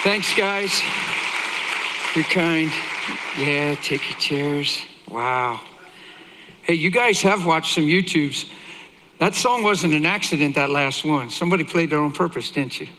Thanks, guys. You're kind. Yeah, take your chairs. Wow. Hey, you guys have watched some YouTubes. That song wasn't an accident, that last one. Somebody played it on purpose, didn't you?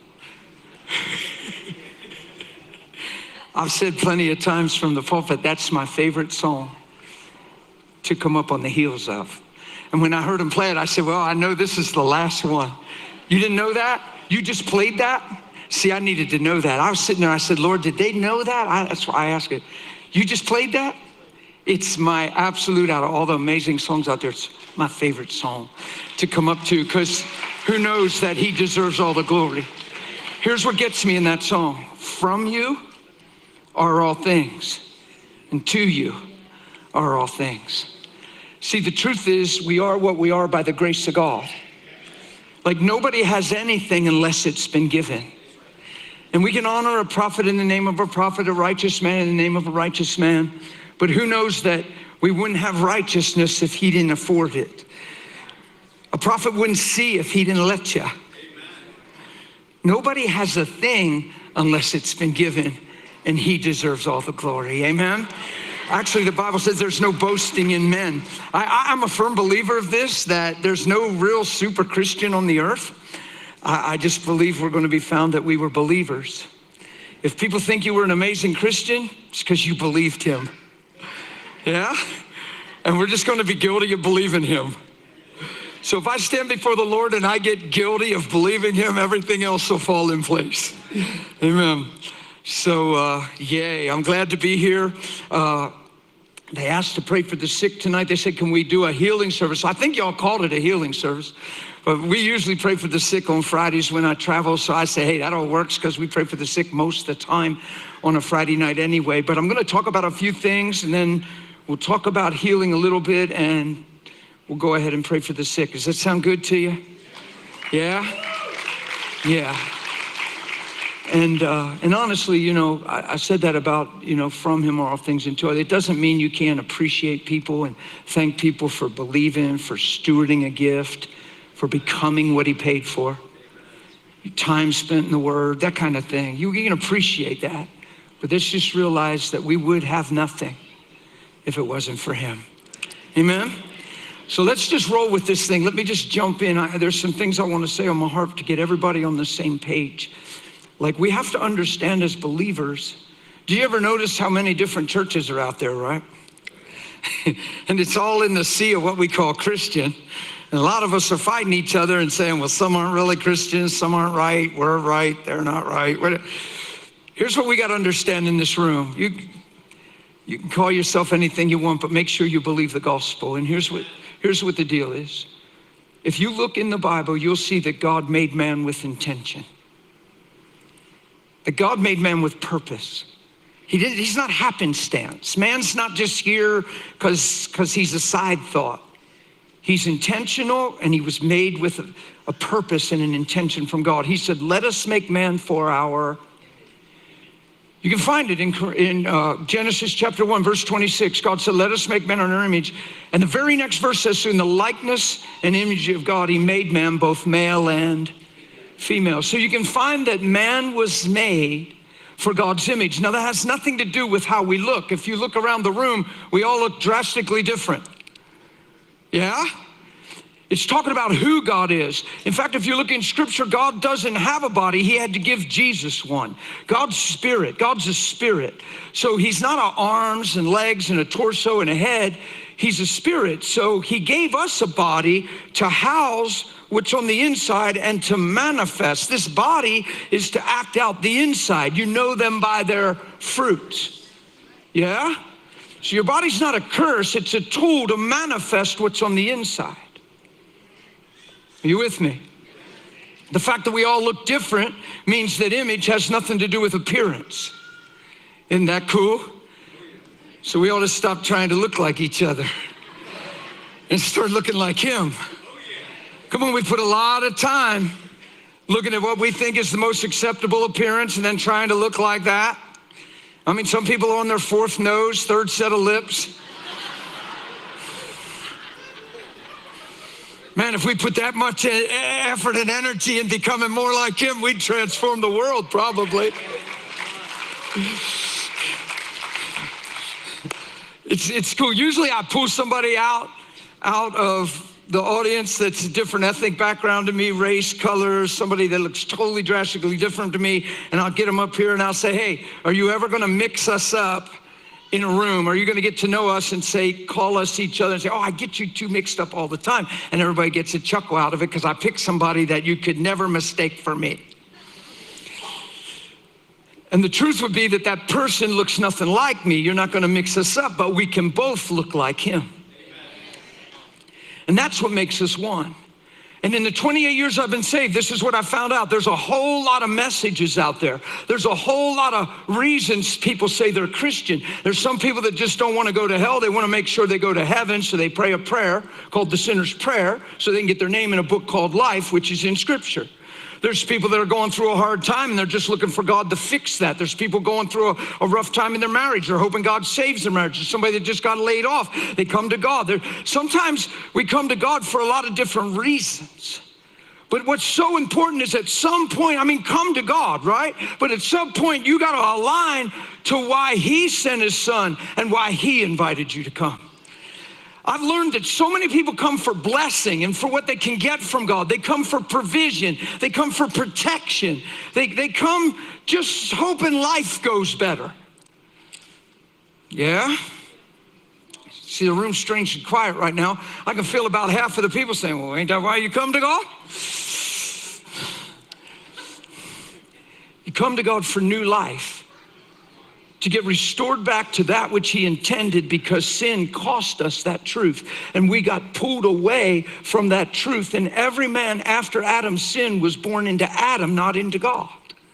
I've said plenty of times from the pulpit, that's my favorite song to come up on the heels of. And when I heard him play it, I said, well, I know this is the last one. You didn't know that? You just played that? See, I needed to know that. I was sitting there, I said, Lord, did they know that? That's why I asked it. You just played that? It's my absolute, out of all the amazing songs out there, it's my favorite song to come up to, because who knows that he deserves all the glory. Here's what gets me in that song. From you are all things, and to you are all things. See, the truth is, we are what we are by the grace of God. Like nobody has anything unless it's been given. And we can honor a prophet in the name of a prophet, a righteous man in the name of a righteous man. But who knows that we wouldn't have righteousness if he didn't afford it. A prophet wouldn't see if he didn't let you. Nobody has a thing unless it's been given, and he deserves all the glory. Amen? Actually, the Bible says there's no boasting in men. I'm a firm believer of this, that there's no real super Christian on the earth. I just believe we're going to be found that we were believers. If people think you were an amazing Christian, it's because you believed him. Yeah? And we're just going to be guilty of believing him. So if I stand before the Lord and I get guilty of believing him, everything else will fall in place. Amen. So, yay, I'm glad to be here. They asked to pray for the sick tonight. They said, can we do a healing service? I think y'all called it a healing service. But we usually pray for the sick on Fridays when I travel. So I say, hey, that all works because we pray for the sick most of the time on a Friday night anyway. But I'm going to talk about a few things, and then we'll talk about healing a little bit, and we'll go ahead and pray for the sick. Does that sound good to you? Yeah? Yeah. And honestly, you know, I said that about, you know, from him are all things and to it. It doesn't mean you can't appreciate people and thank people for believing, for stewarding a gift, for becoming what he paid for. Time spent in the word, that kind of thing. You can appreciate that. But let's just realize that we would have nothing if it wasn't for him. Amen? So let's just roll with this thing. Let me just jump in. There's some things I want to say on my heart to get everybody on the same page. Like, we have to understand as believers, do you ever notice how many different churches are out there, right? And it's all in the sea of what we call Christian. And a lot of us are fighting each other and saying, well, some aren't really Christians, some aren't right, we're right, they're not right. Here's what we got to understand in this room. You can call yourself anything you want, but make sure you believe the gospel. And here's what the deal is. If you look in the Bible, you'll see that God made man with intention. That God made man with purpose. He's not happenstance. Man's not just here because he's a side thought. He's intentional, and he was made with a purpose and an intention from God. He said, let us make man for our. You can find it in Genesis chapter 1, verse 26. God said, let us make man in our image. And the very next verse says, so in the likeness and image of God, he made man both male and female. So you can find that man was made for God's image. Now that has nothing to do with how we look. If you look around the room, we all look drastically different. Yeah? It's talking about who God is. In fact, if you look in scripture, God doesn't have a body. He had to give Jesus one. God's spirit. God's a spirit. So he's not arms and legs and a torso and a head. He's a spirit. So he gave us a body to house what's on the inside and to manifest. This body is to act out the inside. You know them by their fruits. Yeah? So your body's not a curse. It's a tool to manifest what's on the inside. Are you with me? The fact that we all look different means that image has nothing to do with appearance. Isn't that cool? So we ought to stop trying to look like each other and start looking like him. Come on, we put a lot of time looking at what we think is the most acceptable appearance and then trying to look like that. I mean, some people are on their fourth nose, third set of lips. Man, if we put that much effort and energy in becoming more like him, we'd transform the world probably. It's cool. Usually I pull somebody out of the audience that's a different ethnic background to me, race, color, somebody that looks totally drastically different to me, and I'll get them up here and I'll say, hey, are you ever gonna mix us up in a room? Are you gonna get to know us and say, call us each other and say, oh, I get you two mixed up all the time. And everybody gets a chuckle out of it because I picked somebody that you could never mistake for me. And the truth would be that that person looks nothing like me. You're not gonna mix us up, but we can both look like him. And that's what makes us one. And in the 28 years I've been saved, this is what I found out. There's a whole lot of messages out there. There's a whole lot of reasons people say they're Christian. There's some people that just don't want to go to hell. They want to make sure they go to heaven, so they pray a prayer called the sinner's prayer, so they can get their name in a book called life, which is in Scripture. There's people that are going through a hard time and they're just looking for God to fix that. There's people going through a rough time in their marriage. They're hoping God saves their marriage. There's somebody that just got laid off. They come to God. Sometimes we come to God for a lot of different reasons. But what's so important is at some point, come to God, right? But at some point, you got to align to why he sent his son and why he invited you to come. I've learned that so many people come for blessing and for what they can get from God. They come for provision. They come for protection. They come just hoping life goes better. Yeah? See, the room's strangely quiet right now. I can feel about half of the people saying, well, ain't that why you come to God? You come to God for new life, to get restored back to that which he intended, because sin cost us that truth and we got pulled away from that truth. And every man after Adam's sin was born into Adam, not into God.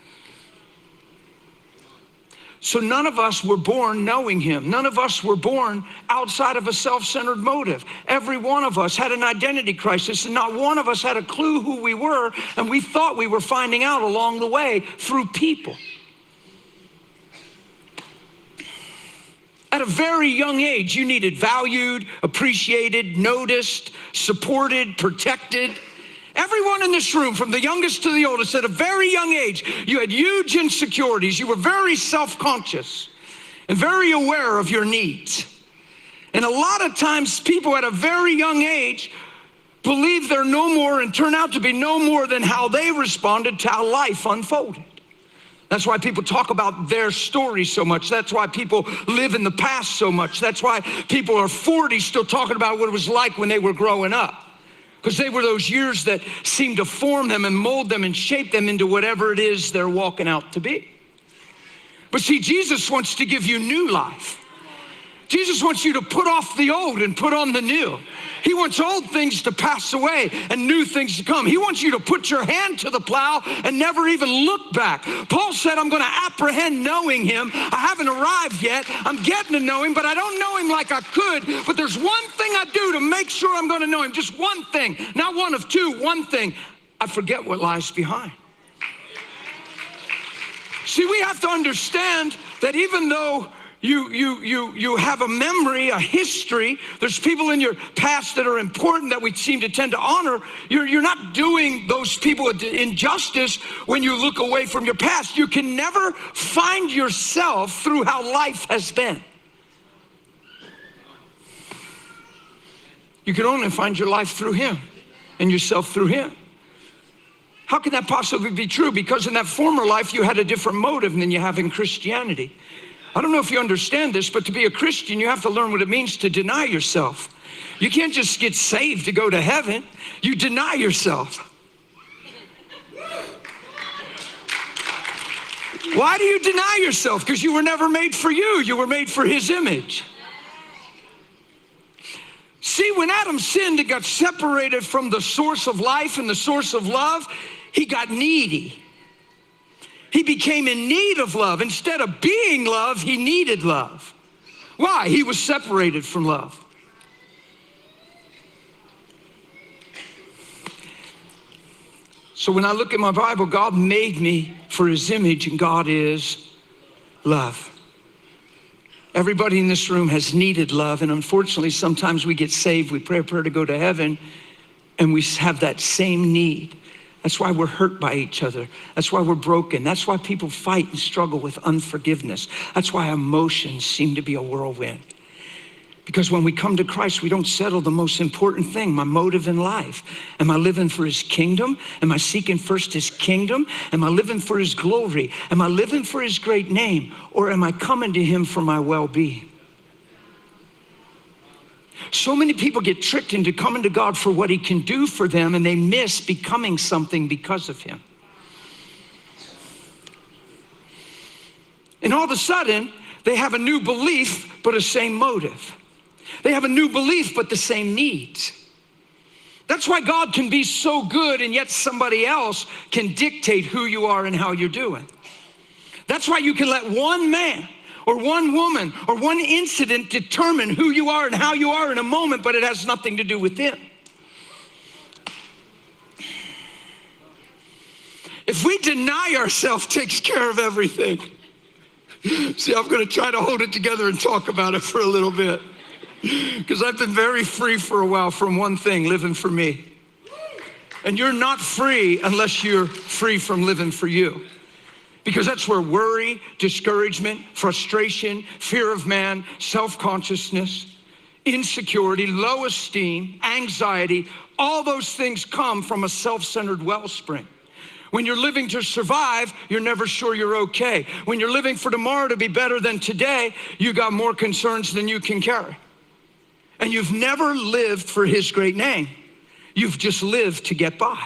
So none of us were born knowing him. None of us were born outside of a self-centered motive. Every one of us had an identity crisis, and not one of us had a clue who we were, and we thought we were finding out along the way through people. At a very young age, you needed valued, appreciated, noticed, supported, protected. Everyone in this room, from the youngest to the oldest, at a very young age, you had huge insecurities. You were very self-conscious and very aware of your needs. And a lot of times, people at a very young age believe they're no more and turn out to be no more than how they responded to how life unfolded. That's why people talk about their story so much. That's why people live in the past so much. That's why people are 40 still talking about what it was like when they were growing up. Because they were those years that seemed to form them and mold them and shape them into whatever it is they're walking out to be. But see, Jesus wants to give you new life. Jesus wants you to put off the old and put on the new. He wants old things to pass away and new things to come. He wants you to put your hand to the plow and never even look back. Paul said, I'm going to apprehend knowing him. I haven't arrived yet. I'm getting to know him, but I don't know him like I could. But there's one thing I do to make sure I'm going to know him. Just one thing, not one of two, one thing. I forget what lies behind. See, we have to understand that even though you have a memory, a history, there's people in your past that are important that we seem to tend to honor. You're not doing those people injustice when you look away from your past. You can never find yourself through how life has been. You can only find your life through him and yourself through him. How can that possibly be true? Because in that former life, you had a different motive than you have in Christianity. I don't know if you understand this, but to be a Christian, you have to learn what it means to deny yourself. You can't just get saved to go to heaven. You deny yourself. Why do you deny yourself? Because you were never made for you. You were made for his image. See, when Adam sinned and got separated from the source of life and the source of love, he got needy. He became in need of love. Instead of being love, he needed love. Why? He was separated from love. So when I look at my Bible, God made me for his image, and God is love. Everybody in this room has needed love, and unfortunately, sometimes we get saved, we pray a prayer to go to heaven, and we have that same need. That's why we're hurt by each other. That's why we're broken. That's why people fight and struggle with unforgiveness. That's why emotions seem to be a whirlwind. Because when we come to Christ, we don't settle the most important thing, my motive in life. Am I living for his kingdom? Am I seeking first his kingdom? Am I living for his glory? Am I living for his great name? Or am I coming to him for my well-being? So many people get tricked into coming to God for what he can do for them, and they miss becoming something because of him. And all of a sudden, they have a new belief, but a same motive. They have a new belief, but the same needs. That's why God can be so good, and yet somebody else can dictate who you are and how you're doing. That's why you can let one man or one woman or one incident determine who you are and how you are in a moment, but it has nothing to do with him. If we deny ourselves, takes care of everything. See, I'm going to try to hold it together and talk about it for a little bit, because I've been very free for a while from one thing, living for me. And you're not free unless you're free from living for you. Because that's where worry, discouragement, frustration, fear of man, self-consciousness, insecurity, low esteem, anxiety, all those things come from a self-centered wellspring. When you're living to survive, you're never sure you're okay. When you're living for tomorrow to be better than today, you got more concerns than you can carry. And you've never lived for his great name. You've just lived to get by.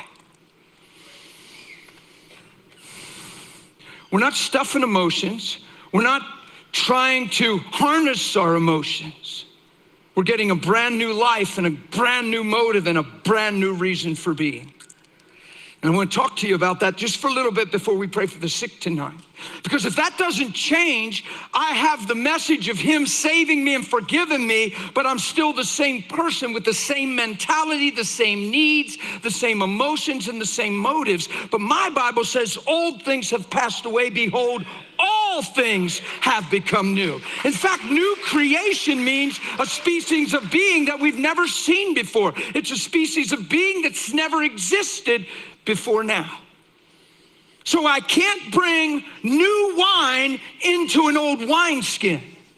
We're not stuffing emotions. We're not trying to harness our emotions. We're getting a brand new life and a brand new motive and a brand new reason for being. And I want to talk to you about that just for a little bit before we pray for the sick tonight. Because if that doesn't change, I have the message of him saving me and forgiving me, but I'm still the same person with the same mentality, the same needs, the same emotions, and the same motives. But my Bible says, old things have passed away. Behold, all things have become new. In fact, new creation means a species of being that we've never seen before. It's a species of being that's never existed before now. So I can't bring new wine into an old wineskin.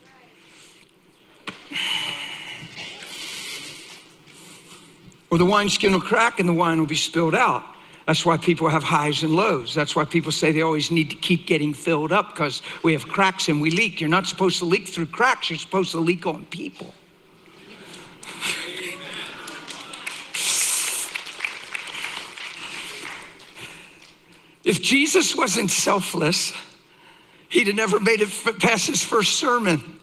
Or the wineskin will crack and the wine will be spilled out. That's why people have highs and lows. That's why people say they always need to keep getting filled up, because we have cracks and we leak. You're not supposed to leak through cracks. You're supposed to leak on people. If Jesus wasn't selfless, he'd have never made it past his first sermon.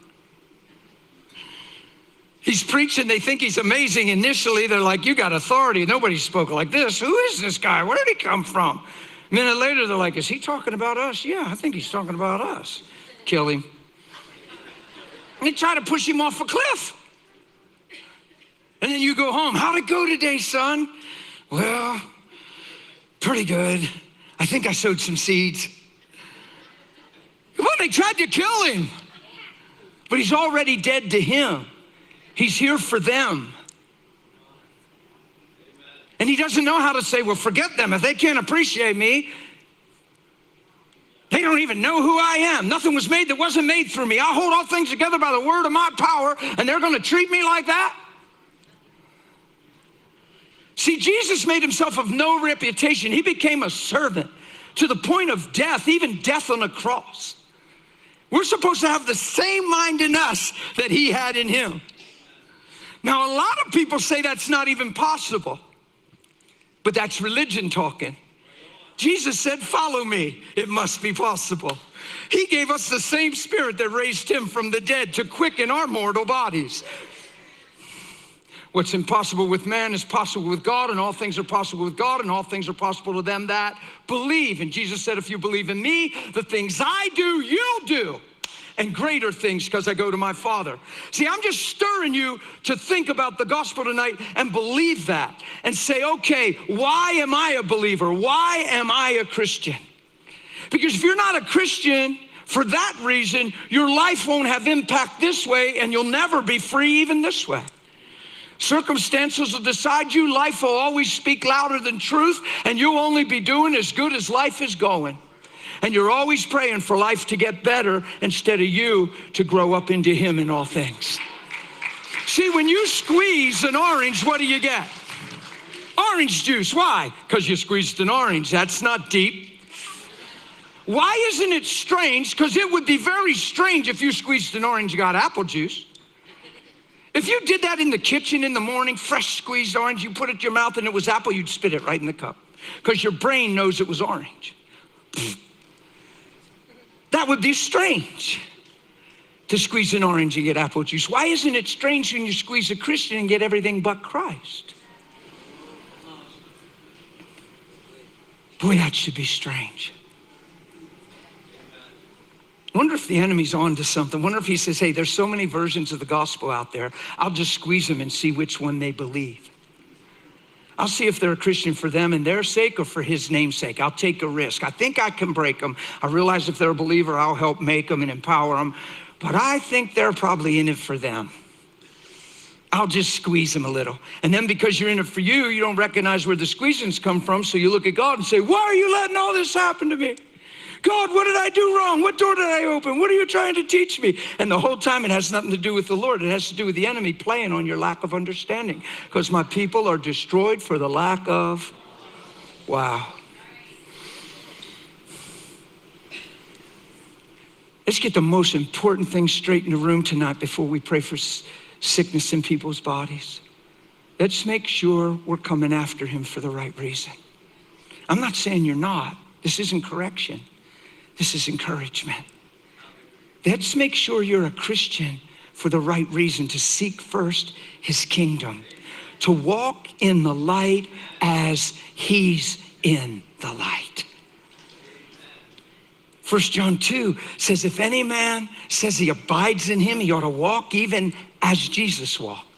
He's preaching, they think he's amazing. Initially, they're like, you got authority. Nobody spoke like this. Who is this guy? Where did he come from? A minute later, they're like, is he talking about us? Yeah, I think he's talking about us. Kill him. And they try to push him off a cliff. And then you go home. How'd it go today, son? Well, pretty good. I think I sowed some seeds. Well, they tried to kill him, but he's already dead to him. He's here for them. And he doesn't know how to say, well, forget them. If they can't appreciate me, they don't even know who I am. Nothing was made that wasn't made through me. I hold all things together by the word of my power, and they're going to treat me like that? See, Jesus made himself of no reputation. He became a servant to the point of death, even death on a cross. We're supposed to have the same mind in us that he had in him. Now, a lot of people say that's not even possible, but that's religion talking. Jesus said, follow me. It must be possible. He gave us the same spirit that raised him from the dead to quicken our mortal bodies. What's impossible with man is possible with God, and all things are possible with God, and all things are possible to them that believe. And Jesus said, if you believe in me, the things I do, you'll do, and greater things, because I go to my Father. See, I'm just stirring you to think about the gospel tonight and believe that, and say, okay, why am I a believer? Why am I a Christian? Because if you're not a Christian, for that reason, your life won't have impact this way, and you'll never be free even this way. Circumstances will decide you. Life will always speak louder than truth, and you'll only be doing as good as life is going. And you're always praying for life to get better instead of you to grow up into him in all things. See, when you squeeze an orange, what do you get? Orange juice. Why? Because you squeezed an orange. That's not deep. Why isn't it strange? Because it would be very strange if you squeezed an orange and got apple juice. If you did that in the kitchen in the morning, fresh squeezed orange, you put it in your mouth and it was apple, you'd spit it right in the cup because your brain knows it was orange. That would be strange to squeeze an orange and get apple juice. Why isn't it strange when you squeeze a Christian and get everything but Christ? Boy, that should be strange. I wonder if the enemy's on to something. I wonder if he says, hey, there's so many versions of the gospel out there. I'll just squeeze them and see which one they believe. I'll see if they're a Christian for them and their sake or for his name's sake. I'll take a risk. I think I can break them. I realize if they're a believer, I'll help make them and empower them. But I think they're probably in it for them. I'll just squeeze them a little. And then because you're in it for you, you don't recognize where the squeezings come from. So you look at God and say, why are you letting all this happen to me? God, what did I do wrong? What door did I open? What are you trying to teach me? And the whole time it has nothing to do with the Lord. It has to do with the enemy playing on your lack of understanding. Because my people are destroyed for the lack of, wow. Let's get the most important thing straight in the room tonight before we pray for sickness in people's bodies. Let's make sure we're coming after him for the right reason. I'm not saying you're not. This isn't correction. This is encouragement. Let's make sure you're a Christian for the right reason, to seek first his kingdom, to walk in the light as he's in the light. 1 John 2 says, if any man says he abides in him, he ought to walk even as Jesus walked.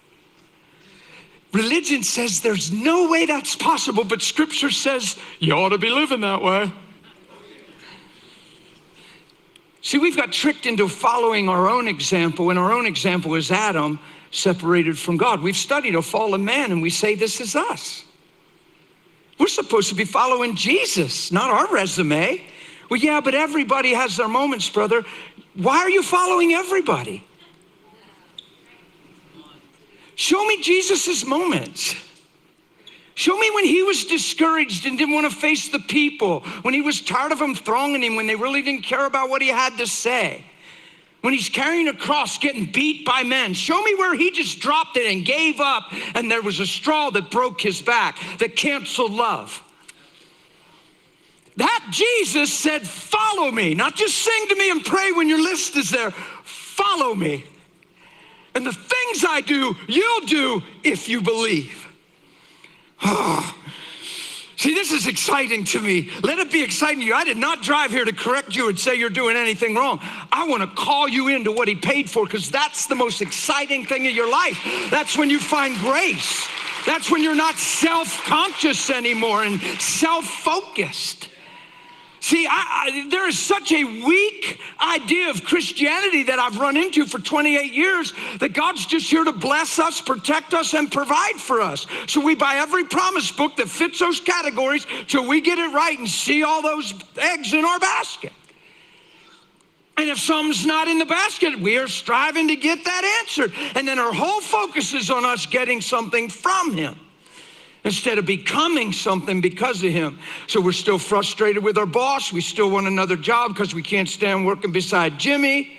Religion says there's no way that's possible, but Scripture says you ought to be living that way. See, we've got tricked into following our own example, and our own example is Adam separated from God. We've studied a fallen man, and we say this is us. We're supposed to be following Jesus, not our resume. Well, yeah, but everybody has their moments, brother. Why are you following everybody? Show me Jesus's moments. Show me when he was discouraged and didn't want to face the people, when he was tired of them thronging him, when they really didn't care about what he had to say, when he's carrying a cross getting beat by men. Show me where he just dropped it and gave up, and there was a straw that broke his back, that canceled love. That Jesus said, follow me, not just sing to me and pray when your list is there. Follow me. And the things I do, you'll do if you believe. Oh. See, this is exciting to me. Let it be exciting to you. I did not drive here to correct you and say you're doing anything wrong. I want to call you into what he paid for, because that's the most exciting thing in your life. That's when you find grace. That's when you're not self-conscious anymore and self-focused. See, there is such a weak idea of Christianity that I've run into for 28 years, that God's just here to bless us, protect us, and provide for us. So we buy every promise book that fits those categories till we get it right and see all those eggs in our basket. And if something's not in the basket, we are striving to get that answered. And then our whole focus is on us getting something from him, instead of becoming something because of him. So we're still frustrated with our boss. We still want another job because we can't stand working beside Jimmy.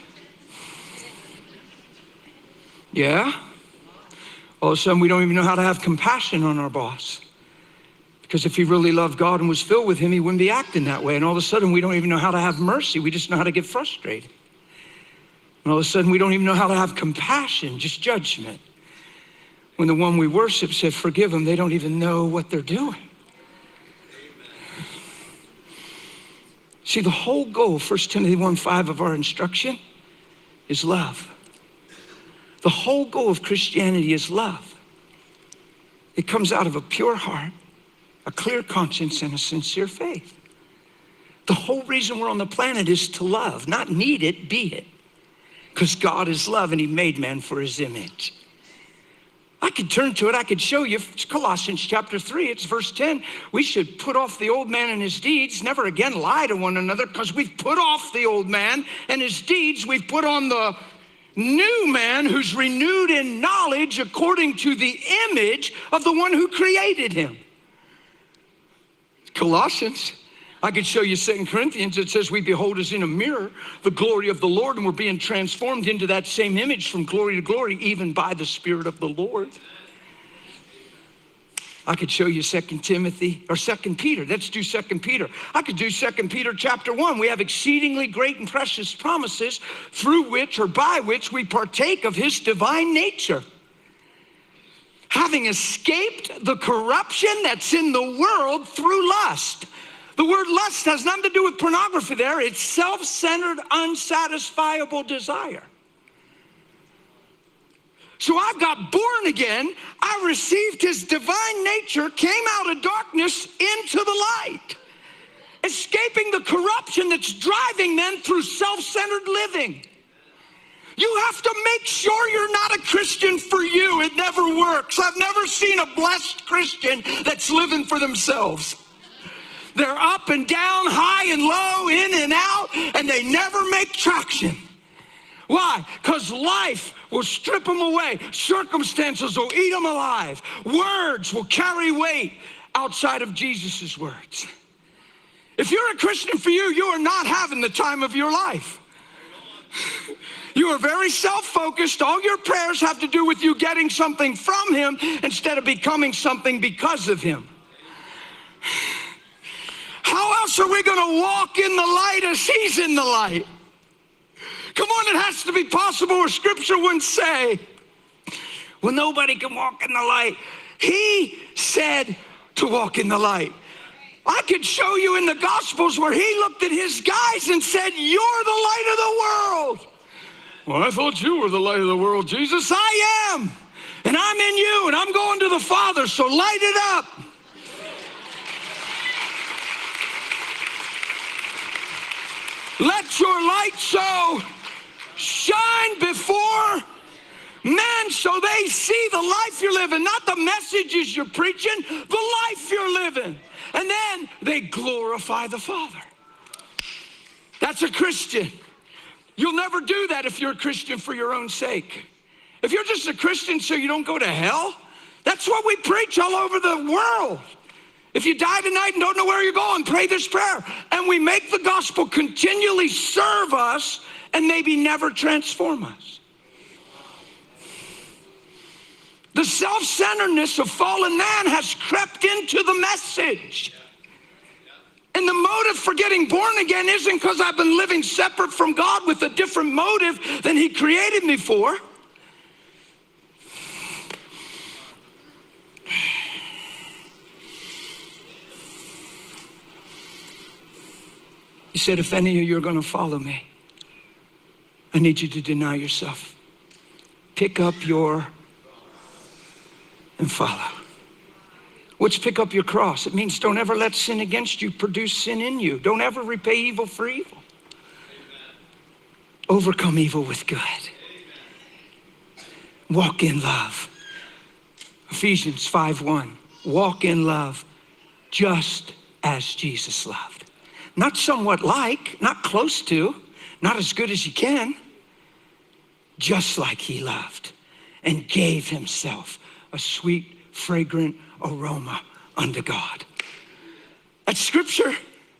Yeah. All of a sudden, we don't even know how to have compassion on our boss. Because if he really loved God and was filled with him, he wouldn't be acting that way. And all of a sudden, we don't even know how to have mercy. We just know how to get frustrated. And all of a sudden, we don't even know how to have compassion, just judgment. When the one we worship said, forgive them, they don't even know what they're doing. See, the whole goal, 1 Timothy 1:5 of our instruction is love. The whole goal of Christianity is love. It comes out of a pure heart, a clear conscience, and a sincere faith. The whole reason we're on the planet is to love, not need it, be it. Because God is love and he made man for his image. I could turn to it, I could show you. It's Colossians chapter 3, it's verse 10. We should put off the old man and his deeds, never again lie to one another, because we've put off the old man and his deeds. We've put on the new man who's renewed in knowledge according to the image of the one who created him. Colossians. I could show you 2 Corinthians. It says we behold as in a mirror the glory of the Lord, and we're being transformed into that same image from glory to glory, even by the Spirit of the Lord. I could show you 2 Timothy or 2 Peter. Let's do 2 Peter. I could do 2 Peter chapter 1. We have exceedingly great and precious promises through which or by which we partake of his divine nature, having escaped the corruption that's in the world through lust. The word lust has nothing to do with pornography there. It's self-centered, unsatisfiable desire. So I've got born again. I received his divine nature, came out of darkness into the light, escaping the corruption that's driving men through self-centered living. You have to make sure you're not a Christian for you. It never works. I've never seen a blessed Christian that's living for themselves. They're up and down, high and low, in and out, and they never make traction. Why? Because life will strip them away. Circumstances will eat them alive. Words will carry weight outside of Jesus' words. If you're a Christian for you, you are not having the time of your life. You are very self-focused. All your prayers have to do with you getting something from him instead of becoming something because of him. How else are we going to walk in the light as he's in the light? Come on, it has to be possible, or scripture wouldn't say, well, nobody can walk in the light. He said to walk in the light. I could show you in the Gospels where he looked at his guys and said, you're the light of the world. Well, I thought you were the light of the world, Jesus. I am. And I'm in you, and I'm going to the Father, so light it up. Let your light so shine before men so they see the life you're living, not the messages you're preaching, the life you're living. And then they glorify the Father. That's a Christian. You'll never do that if you're a Christian for your own sake. If you're just a Christian so you don't go to hell, that's what we preach all over the world. If you die tonight and don't know where you're going, pray this prayer. And we make the gospel continually serve us and maybe never transform us. The self-centeredness of fallen man has crept into the message. And the motive for getting born again isn't because I've been living separate from God with a different motive than he created me for. He said, if any of you are going to follow me, I need you to deny yourself. Pick up your and follow. What's pick up your cross? It means don't ever let sin against you produce sin in you. Don't ever repay evil for evil. Overcome evil with good. Walk in love. Ephesians 5:1. Walk in love just as Jesus loved. Not somewhat like, not close to, not as good as you can, just like he loved and gave himself a sweet, fragrant aroma unto God. That's scripture.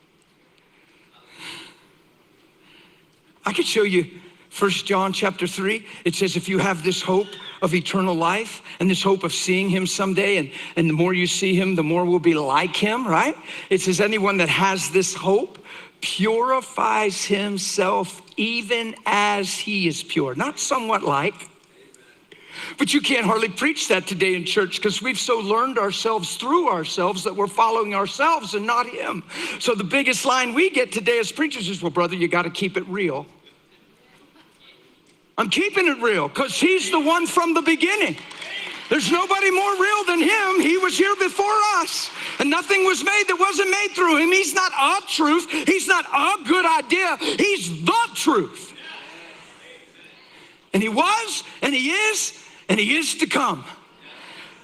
I could show you 1 John chapter 3. It says if you have this hope of eternal life and this hope of seeing him someday, and the more you see him, the more we'll be like him, right? It says anyone that has this hope purifies himself even as he is pure. Not somewhat like. But you can't hardly preach that today in church because we've so learned ourselves through ourselves that we're following ourselves and not him. So the biggest line we get today as preachers is, well, brother, you got to keep it real. I'm keeping it real because he's the one from the beginning. There's nobody more real than him. He was here before us, and nothing was made that wasn't made through him. He's not a truth. He's not a good idea. He's the truth. And he was, and he is to come.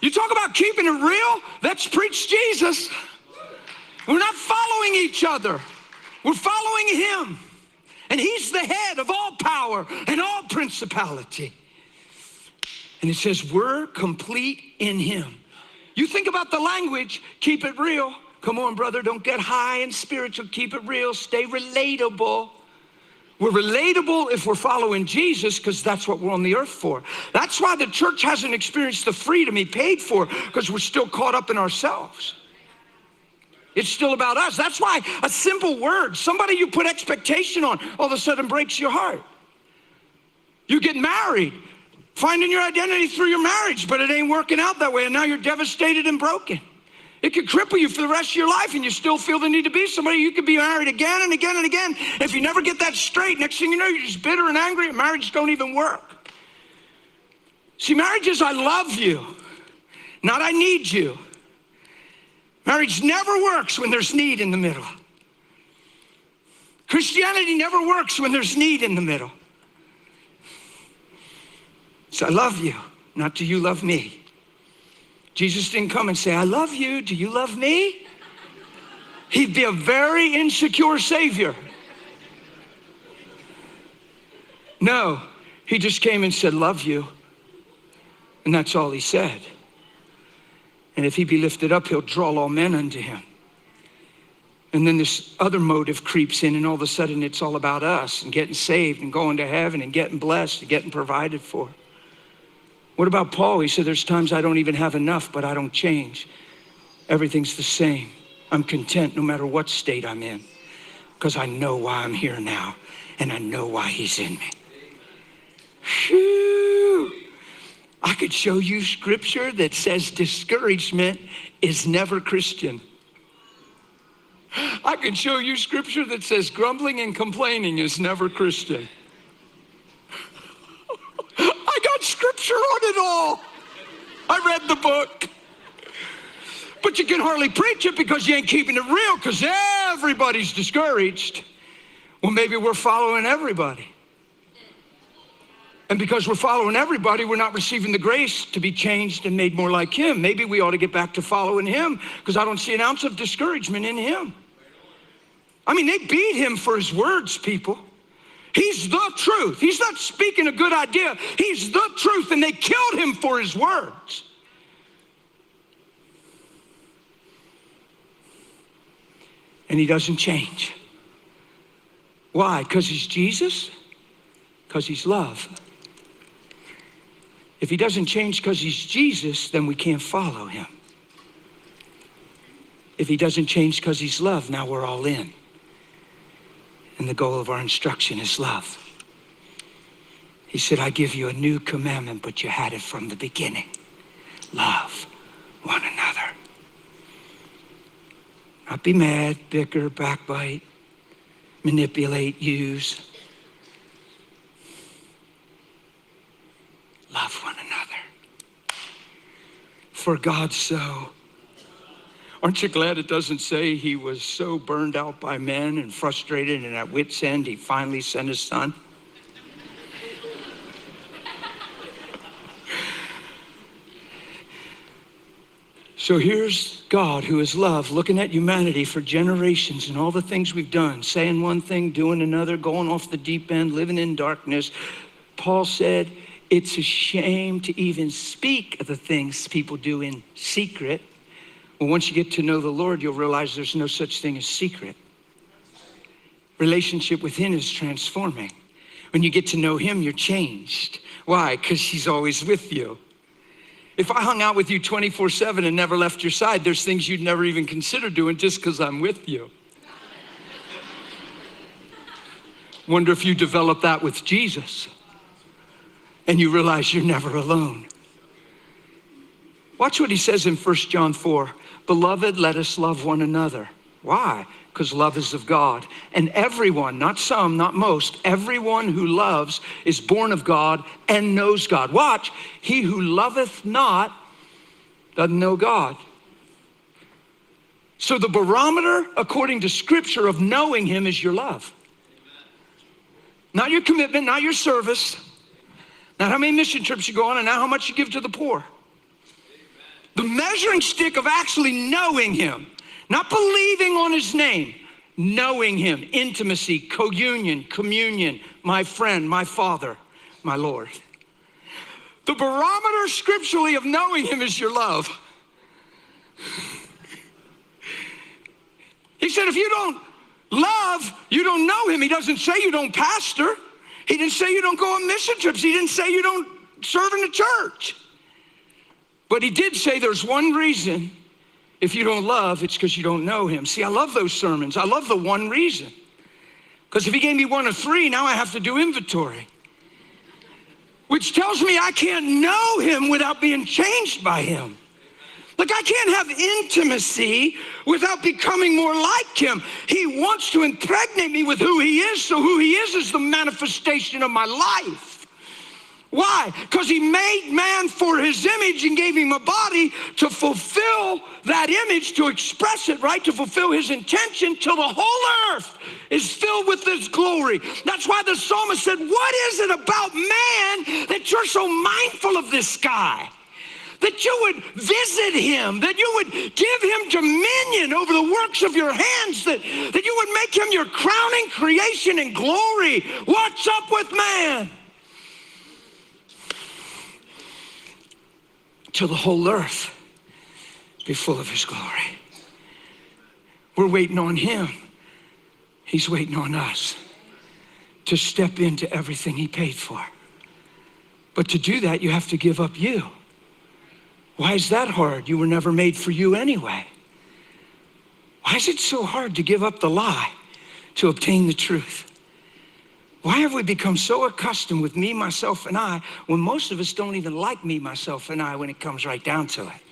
You talk about keeping it real, let's preach Jesus. We're not following each other. We're following him. And he's the head of all power and all principality. And it says we're complete in him. You think about the language, keep it real. Come on, brother, don't get high and spiritual. Keep it real, stay relatable. We're relatable if we're following Jesus, because that's what we're on the earth for. That's why the church hasn't experienced the freedom he paid for, because we're still caught up in ourselves. It's still about us. That's why a simple word, somebody you put expectation on, all of a sudden breaks your heart. You get married, finding your identity through your marriage, but it ain't working out that way, and now you're devastated and broken. It could cripple you for the rest of your life, and you still feel the need to be somebody. You could be married again and again and again. If you never get that straight, next thing you know, you're just bitter and angry, and marriages don't even work. See, marriage is I love you, not I need you. Marriage never works when there's need in the middle. Christianity never works when there's need in the middle. So I love you, not do you love me. Jesus didn't come and say, I love you, do you love me? He'd be a very insecure Savior. No, he just came and said, love you. And that's all he said. And if he be lifted up, he'll draw all men unto him. And then this other motive creeps in, and all of a sudden it's all about us and getting saved and going to heaven and getting blessed and getting provided for. What about Paul? He said, there's times I don't even have enough, but I don't change. Everything's the same. I'm content no matter what state I'm in, because I know why I'm here now, and I know why he's in me. Whew. I could show you scripture that says discouragement is never Christian. I could show you scripture that says grumbling and complaining is never Christian. I got scripture on it all. I read the book. But you can hardly preach it because you ain't keeping it real, because everybody's discouraged. Well, maybe we're following everybody. And because we're following everybody, we're not receiving the grace to be changed and made more like him. Maybe we ought to get back to following him, because I don't see an ounce of discouragement in him. I mean, they beat him for his words, people. He's the truth. He's not speaking a good idea. He's the truth, and they killed him for his words. And he doesn't change. Why? Because he's Jesus? Because he's love. If he doesn't change because he's Jesus, then we can't follow him. If he doesn't change because he's love, now we're all in. And the goal of our instruction is love. He said, I give you a new commandment, but you had it from the beginning. Love one another. Not be mad, bicker, backbite, manipulate, use. Love one another. For God so. Aren't you glad it doesn't say he was so burned out by men and frustrated and at wit's end, he finally sent his son? So here's God, who is love, looking at humanity for generations and all the things we've done, saying one thing, doing another, going off the deep end, living in darkness. Paul said, it's a shame to even speak of the things people do in secret. Well, once you get to know the Lord, you'll realize there's no such thing as secret. Relationship with him is transforming. When you get to know him, you're changed. Why? Because he's always with you. If I hung out with you 24/7 and never left your side, there's things you'd never even consider doing just because I'm with you. Wonder if you develop that with Jesus and you realize you're never alone. Watch what he says in 1 John 4. Beloved, let us love one another. Why? Because love is of God. And everyone, not some, not most, everyone who loves is born of God and knows God. Watch, he who loveth not doesn't know God. So the barometer, according to scripture, of knowing him is your love. Not your commitment, not your service, not how many mission trips you go on, and not how much you give to the poor. The measuring stick of actually knowing him, not believing on his name, knowing him, intimacy, co-union, communion, my friend, my Father, my Lord. The barometer scripturally of knowing him is your love. He said, if you don't love, you don't know him. He doesn't say you don't pastor. He didn't say you don't go on mission trips. He didn't say you don't serve in the church. But he did say there's one reason if you don't love, it's because you don't know him. See, I love those sermons. I love the one reason. Because if he gave me one of three, now I have to do inventory. Which tells me I can't know him without being changed by him. Like, I can't have intimacy without becoming more like him. He wants to impregnate me with who he is, so who he is the manifestation of my life. Why? Because he made man for his image and gave him a body to fulfill that image, to express it, right? To fulfill his intention till the whole earth is filled with his glory. That's why the psalmist said, what is it about man that you're so mindful of this guy? That you would visit him, that you would give him dominion over the works of your hands, that you would make him your crowning creation and glory. What's up with man? Till the whole earth be full of his glory. We're waiting on him. He's waiting on us to step into everything he paid for. But to do that, you have to give up you. Why is that hard? You were never made for you anyway. Why is it so hard to give up the lie to obtain the truth? Why have we become so accustomed with me, myself, and I, when most of us don't even like me, myself, and I when it comes right down to it?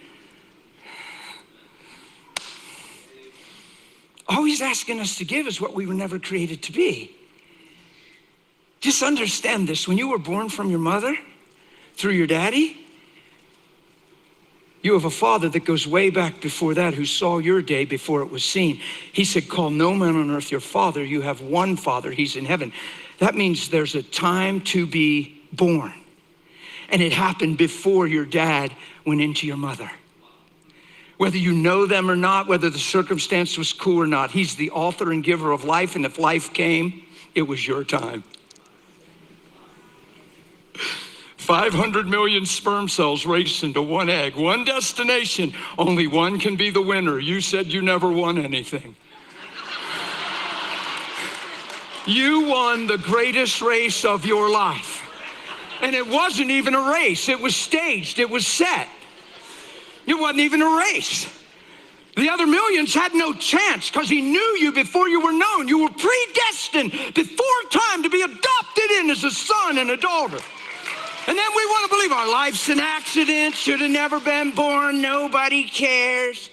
All he's asking us to give is what we were never created to be. Just understand this. When you were born from your mother, through your daddy, you have a father that goes way back before that, who saw your day before it was seen. He said, call no man on earth your father. You have one Father, he's in heaven. That means there's a time to be born. And it happened before your dad went into your mother. Whether you know them or not, whether the circumstance was cool or not, he's the author and giver of life. And if life came, it was your time. 500 million sperm cells racing to one egg, one destination. Only one can be the winner. You said you never won anything. You won the greatest race of your life. And it wasn't even a race. It was staged. It was set. It wasn't even a race. The other millions had no chance because he knew you before you were known. You were predestined before time to be adopted in as a son and a daughter. And then we want to believe our life's an accident, should have never been born, nobody cares.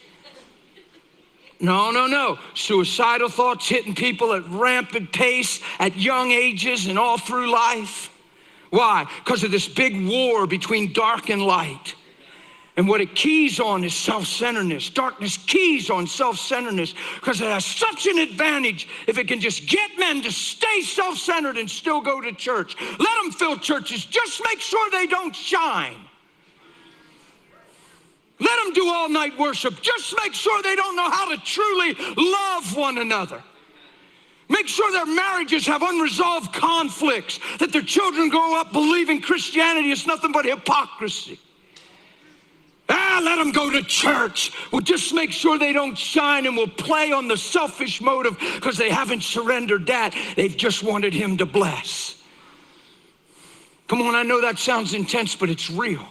No. Suicidal thoughts hitting people at rampant pace at young ages and all through life. Why? Because of this big war between dark and light. And what it keys on is self-centeredness. Darkness keys on self-centeredness because it has such an advantage if it can just get men to stay self-centered and still go to church. Let them fill churches. Just make sure they don't shine. Let them do all-night worship. Just make sure they don't know how to truly love one another. Make sure their marriages have unresolved conflicts, that their children grow up believing Christianity is nothing but hypocrisy. Let them go to church. We'll just make sure they don't shine, and we'll play on the selfish motive because they haven't surrendered that. They've just wanted him to bless. Come on, I know that sounds intense, but it's real.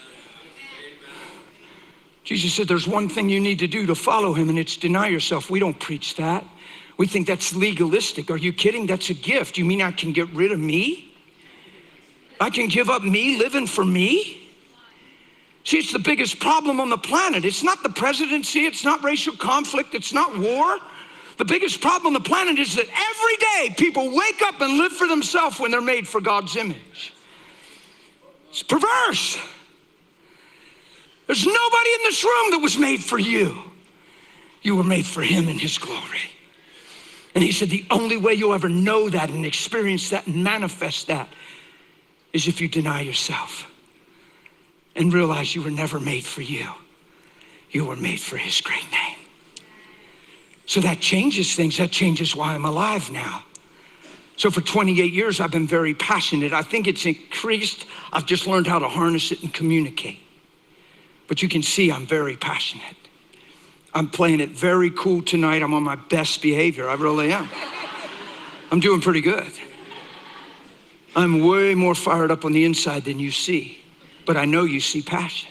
Jesus said there's one thing you need to do to follow him, and it's deny yourself. We don't preach that. We think that's legalistic. Are you kidding? That's a gift. You mean I can get rid of me? I can give up me, living for me? See, it's the biggest problem on the planet. It's not the presidency, it's not racial conflict, it's not war. The biggest problem on the planet is that every day people wake up and live for themselves when they're made for God's image. It's perverse. There's nobody in this room that was made for you. You were made for him in his glory. And he said the only way you'll ever know that and experience that and manifest that is if you deny yourself. and realize you were never made for you. You were made for his great name. So that changes things. That changes why I'm alive now. So for 28 years, I've been very passionate. I think it's increased. I've just learned how to harness it and communicate. But you can see I'm very passionate. I'm playing it very cool tonight. I'm on my best behavior. I really am. I'm doing pretty good. I'm way more fired up on the inside than you see. But I know you see passion.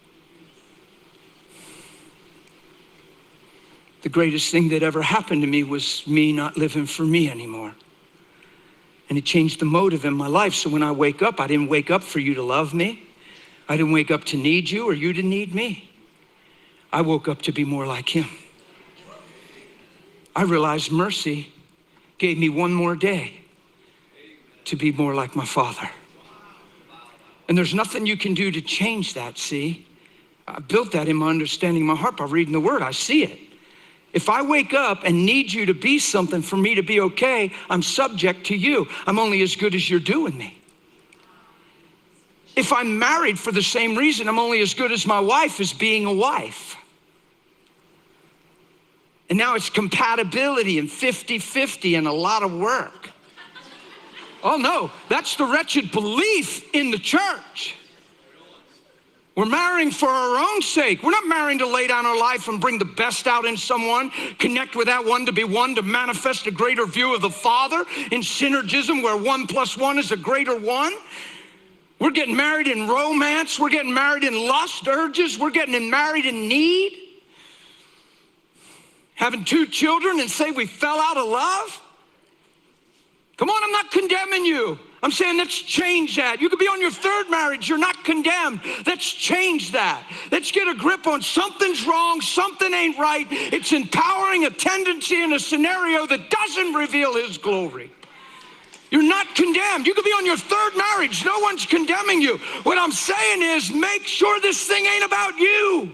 The greatest thing that ever happened to me was me not living for me anymore. And it changed the motive in my life. So when I wake up, I didn't wake up for you to love me. I didn't wake up to need you or you to need me. I woke up to be more like him. I realized mercy gave me one more day to be more like my Father. And there's nothing you can do to change that, see? I built that in my understanding of my heart by reading the word. I see it. If I wake up and need you to be something for me to be okay, I'm subject to you. I'm only as good as you're doing me. If I'm married for the same reason, I'm only as good as my wife is being a wife. And now it's compatibility and 50-50 and a lot of work. Oh no, that's the wretched belief in the church. We're marrying for our own sake. We're not marrying to lay down our life and bring the best out in someone, connect with that one to be one, to manifest a greater view of the Father in synergism where 1 + 1 is a greater one. We're getting married in romance. We're getting married in lust urges. We're getting married in need. Having 2 children and say we fell out of love. Come on, I'm not condemning you. I'm saying let's change that. You could be on your 3rd marriage. You're not condemned. Let's change that. Let's get a grip on something's wrong, something ain't right. It's empowering a tendency in a scenario that doesn't reveal his glory. You're not condemned. You could be on your 3rd marriage. No one's condemning you. What I'm saying is make sure this thing ain't about you.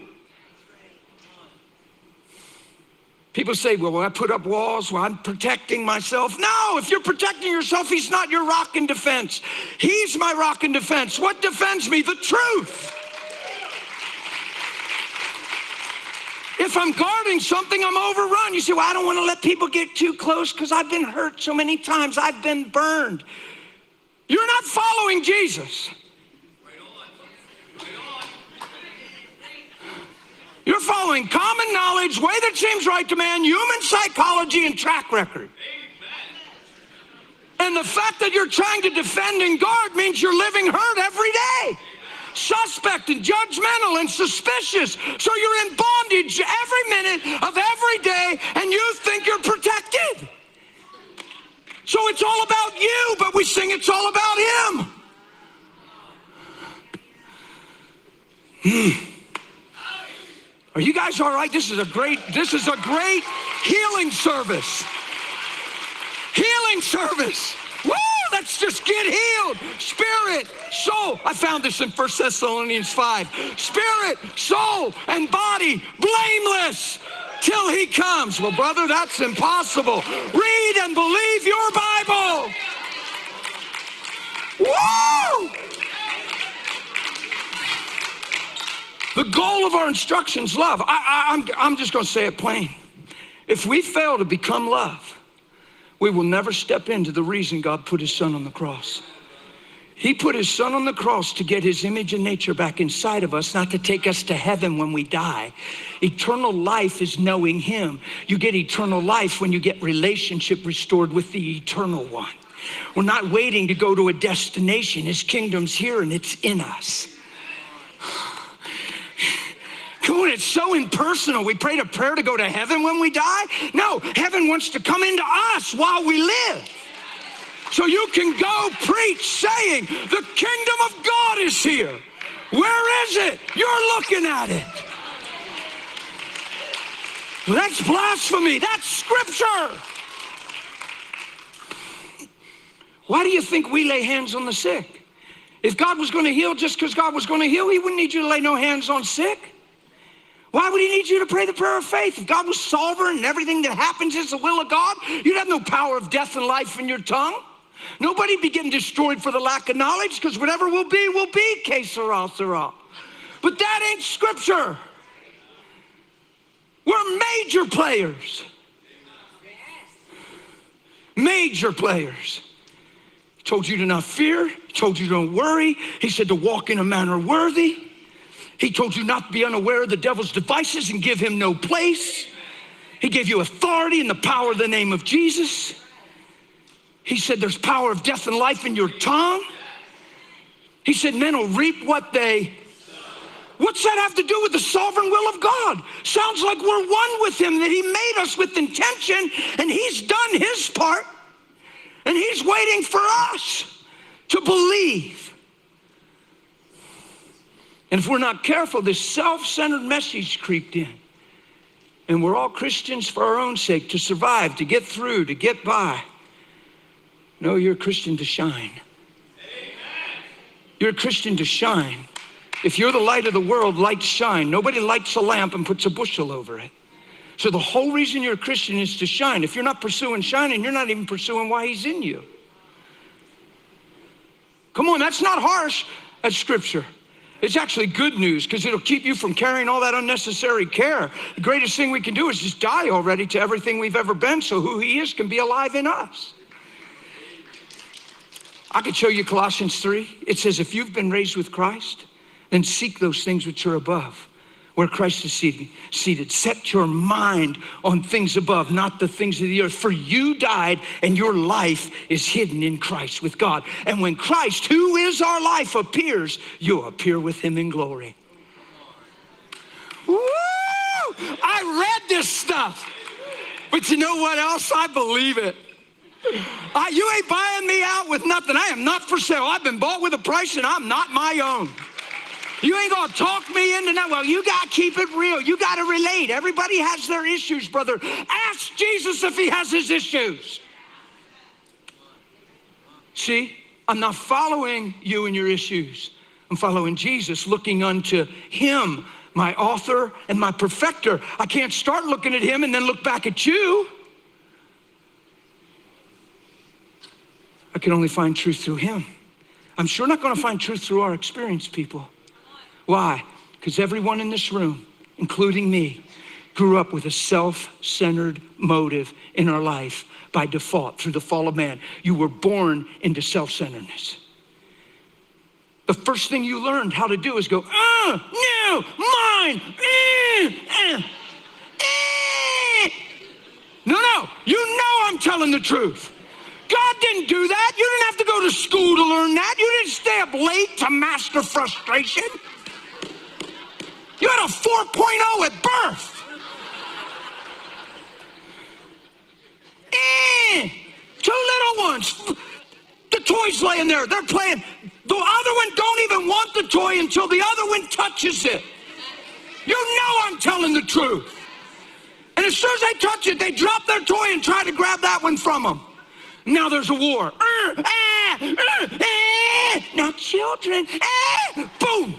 People say, well, I put up walls, well, I'm protecting myself. No, if you're protecting yourself, he's not your rock and defense. He's my rock and defense. What defends me? The truth. If I'm guarding something, I'm overrun. You say, well, I don't want to let people get too close because I've been hurt so many times. I've been burned. You're not following Jesus. You're following common knowledge, way that seems right to man, human psychology, and track record. And the fact that you're trying to defend and guard means you're living hurt every day. Suspect and judgmental and suspicious. So you're in bondage every minute of every day, and you think you're protected. So it's all about you, but we sing it's all about him. Are you guys all right? This is a great healing service. Healing service. Woo! Let's just get healed. Spirit, soul. I found this in 1 Thessalonians 5. Spirit, soul, and body, blameless till he comes. Well, brother, that's impossible. Read and believe your Bible. Woo! The goal of our instruction's love. I'm just going to say it plain. If we fail to become love, we will never step into the reason God put his son on the cross. He put his son on the cross to get his image and nature back inside of us, not to take us to heaven when we die. Eternal life is knowing him. You get eternal life when you get relationship restored with the eternal one. We're not waiting to go to a destination. His kingdom's here and it's in us. Come on, it's so impersonal. We prayed a prayer to go to heaven when we die. No, heaven wants to come into us while we live. So you can go preach saying, the kingdom of God is here. Where is it? You're looking at it. That's blasphemy. That's scripture. Why do you think we lay hands on the sick? If God was going to heal just because God was going to heal, he wouldn't need you to lay no hands on sick. Why would he need you to pray the prayer of faith? If God was sovereign and everything that happens is the will of God, you'd have no power of death and life in your tongue. Nobody be getting destroyed for the lack of knowledge, because whatever will be, que sera, sera. But that ain't scripture. We're major players. Major players. He told you to not fear. He told you to don't worry. He said to walk in a manner worthy. He told you not to be unaware of the devil's devices and give him no place. He gave you authority in the power of the name of Jesus. He said there's power of death and life in your tongue. He said men will reap what they... What's that have to do with the sovereign will of God? Sounds like we're one with him, that he made us with intention, and he's done his part, and he's waiting for us to believe. And if we're not careful, this self-centered message creeped in. And we're all Christians for our own sake, to survive, to get through, to get by. No, you're a Christian to shine. Amen. You're a Christian to shine. If you're the light of the world, lights shine. Nobody lights a lamp and puts a bushel over it. So the whole reason you're a Christian is to shine. If you're not pursuing shining, you're not even pursuing why he's in you. Come on, that's not harsh. That's scripture. It's actually good news, because it'll keep you from carrying all that unnecessary care. The greatest thing we can do is just die already to everything we've ever been, so who he is can be alive in us. I could show you Colossians 3. It says, if you've been raised with Christ, then seek those things which are above, where Christ is seated. Set your mind on things above, not the things of the earth. For you died, and your life is hidden in Christ with God. And when Christ, who is our life, appears, you'll appear with him in glory. Woo! I read this stuff. But you know what else? I believe it. You ain't buying me out with nothing. I am not for sale. I've been bought with a price, and I'm not my own. You ain't gonna talk me into that. Well, you gotta keep it real. You gotta relate. Everybody has their issues, brother. Ask Jesus if he has his issues. See, I'm not following you and your issues. I'm following Jesus, looking unto him, my author and my perfecter. I can't start looking at him and then look back at you. I can only find truth through him. I'm sure not gonna find truth through our experience, people. Why? Because everyone in this room, including me, grew up with a self-centered motive in our life by default through the fall of man. You were born into self-centeredness. The first thing you learned how to do is go, no, mine, No, you know I'm telling the truth. God didn't do that. You didn't have to go to school to learn that. You didn't stay up late to master frustration. You had a 4.0 at birth. Two little ones. The toy's laying there. They're playing. The other one don't even want the toy until the other one touches it. You know I'm telling the truth. And as soon as they touch it, they drop their toy and try to grab that one from them. Now there's a war. Now children, boom.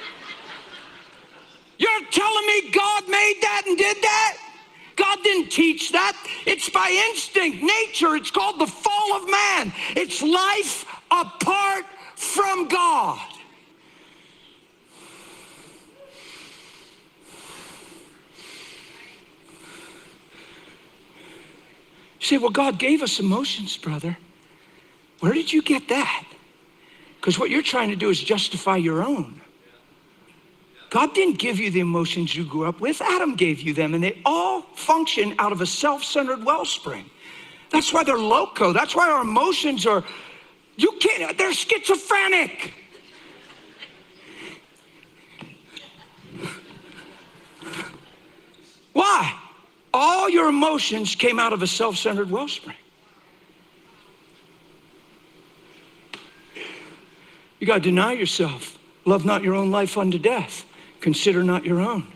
You're telling me God made that and did that? God didn't teach that. It's by instinct, nature. It's called the fall of man. It's life apart from God. You say, well, God gave us emotions, brother. Where did you get that? Because what you're trying to do is justify your own. God didn't give you the emotions you grew up with. Adam gave you them, and they all function out of a self-centered wellspring. That's why they're loco. That's why our emotions are, they're schizophrenic. Why? All your emotions came out of a self-centered wellspring. You got to deny yourself. Love not your own life unto death. Consider not your own.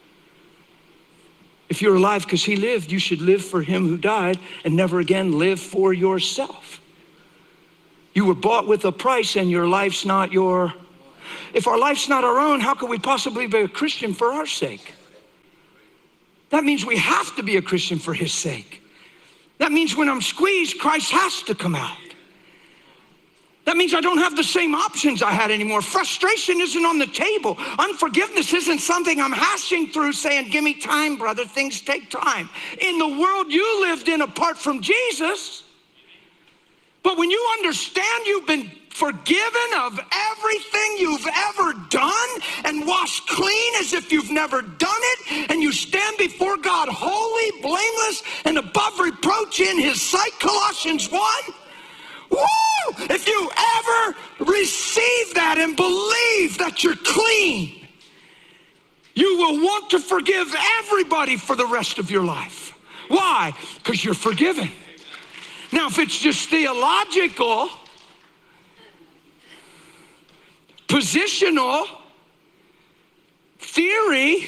If you're alive because he lived, you should live for him who died and never again live for yourself. You were bought with a price, and your life's not your... If our life's not our own, how could we possibly be a Christian for our sake? That means we have to be a Christian for his sake. That means when I'm squeezed, Christ has to come out. That means I don't have the same options I had anymore. Frustration isn't on the table. Unforgiveness isn't something I'm hashing through saying, give me time, brother, things take time. In the world you lived in apart from Jesus, but when you understand you've been forgiven of everything you've ever done and washed clean as if you've never done it, and you stand before God holy, blameless, and above reproach in his sight, Colossians 1, woo! If you ever receive that and believe that you're clean, you will want to forgive everybody for the rest of your life. Why? Because you're forgiven. Now, if it's just theological, positional, theory,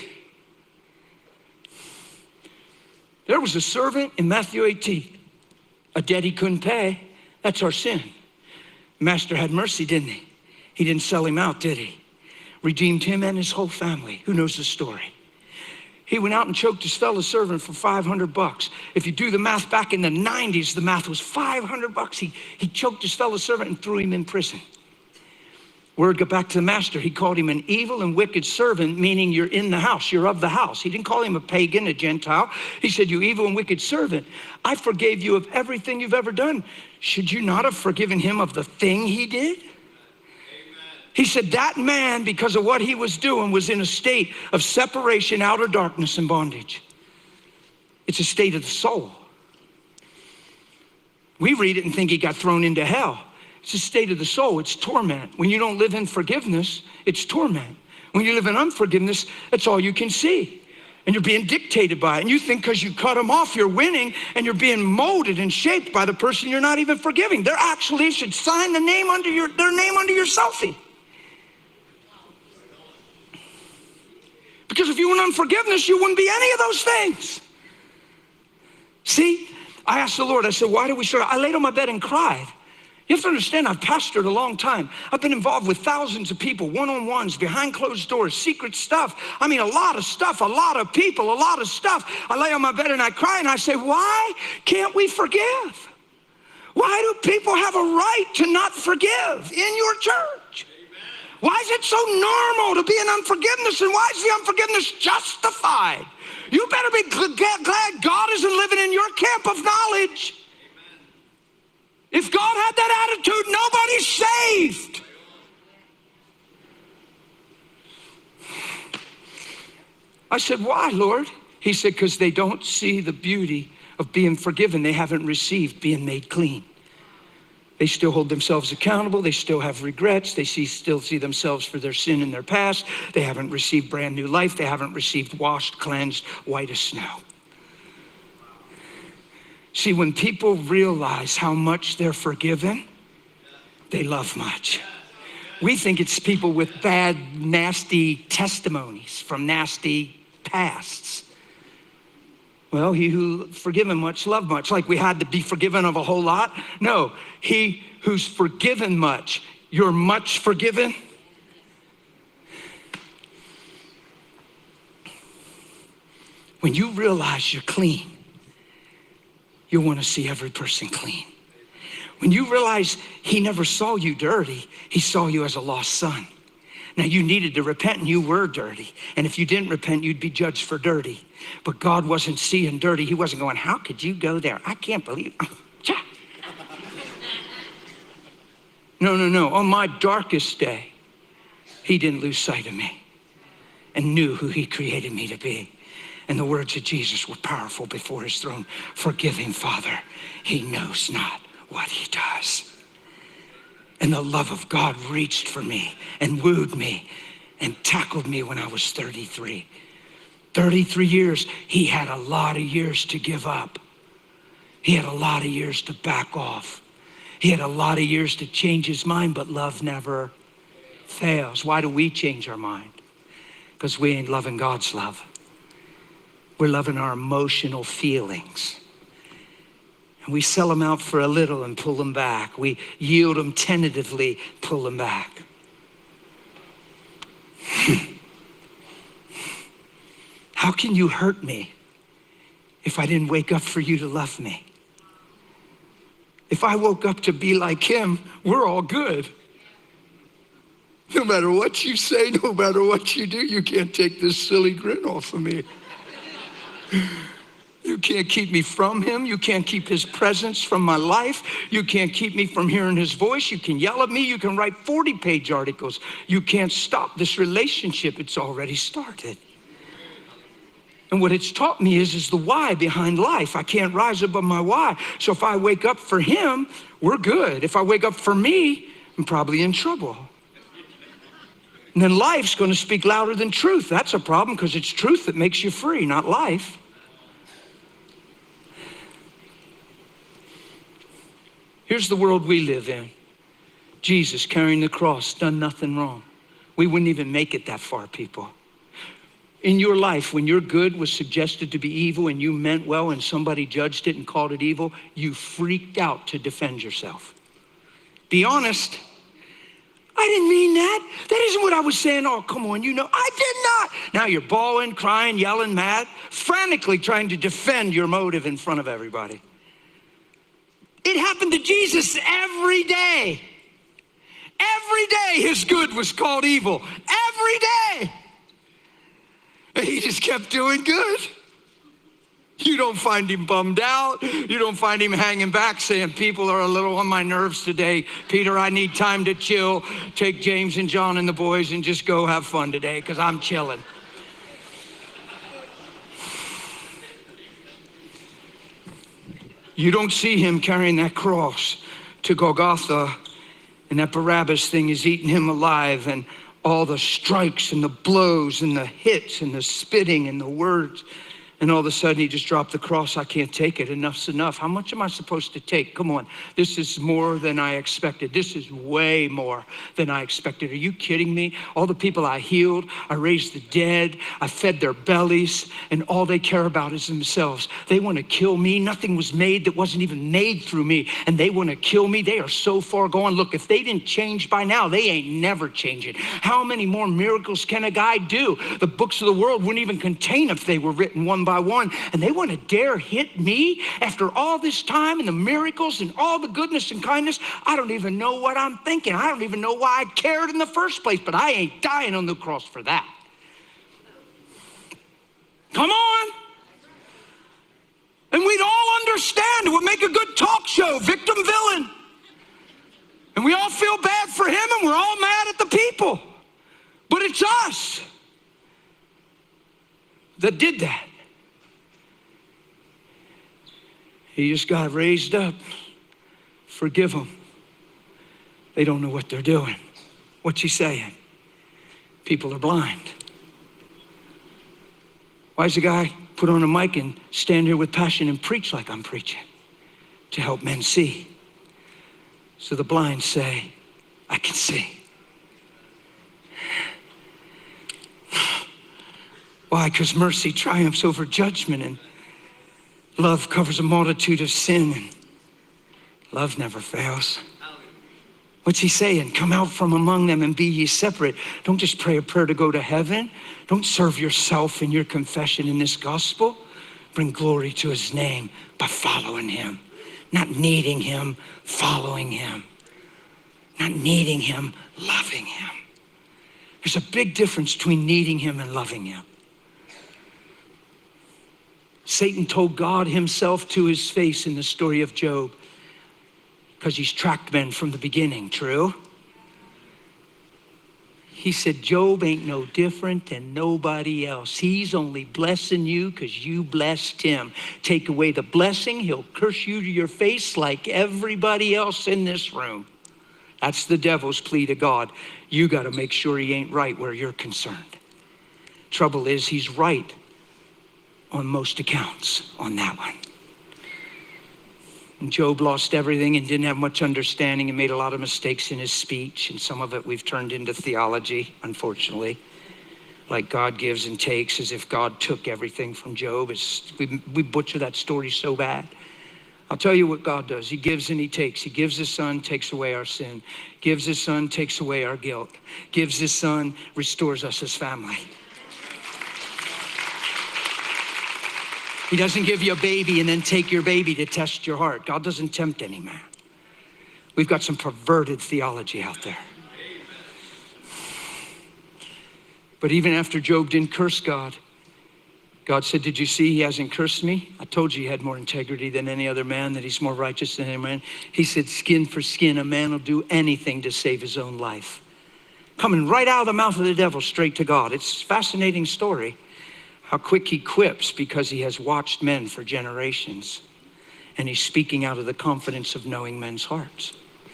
there was a servant in Matthew 18, a debt he couldn't pay. That's our sin. Master had mercy, didn't he? He didn't sell him out, did he? Redeemed him and his whole family. Who knows the story? He went out and choked his fellow servant for $500. If you do the math, back in the 90s, the math was $500. He choked his fellow servant and threw him in prison. Word got back to the master. He called him an evil and wicked servant, meaning you're in the house, you're of the house. He didn't call him a pagan, a Gentile. He said, you evil and wicked servant, I forgave you of everything you've ever done. Should you not have forgiven him of the thing he did? He said that man, because of what he was doing, was in a state of separation, outer darkness, and bondage. It's a state of the soul. We read it and think he got thrown into hell. It's a state of the soul. It's torment. When you don't live in forgiveness, it's torment. When you live in unforgiveness, that's all you can see. And you're being dictated by it. And you think because you cut them off, you're winning, and you're being molded and shaped by the person you're not even forgiving. They actually should sign their name under your selfie. Because if you were in unforgiveness, you wouldn't be any of those things. See, I asked the Lord, I said, why do we start? I laid on my bed and cried. You have to understand, I've pastored a long time. I've been involved with thousands of people, one-on-ones, behind closed doors, secret stuff. I mean, a lot of stuff, a lot of people, a lot of stuff. I lay on my bed and I cry and I say, why can't we forgive? Why do people have a right to not forgive in your church? Why is it so normal to be in unforgiveness, and why is the unforgiveness justified? You better be glad God isn't living in your camp of knowledge. If God had that attitude, nobody's saved. I said, why, Lord? He said, because they don't see the beauty of being forgiven. They haven't received being made clean. They still hold themselves accountable. They still have regrets. They still see themselves for their sin in their past. They haven't received brand new life. They haven't received washed, cleansed, white as snow. See, when people realize how much they're forgiven, they love much. We think it's people with bad, nasty testimonies from nasty pasts. Well, he who forgiven much, loved much. Like we had to be forgiven of a whole lot. No, he who's forgiven much, you're much forgiven. When you realize you're clean, you want to see every person clean. When you realize he never saw you dirty, he saw you as a lost son. Now you needed to repent and you were dirty. And if you didn't repent, you'd be judged for dirty. But God wasn't seeing dirty. He wasn't going, how could you go there? I can't believe it. No. On my darkest day, he didn't lose sight of me and knew who he created me to be. And the words of Jesus were powerful before his throne. Forgive him, Father. He knows not what he does. And the love of God reached for me and wooed me and tackled me when I was 33. 33 years, he had a lot of years to give up. He had a lot of years to back off. He had a lot of years to change his mind, but love never fails. Why do we change our mind? Because we ain't loving God's love. We're loving our emotional feelings. And we sell them out for a little and pull them back. We yield them tentatively, pull them back. How can you hurt me if I didn't wake up for you to love me? If I woke up to be like him, we're all good. No matter what you say, no matter what you do, you can't take this silly grin off of me. You can't keep me from him. You can't keep his presence from my life. You can't keep me from hearing his voice. You can yell at me. You can write 40-page articles. You can't stop this relationship. It's already started. And what it's taught me is the why behind life. I can't rise above my why. So if I wake up for him, we're good. If I wake up for me, I'm probably in trouble. And then life's going to speak louder than truth. That's a problem because it's truth that makes you free, not life. Here's the world we live in. Jesus carrying the cross, done nothing wrong. We wouldn't even make it that far, people. In your life, when your good was suggested to be evil and you meant well and somebody judged it and called it evil, you freaked out to defend yourself. Be honest. I didn't mean that. That isn't what I was saying. Oh, come on, you know, I did not. Now you're bawling, crying, yelling, mad, frantically trying to defend your motive in front of everybody. It happened to Jesus every day. Every day his good was called evil. Every day. And he just kept doing good. You don't find him bummed out. You don't find him hanging back saying, people are a little on my nerves today. Peter, I need time to chill. Take James and John and the boys and just go have fun today because I'm chilling. You don't see him carrying that cross to Golgotha, and that Barabbas thing is eating him alive, and all the strikes and the blows and the hits and the spitting and the words. And all of a sudden he just dropped the cross. I can't take it. Enough's enough. How much am I supposed to take? Come on. This is more than I expected. This is way more than I expected. Are you kidding me? All the people I healed, I raised the dead, I fed their bellies, and all they care about is themselves. They want to kill me. Nothing was made that wasn't even made through me. And they want to kill me. They are so far gone. Look, if they didn't change by now, they ain't never changing. How many more miracles can a guy do? The books of the world wouldn't even contain if they were written one by one, and they want to dare hit me after all this time and the miracles and all the goodness and kindness. I don't even know what I'm thinking. I don't even know why I cared in the first place, but I ain't dying on the cross for that. Come on. And we'd all understand. It would make a good talk show, victim, villain. And we all feel bad for him, and we're all mad at the people. But it's us that did that. He just got raised up. Forgive them. They don't know what they're doing. What's he saying? People are blind. Why does a guy put on a mic and stand here with passion and preach like I'm preaching? To help men see. So the blind say, I can see. Why? Because mercy triumphs over judgment, and love covers a multitude of sin, and love never fails. What's he saying? Come out from among them and be ye separate. Don't just pray a prayer to go to heaven. Don't serve yourself in your confession in this gospel. Bring glory to his name by following him. Not needing him, following him. Not needing him, loving him. There's a big difference between needing him and loving him. Satan told God himself to his face in the story of Job, because he's tracked men from the beginning, true? He said, Job ain't no different than nobody else. He's only blessing you because you blessed him. Take away the blessing, he'll curse you to your face like everybody else in this room. That's the devil's plea to God. You got to make sure he ain't right where you're concerned. Trouble is, he's right on most accounts on that one. And Job lost everything and didn't have much understanding and made a lot of mistakes in his speech, and some of it we've turned into theology, unfortunately. Like God gives and takes, as if God took everything from Job. We butcher that story so bad. I'll tell you what God does. He gives and he takes. He gives his son, takes away our sin. Gives his son, takes away our guilt. Gives his son, restores us as family. He doesn't give you a baby and then take your baby to test your heart. God doesn't tempt any man. We've got some perverted theology out there. But even after Job didn't curse God, God said, did you see he hasn't cursed me? I told you he had more integrity than any other man, that he's more righteous than any man. He said, skin for skin, a man will do anything to save his own life. Coming right out of the mouth of the devil straight to God. It's a fascinating story how quick he quips because he has watched men for generations. And he's speaking out of the confidence of knowing men's hearts.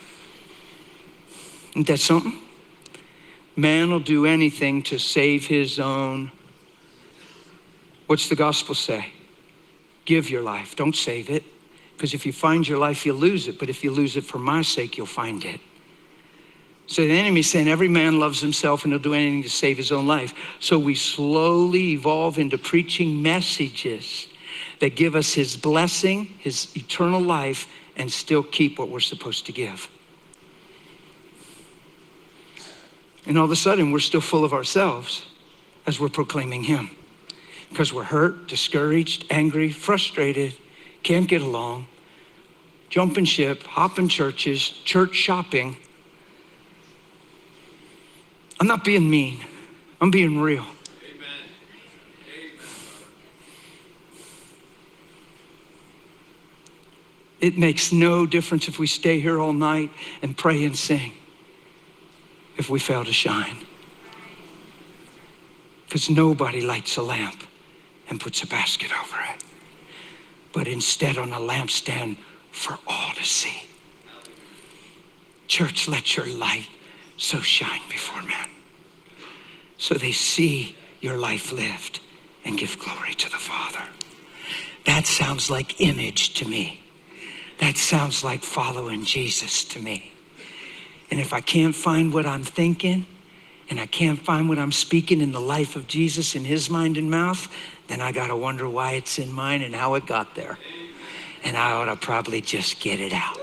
Isn't that something? Man will do anything to save his own. What's the gospel say? Give your life, don't save it. Because if you find your life, you'll lose it. But if you lose it for my sake, you'll find it. So the enemy's saying every man loves himself and he'll do anything to save his own life. So we slowly evolve into preaching messages that give us his blessing, his eternal life, and still keep what we're supposed to give. And all of a sudden, we're still full of ourselves as we're proclaiming him. Because we're hurt, discouraged, angry, frustrated, can't get along, jumping ship, hopping churches, church shopping. I'm not being mean. I'm being real. Amen. It makes no difference if we stay here all night and pray and sing if we fail to shine. Because nobody lights a lamp and puts a basket over it, but instead on a lampstand for all to see. Church, let your light so shine before men, so they see your life lived and give glory to the Father. That sounds like image to me. That sounds like following Jesus to me. And if I can't find what I'm thinking, and I can't find what I'm speaking in the life of Jesus in his mind and mouth, then I gotta wonder why it's in mine and how it got there. And I ought to probably just get it out.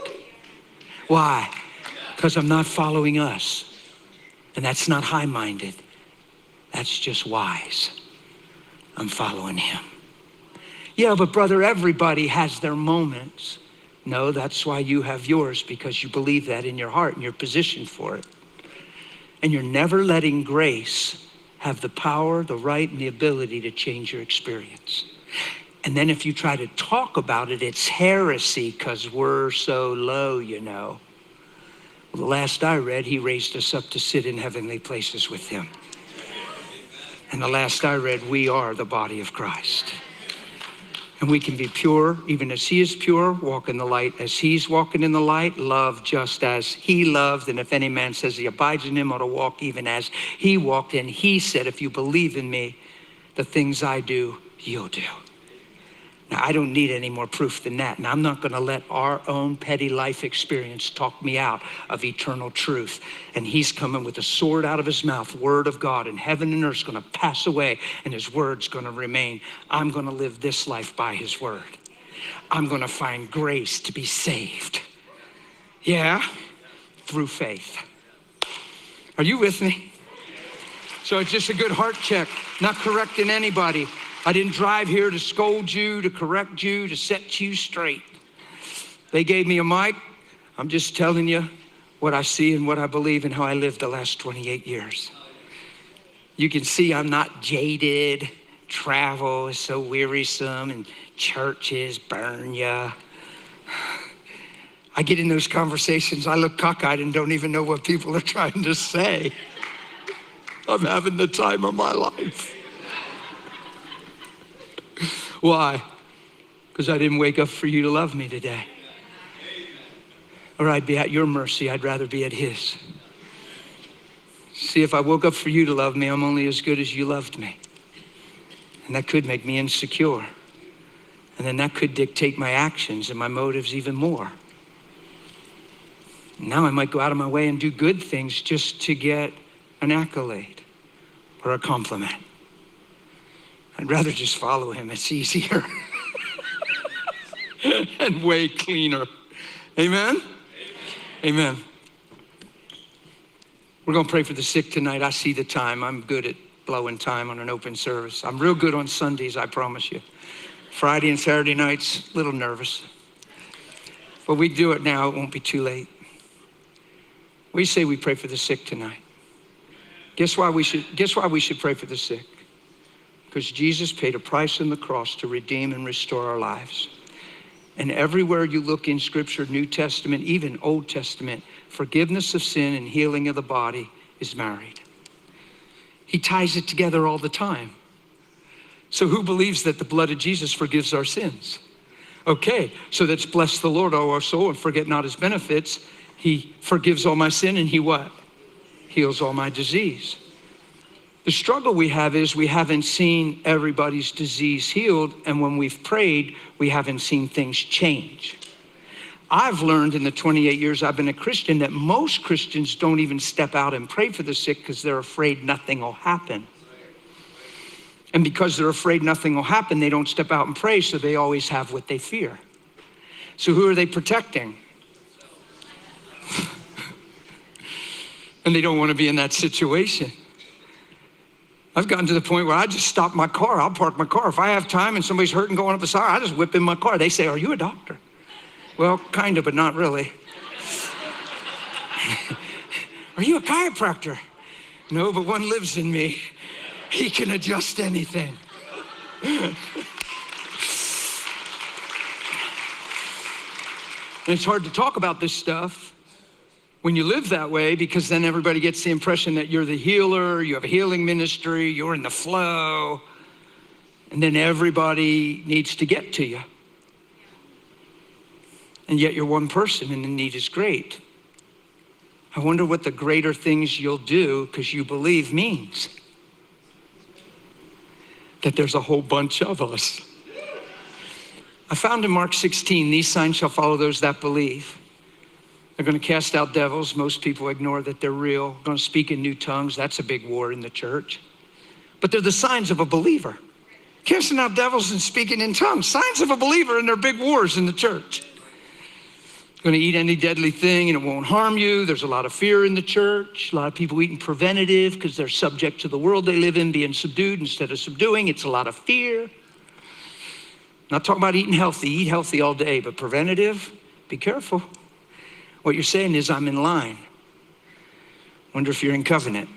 Why? Because I'm not following us. And that's not high-minded. That's just wise. I'm following him. Yeah, but brother, everybody has their moments. No, that's why you have yours, because you believe that in your heart and you're positioned for it. And you're never letting grace have the power, the right, and the ability to change your experience. And then if you try to talk about it, it's heresy because we're so low, you know. Well, the last I read, he raised us up to sit in heavenly places with him. And the last I read, we are the body of Christ. And we can be pure, even as he is pure, walk in the light as he's walking in the light, love just as he loved. And if any man says he abides in him, ought to walk even as he walked. And he said, if you believe in me, the things I do, you'll do. Now, I don't need any more proof than that. And I'm not going to let our own petty life experience talk me out of eternal truth. And he's coming with a sword out of his mouth, word of God, and heaven and earth is going to pass away and his word's going to remain. I'm going to live this life by his word. I'm going to find grace to be saved. Yeah, through faith. Are you with me? So it's just a good heart check, not correcting anybody. I didn't drive here to scold you, to correct you, to set you straight. They gave me a mic. I'm just telling you what I see and what I believe and how I lived the last 28 years. You can see I'm not jaded. Travel is so wearisome and churches burn ya. I get in those conversations, I look cockeyed and don't even know what people are trying to say. I'm having the time of my life. Why? Because I didn't wake up for you to love me today. Or I'd be at your mercy. I'd rather be at his. See, if I woke up for you to love me, I'm only as good as you loved me. And that could make me insecure. And then that could dictate my actions and my motives even more. Now I might go out of my way and do good things just to get an accolade or a compliment. I'd rather just follow him. It's easier and way cleaner. Amen? Amen. We're going to pray for the sick tonight. I see the time. I'm good at blowing time on an open service. I'm real good on Sundays, I promise you. Friday and Saturday nights, a little nervous. But we do it now. It won't be too late. We say we pray for the sick tonight. Guess why we should pray for the sick? Because Jesus paid a price on the cross to redeem and restore our lives. And everywhere you look in Scripture, New Testament, even Old Testament, forgiveness of sin and healing of the body is married. He ties it together all the time. So who believes that the blood of Jesus forgives our sins? Okay, so let's bless the Lord, O our soul, and forget not his benefits. He forgives all my sin, and he what? Heals all my disease. The struggle we have is we haven't seen everybody's disease healed, and when we've prayed, we haven't seen things change. I've learned in the 28 years I've been a Christian that most Christians don't even step out and pray for the sick because they're afraid nothing will happen. And because they're afraid nothing will happen, they don't step out and pray, so they always have what they fear. So who are they protecting? And they don't want to be in that situation. I've gotten to the point where I just stop my car. I'll park my car. If I have time and somebody's hurting going up a side, I just whip in my car. They say, are you a doctor? Well, kind of, but not really. Are you a chiropractor? No, but one lives in me. He can adjust anything. And it's hard to talk about this stuff when you live that way, because then everybody gets the impression that you're the healer, you have a healing ministry, you're in the flow, and then everybody needs to get to you. And yet you're one person and the need is great. I wonder what the greater things you'll do because you believe means. That there's a whole bunch of us. I found in Mark 16, these signs shall follow those that believe. They're going to cast out devils. Most people ignore that they're real. Going to speak in new tongues. That's a big war in the church. But they're the signs of a believer. Casting out devils and speaking in tongues. Signs of a believer, and they're big wars in the church. Going to eat any deadly thing and it won't harm you. There's a lot of fear in the church. A lot of people eating preventative because they're subject to the world they live in, being subdued instead of subduing. It's a lot of fear. Not talking about eating healthy. Eat healthy all day, but preventative, be careful. What you're saying is, I'm in line. Wonder if you're in covenant.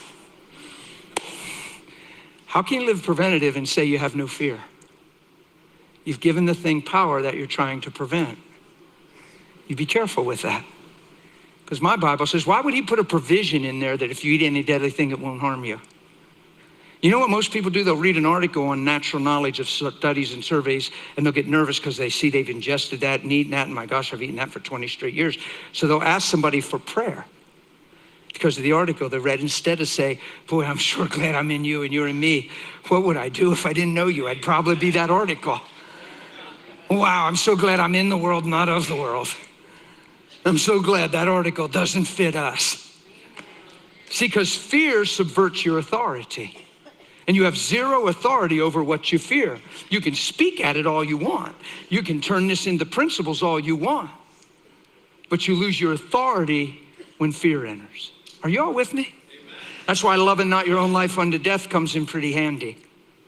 How can you live preventative and say you have no fear? You've given the thing power that you're trying to prevent. You be careful with that. Because my Bible says, why would he put a provision in there that if you eat any deadly thing, it won't harm you? You know what most people do? They'll read an article on natural knowledge of studies and surveys, and they'll get nervous because they see they've ingested that and eaten that, and my gosh, I've eaten that for 20 straight years. So they'll ask somebody for prayer because of the article they read. Instead of say, boy, I'm sure glad I'm in you and you're in me. What would I do if I didn't know you? I'd probably be that article. Wow, I'm so glad I'm in the world, not of the world. I'm so glad that article doesn't fit us. See, because fear subverts your authority. And you have zero authority over what you fear. You can speak at it all you want. You can turn this into principles all you want. But you lose your authority when fear enters. Are you all with me? Amen. That's why loving not your own life unto death comes in pretty handy.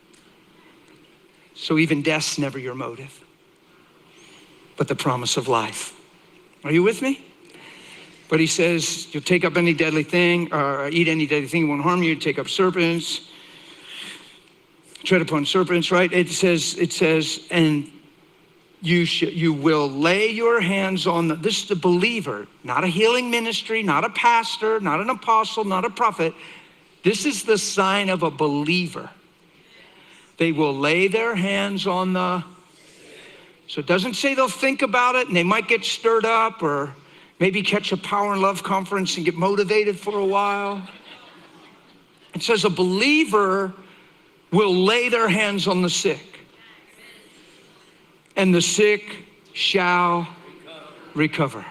So even death's never your motive, but the promise of life. Are you with me? But he says, you'll take up any deadly thing, or eat any deadly thing, it won't harm you. Take up serpents, tread upon serpents, right? It says, and you will lay your hands on this is the believer, not a healing ministry, not a pastor, not an apostle, not a prophet. This is the sign of a believer. They will lay their hands on the, so it doesn't say they'll think about it and they might get stirred up or maybe catch a power and love conference and get motivated for a while. It says a believer will lay their hands on the sick, and the sick shall recover.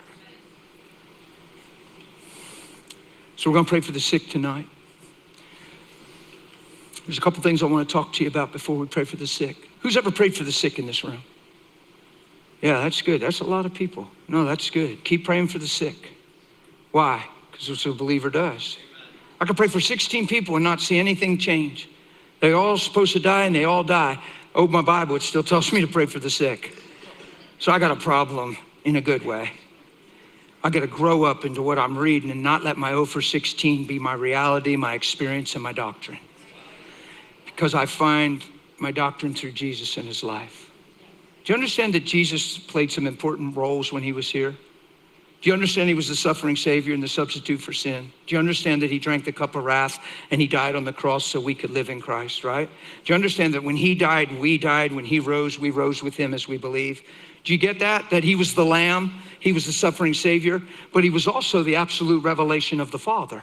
So we're going to pray for the sick tonight. There's a couple things I want to talk to you about before we pray for the sick. Who's ever prayed for the sick in this room? Yeah, that's good. That's a lot of people. No, that's good. Keep praying for the sick. Why? Because that's what a believer does. I can pray for 16 people and not see anything change. They're all supposed to die and they all die. Open my Bible, it still tells me to pray for the sick. So I got a problem in a good way. I got to grow up into what I'm reading and not let my 0 for 16 be my reality, my experience, and my doctrine. Because I find my doctrine through Jesus and his life. Do you understand that Jesus played some important roles when he was here? Do you understand he was the suffering Savior and the substitute for sin? Do you understand that he drank the cup of wrath and he died on the cross so we could live in Christ, right? Do you understand that when he died, we died? When he rose, we rose with him as we believe? Do you get that? That he was the Lamb, he was the suffering Savior, but he was also the absolute revelation of the Father.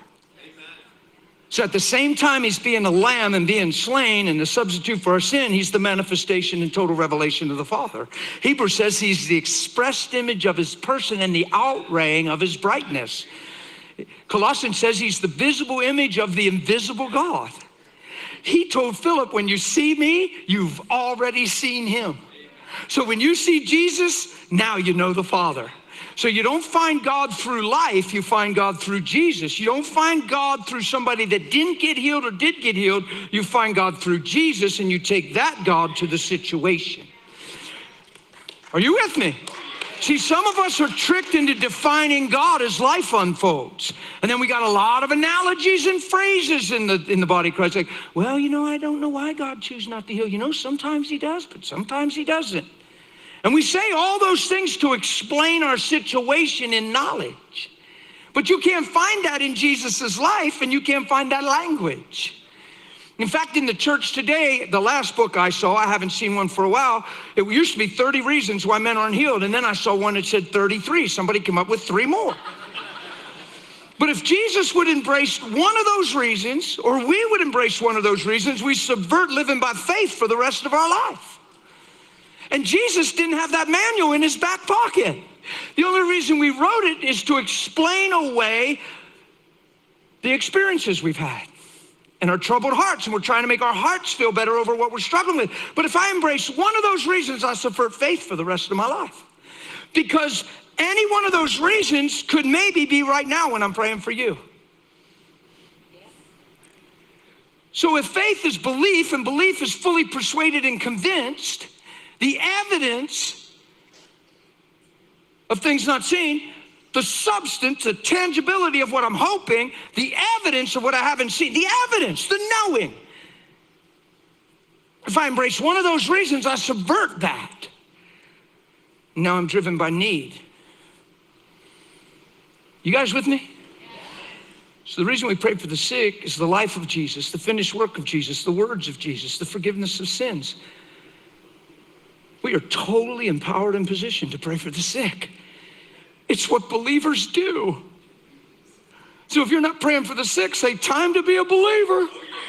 So at the same time he's being a lamb and being slain and the substitute for our sin, he's the manifestation and total revelation of the Father. Hebrews says he's the expressed image of his person and the outraying of his brightness. Colossians says he's the visible image of the invisible God. He told Philip, when you see me, you've already seen him. So when you see Jesus, now you know the Father. So you don't find God through life, you find God through Jesus. You don't find God through somebody that didn't get healed or did get healed. You find God through Jesus, and you take that God to the situation. Are you with me? See, some of us are tricked into defining God as life unfolds. And then we got a lot of analogies and phrases in the body of Christ. Like, well, I don't know why God chooses not to heal. Sometimes he does, but sometimes he doesn't. And we say all those things to explain our situation in knowledge. But you can't find that in Jesus' life, and you can't find that language. In fact, in the church today, the last book I saw, I haven't seen one for a while, it used to be 30 reasons why men aren't healed, and then I saw one that said 33. Somebody came up with 3 more. But if Jesus would embrace one of those reasons, or we would embrace one of those reasons, we subvert living by faith for the rest of our life. And Jesus didn't have that manual in his back pocket. The only reason we wrote it is to explain away the experiences we've had and our troubled hearts, and we're trying to make our hearts feel better over what we're struggling with. But if I embrace one of those reasons, I subvert faith for the rest of my life. Because any one of those reasons could maybe be right now when I'm praying for you. So if faith is belief, and belief is fully persuaded and convinced, the evidence of things not seen, the substance, the tangibility of what I'm hoping, the evidence of what I haven't seen, the evidence, the knowing. If I embrace one of those reasons, I subvert that. Now I'm driven by need. You guys with me? So the reason we pray for the sick is the life of Jesus, the finished work of Jesus, the words of Jesus, the forgiveness of sins. We are totally empowered and positioned to pray for the sick. It's what believers do. So if you're not praying for the sick, say, time to be a believer.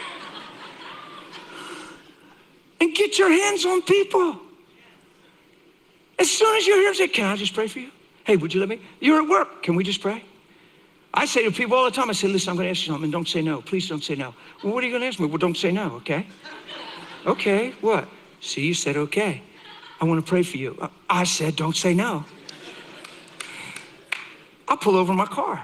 And get your hands on people. As soon as you're here, say, can I just pray for you? Hey, would you let me? You're at work. Can we just pray? I say to people all the time, I say, listen, I'm going to ask you something. Don't say no. Please don't say no. Well, what are you going to ask me? Well, don't say no, okay? Okay, what? See, you said okay. I want to pray for you. I said, don't say no. I'll pull over my car.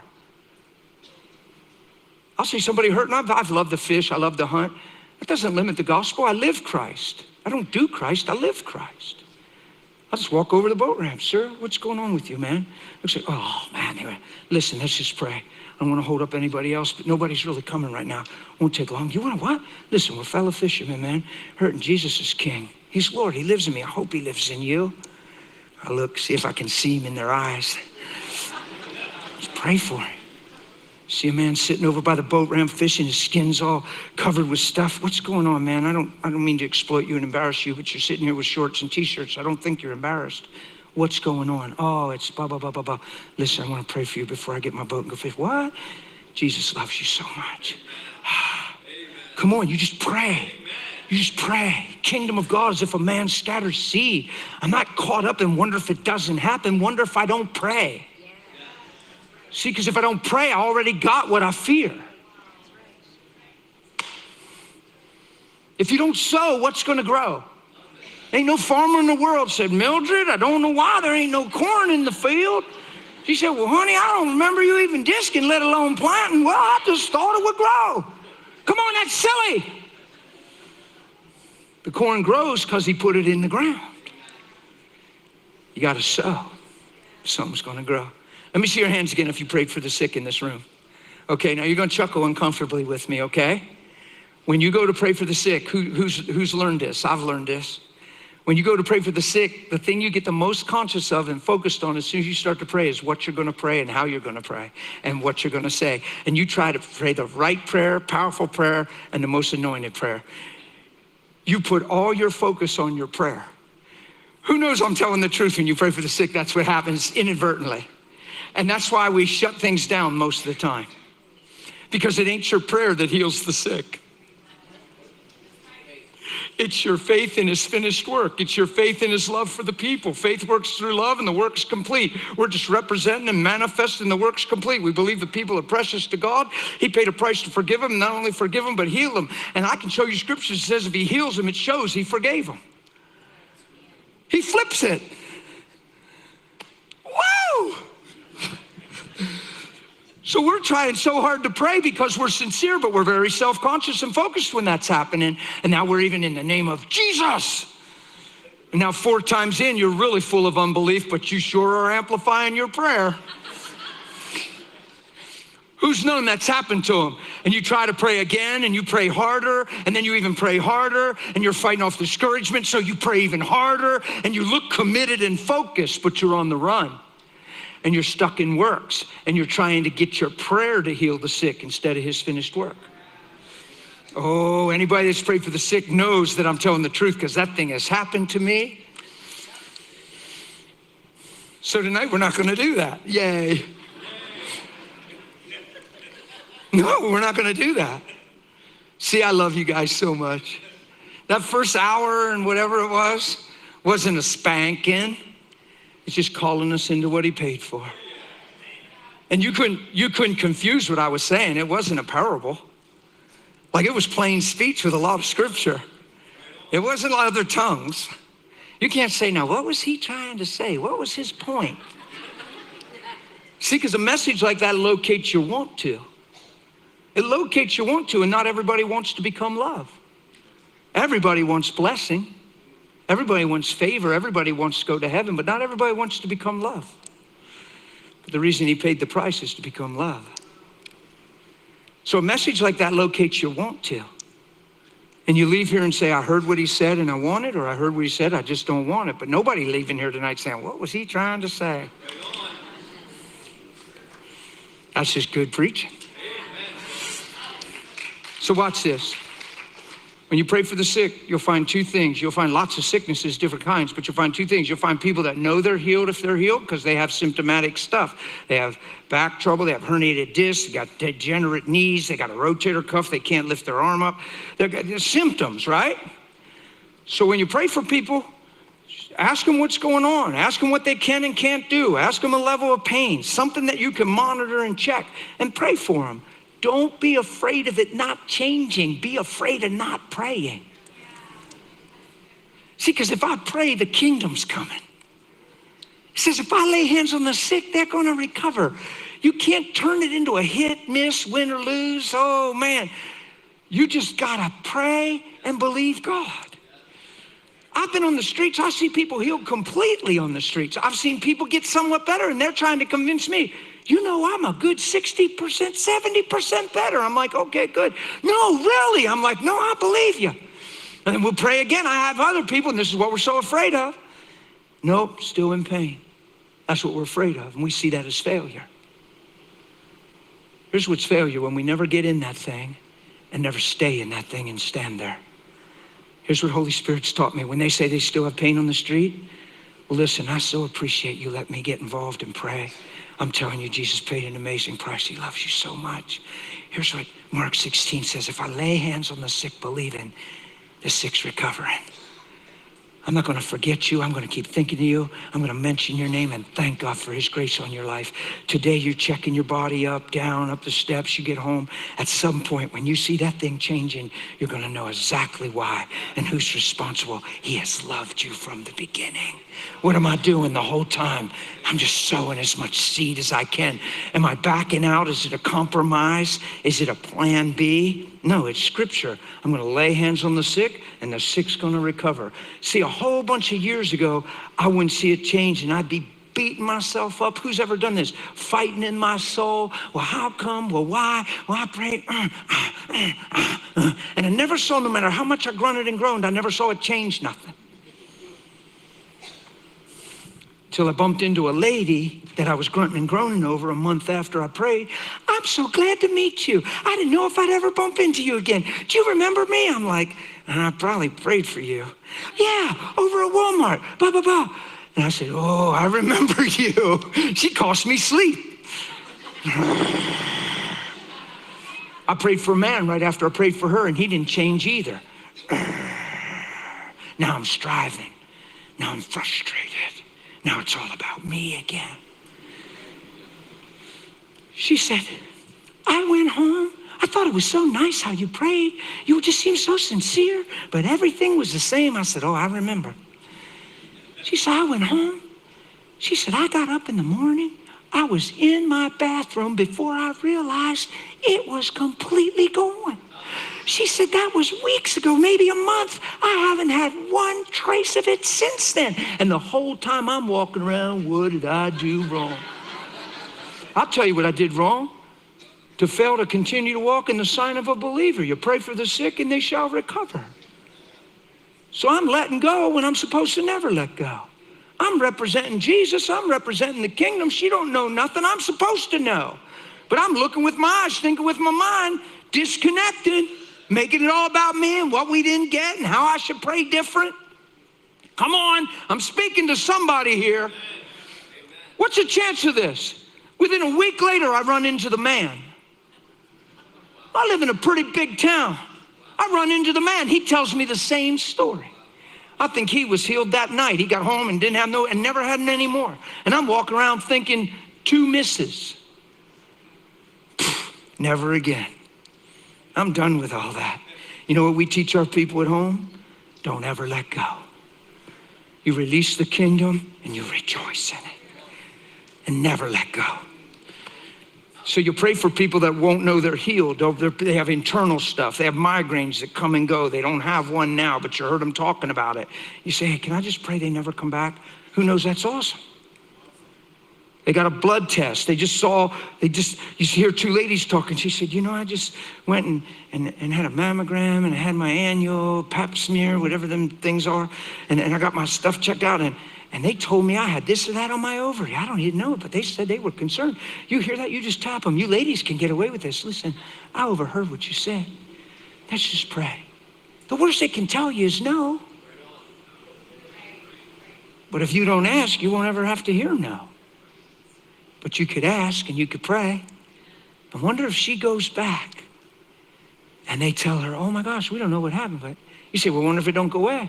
I'll see somebody hurting. I've loved to fish. I love to hunt. That doesn't limit the gospel. I live Christ. I don't do Christ. I live Christ. I'll just walk over the boat ramp. Sir, what's going on with you, man? They'll say, oh, man. Listen, let's just pray. I don't want to hold up anybody else, but nobody's really coming right now. Won't take long. You want to what? Listen, we're fellow fishermen, man. Hurting. Jesus is king. He's Lord. He lives in me. I hope he lives in you. I look, see if I can see him in their eyes. Just pray for him. See a man sitting over by the boat ramp fishing, his skin's all covered with stuff. What's going on, man? I don't mean to exploit you and embarrass you, but you're sitting here with shorts and t-shirts. I don't think you're embarrassed. What's going on? Oh, it's blah, blah, blah, blah, blah. Listen, I want to pray for you before I get my boat and go fish. What? Jesus loves you so much. Come on, you just pray. You just pray. Kingdom of God is if a man scatters seed. I'm not caught up in wonder if it doesn't happen. Wonder if I don't pray. See, because if I don't pray, I already got what I fear. If you don't sow, what's going to grow? Ain't no farmer in the world said, Mildred, I don't know why there ain't no corn in the field. She said, well, honey, I don't remember you even disking, let alone planting. Well, I just thought it would grow. Come on, that's silly. The corn grows because he put it in the ground. You got to sow. Something's going to grow. Let me see your hands again if you prayed for the sick in this room. Okay, now you're gonna chuckle uncomfortably with me, okay? When you go to pray for the sick, who's learned this? I've learned this. When you go to pray for the sick, the thing you get the most conscious of and focused on as soon as you start to pray is what you're gonna pray and how you're gonna pray and what you're gonna say. And you try to pray the right prayer, powerful prayer, and the most anointed prayer. You put all your focus on your prayer. Who knows I'm telling the truth when you pray for the sick? That's what happens inadvertently. And that's why we shut things down most of the time. Because it ain't your prayer that heals the sick. It's your faith in his finished work. It's your faith in his love for the people. Faith works through love and the work's complete. We're just representing and manifesting the work's complete. We believe the people are precious to God. He paid a price to forgive them, not only forgive them, but heal them. And I can show you scripture that says if he heals them, it shows he forgave them. He flips it. Woo! So we're trying so hard to pray because we're sincere, but we're very self-conscious and focused when that's happening. And now we're even in the name of Jesus. And now 4 times in, you're really full of unbelief, but you sure are amplifying your prayer. Who's known that's happened to them? And you try to pray again, and you pray harder, and then you even pray harder, and you're fighting off discouragement, so you pray even harder, and you look committed and focused, but you're on the run. And you're stuck in works, and you're trying to get your prayer to heal the sick instead of his finished work. Oh, anybody that's prayed for the sick knows that I'm telling the truth, because that thing has happened to me. So tonight we're not going to do that. Yay. No, we're not going to do that. See, I love you guys so much. That first hour and whatever it was wasn't a spanking. It's just calling us into what he paid for. And you couldn't confuse what I was saying. It wasn't a parable. Like, it was plain speech with a lot of scripture. It wasn't other tongues. You can't say, now, what was he trying to say? What was his point? See, because a message like that locates your want to. It locates your want to, and not everybody wants to become love. Everybody wants blessing. Everybody wants favor. Everybody wants to go to heaven, but not everybody wants to become love. But the reason he paid the price is to become love. So a message like that locates your want to. And you leave here and say, I heard what he said and I want it, or I heard what he said, I just don't want it. But nobody leaving here tonight saying, what was he trying to say? That's just good preaching. So watch this. When you pray for the sick, you'll find 2 things. You'll find lots of sicknesses, different kinds, but you'll find 2 things. You'll find people that know they're healed if they're healed because they have symptomatic stuff. They have back trouble, they have herniated discs, they got degenerate knees, they got a rotator cuff, they can't lift their arm up. They're symptoms, right? So when you pray for people, ask them what's going on. Ask them what they can and can't do. Ask them a level of pain, something that you can monitor and check, and pray for them. Don't be afraid of it not changing. Be afraid of not praying. See, because if I pray, the kingdom's coming. He says, if I lay hands on the sick, they're going to recover. You can't turn it into a hit, miss, win or lose. Oh, man. You just got to pray and believe God. I've been on the streets. I see people healed completely on the streets. I've seen people get somewhat better, and they're trying to convince me, you know, I'm a good 60%, 70% better. I'm like, okay, good. No, really? I'm like, no, I believe you. And then we'll pray again. I have other people, and this is what we're so afraid of. Nope, still in pain. That's what we're afraid of, and we see that as failure. Here's what's failure: when we never get in that thing and never stay in that thing and stand there. Here's what Holy Spirit's taught me. When they say they still have pain on the street, well, listen, I so appreciate you letting me get involved and pray. I'm telling you, Jesus paid an amazing price. He loves you so much. Here's what Mark 16 says. If I lay hands on the sick, believing, the sick's recovering. I'm not going to forget you. I'm going to keep thinking of you. I'm going to mention your name and thank God for his grace on your life. Today, you're checking your body up, down, up the steps. You get home. At some point, when you see that thing changing, you're going to know exactly why and who's responsible. He has loved you from the beginning. What am I doing the whole time? I'm just sowing as much seed as I can. Am I backing out? Is it a compromise? Is it a plan B? No, it's scripture. I'm going to lay hands on the sick and the sick's going to recover. See, a whole bunch of years ago, I wouldn't see it change and I'd be beating myself up. Who's ever done this? Fighting in my soul. Well, how come? Well, why? Well, I prayed. And I never saw, no matter how much I grunted and groaned, I never saw it change nothing. Till I bumped into a lady that I was grunting and groaning over a month after I prayed. I'm so glad to meet you. I didn't know if I'd ever bump into you again. Do you remember me? I'm like, I probably prayed for you. Yeah, over at Walmart, blah, blah, blah. And I said, oh, I remember you. She cost me sleep. I prayed for a man right after I prayed for her, and he didn't change either. Now I'm striving. Now I'm frustrated. Now it's all about me again. She said, I went home. I thought it was so nice how you prayed. You just seemed so sincere, but everything was the same. I said, oh, I remember. She said, I went home. She said, I got up in the morning. I was in my bathroom before I realized it was completely gone. She said, that was weeks ago, maybe a month. I haven't had one trace of it since then. And the whole time I'm walking around, what did I do wrong? I'll tell you what I did wrong. To fail to continue to walk in the sign of a believer. You pray for the sick and they shall recover. So I'm letting go when I'm supposed to never let go. I'm representing Jesus. I'm representing the kingdom. She don't know nothing. I'm supposed to know. But I'm looking with my eyes, thinking with my mind, disconnected, making it all about me and what we didn't get and how I should pray different. Come on, I'm speaking to somebody here. What's the chance of this? Within a week later, I run into the man. I live in a pretty big town. I run into the man. He tells me the same story. I think he was healed that night. He got home and didn't have no, and never had any more. And I'm walking around thinking, 2 misses. Never again. I'm done with all that. You know what we teach our people at home? Don't ever let go. You release the kingdom and you rejoice in it. And never let go. So you pray for people that won't know they're healed. They have internal stuff. They have migraines that come and go. They don't have one now, but you heard them talking about it. You say, hey, can I just pray they never come back? Who knows? That's awesome. They got a blood test. You hear 2 ladies talking. She said, you know, I just went and had a mammogram and I had my annual pap smear, whatever them things are. And I got my stuff checked out and they told me I had this or that on my ovary. I don't even know it, but they said they were concerned. You hear that? You just tap them. You ladies can get away with this. Listen, I overheard what you said. Let's just pray. The worst they can tell you is no. But if you don't ask, you won't ever have to hear no. But you could ask and you could pray. I wonder if she goes back and they tell her, oh my gosh, we don't know what happened. But you say, well, wonder if it don't go away.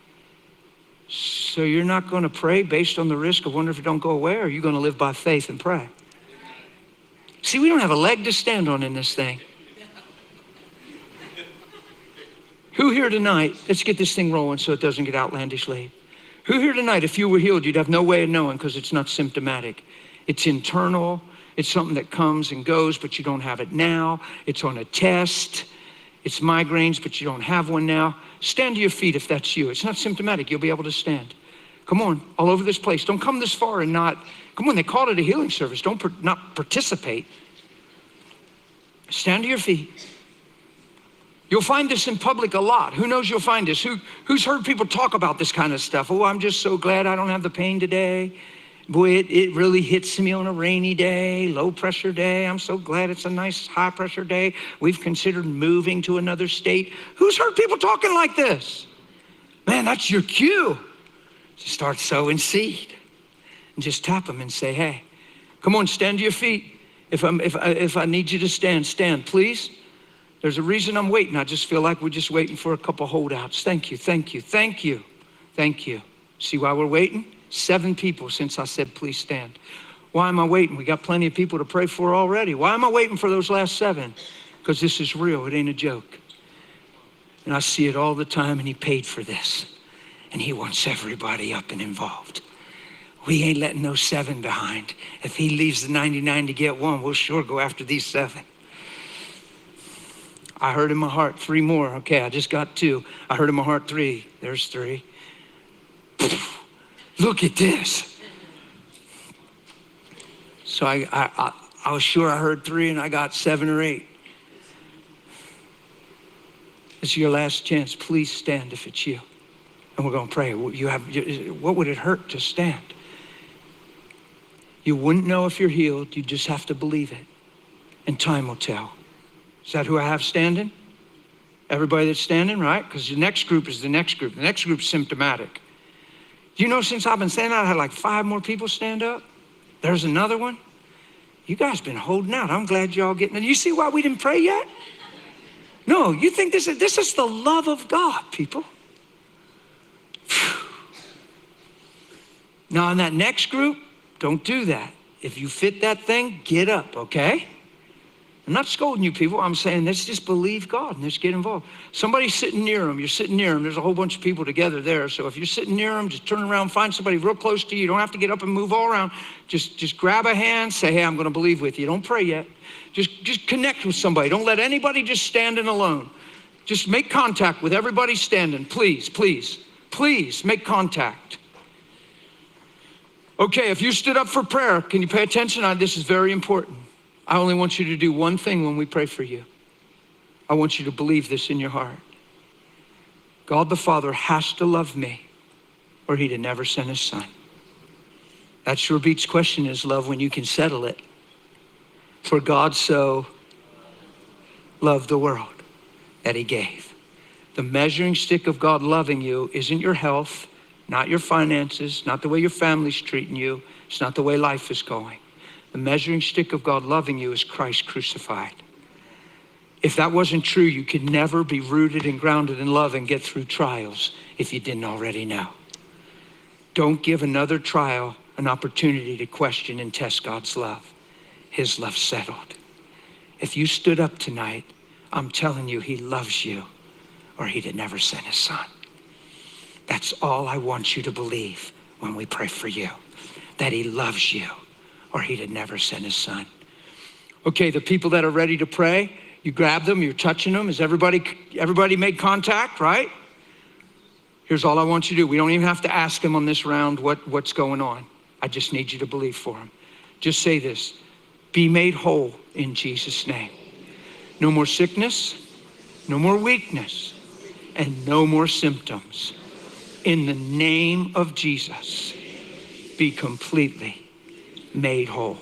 So you're not going to pray based on the risk of wonder if it don't go away, or are you going to live by faith and pray? See, we don't have a leg to stand on in this thing. Who here tonight, let's get this thing rolling so it doesn't get outlandish late. Who here tonight, if you were healed, you'd have no way of knowing because it's not symptomatic. It's internal. It's something that comes and goes, but you don't have it now. It's on a test. It's migraines, but you don't have one now. Stand to your feet if that's you. It's not symptomatic. You'll be able to stand. Come on, all over this place. Don't come this far and not, come on, they called it a healing service. Don't not participate. Stand to your feet. You'll find this in public a lot. Who knows you'll find this? Who's heard people talk about this kind of stuff? Oh, I'm just so glad I don't have the pain today. Boy, it really hits me on a rainy day, low pressure day. I'm so glad it's a nice high pressure day. We've considered moving to another state. Who's heard people talking like this? Man, that's your cue to start sowing seed. And just tap them and say, hey, come on, stand to your feet. If I need you to stand, stand, please. There's a reason I'm waiting. I just feel like we're just waiting for a couple holdouts. Thank you, thank you, thank you, thank you. See why we're waiting? 7 people since I said, please stand. Why am I waiting? We got plenty of people to pray for already. Why am I waiting for those last 7? Because this is real. It ain't a joke. And I see it all the time, and he paid for this. And he wants everybody up and involved. We ain't letting those 7 behind. If he leaves the 99 to get 1, we'll sure go after these 7. I heard in my heart 3 more. Okay, I just got 2. I heard in my heart 3. There's 3. Look at this. So I was sure I heard 3 and I got 7 or 8. This is your last chance. Please stand if it's you. And we're going to pray. What would it hurt to stand? You wouldn't know if you're healed. You just have to believe it. And time will tell. Is that who I have standing? Everybody that's standing, right? Because the next group is the next group. The next group's symptomatic. You know, since I've been standing out, I had like 5 more people stand up. There's another one. You guys been holding out. I'm glad y'all getting it. You see why we didn't pray yet? No, you think this is the love of God, people. Now in that next group, don't do that. If you fit that thing, get up, okay? I'm not scolding you people. I'm saying let's just believe God and let's get involved. Somebody's sitting near them. You're sitting near them. There's a whole bunch of people together there. So if you're sitting near them, just turn around, find somebody real close to you. You don't have to get up and move all around. Just grab a hand, say, hey, I'm going to believe with you. Don't pray yet. Just connect with somebody. Don't let anybody just standing alone. Just make contact with everybody standing. Please, please, please make contact. Okay, if you stood up for prayer, can you pay attention? This is very important. I only want you to do one thing when we pray for you. I want you to believe this in your heart. God the Father has to love me or he'd have never sent his son. That sure beats question is love when you can settle it. For God so loved the world that he gave. The measuring stick of God loving you isn't your health, not your finances, not the way your family's treating you. It's not the way life is going. The measuring stick of God loving you is Christ crucified. If that wasn't true, you could never be rooted and grounded in love and get through trials if you didn't already know. Don't give another trial an opportunity to question and test God's love. His love settled. If you stood up tonight, I'm telling you, he loves you or he'd have never sent his son. That's all I want you to believe when we pray for you, that he loves you or he'd have never sent his son. Okay, the people that are ready to pray, you grab them, you're touching them. Is everybody made contact, right? Here's all I want you to do. We don't even have to ask them on this round what's going on. I just need you to believe for them. Just say this, be made whole in Jesus' name. No more sickness, no more weakness, and no more symptoms. In the name of Jesus, be completely made whole.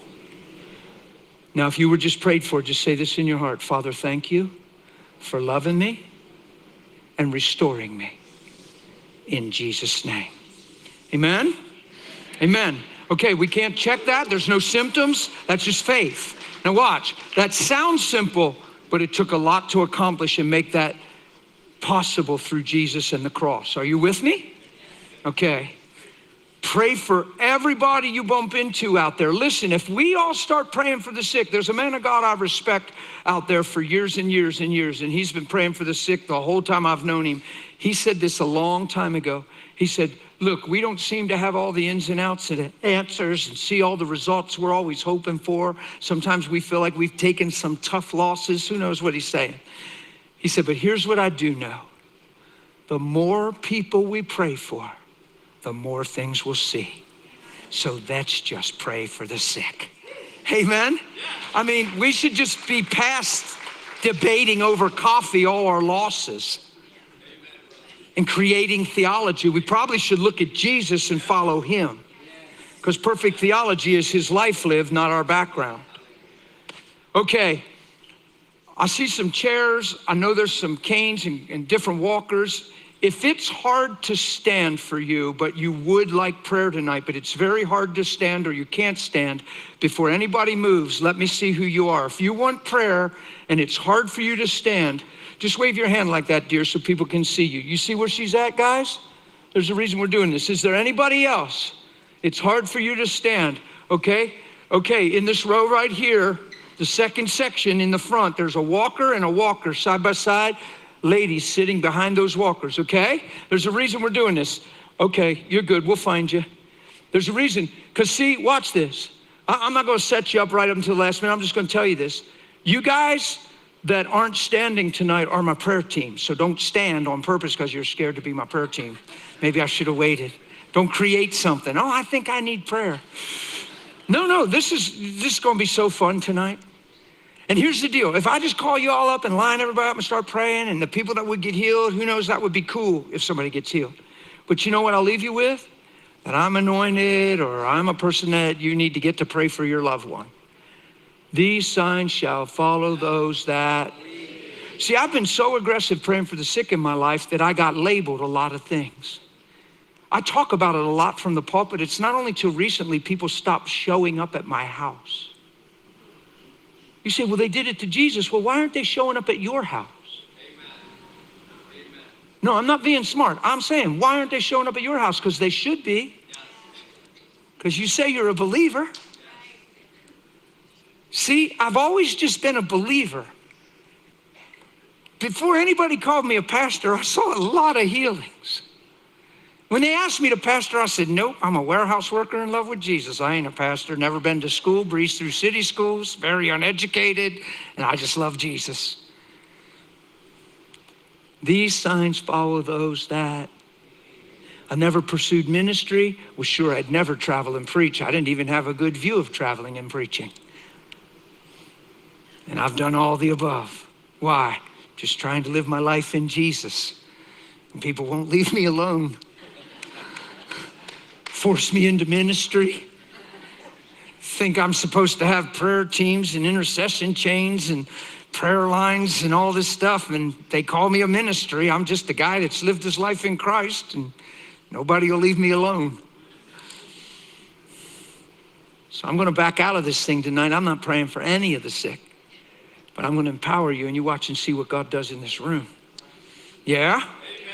Now, if you were just prayed for, just say this in your heart. Father, thank you for loving me and restoring me in Jesus' name. Amen? Amen. Okay, we can't check that. There's no symptoms. That's just faith. Now watch, that sounds simple, but it took a lot to accomplish and make that possible through Jesus and the cross. Are you with me? Okay. Pray for everybody you bump into out there. Listen, if we all start praying for the sick, there's a man of God I respect out there for years and years and years, and he's been praying for the sick the whole time I've known him. He said this a long time ago. He said, look, we don't seem to have all the ins and outs and the answers and see all the results we're always hoping for. Sometimes we feel like we've taken some tough losses. Who knows what he's saying? He said, but here's what I do know. The more people we pray for, the more things we'll see. So let's just pray for the sick. Amen? I mean, we should just be past debating over coffee all our losses and creating theology. We probably should look at Jesus and follow him, because perfect theology is his life lived, not our background. Okay, I see some chairs. I know there's some canes and different walkers. If it's hard to stand for you, but you would like prayer tonight, but it's very hard to stand or you can't stand, before anybody moves, let me see who you are. If you want prayer and it's hard for you to stand, just wave your hand like that, dear, so people can see you. You see where she's at, guys? There's a reason we're doing this. Is there anybody else? It's hard for you to stand, okay? Okay, in this row right here, the second section in the front, there's a walker and a walker side by side. Ladies sitting behind those walkers, okay? There's a reason we're doing this. Okay, you're good, we'll find you. There's a reason, because see, watch this. I'm not gonna set you up right up until the last minute, I'm just gonna tell you this. You guys that aren't standing tonight are my prayer team, so don't stand on purpose because you're scared to be my prayer team. Maybe I should have waited. Don't create something. Oh, I think I need prayer. No, this is gonna be so fun tonight. And here's the deal. If I just call you all up and line everybody up and start praying and the people that would get healed, who knows, that would be cool if somebody gets healed. But you know what I'll leave you with? That I'm anointed or I'm a person that you need to get to pray for your loved one. These signs shall follow those that. See, I've been so aggressive praying for the sick in my life that I got labeled a lot of things. I talk about it a lot from the pulpit. It's not only till recently people stopped showing up at my house. You say, well, they did it to Jesus. Well, why aren't they showing up at your house? Amen. No, I'm not being smart. I'm saying, why aren't they showing up at your house? Because they should be. Because you say you're a believer. See, I've always just been a believer. Before anybody called me a pastor, I saw a lot of healings. When they asked me to pastor, I said, nope, I'm a warehouse worker in love with Jesus. I ain't a pastor, never been to school, breezed through city schools, very uneducated, and I just love Jesus. These signs follow those that. I never pursued ministry, was sure I'd never travel and preach. I didn't even have a good view of traveling and preaching. And I've done all the above. Why? Just trying to live my life in Jesus. And people won't leave me alone. Force me into ministry. Think I'm supposed to have prayer teams and intercession chains and prayer lines and all this stuff. And they call me a ministry. I'm just a guy that's lived his life in Christ and nobody will leave me alone. So I'm going to back out of this thing tonight. I'm not praying for any of the sick, but I'm going to empower you and you watch and see what God does in this room. Yeah?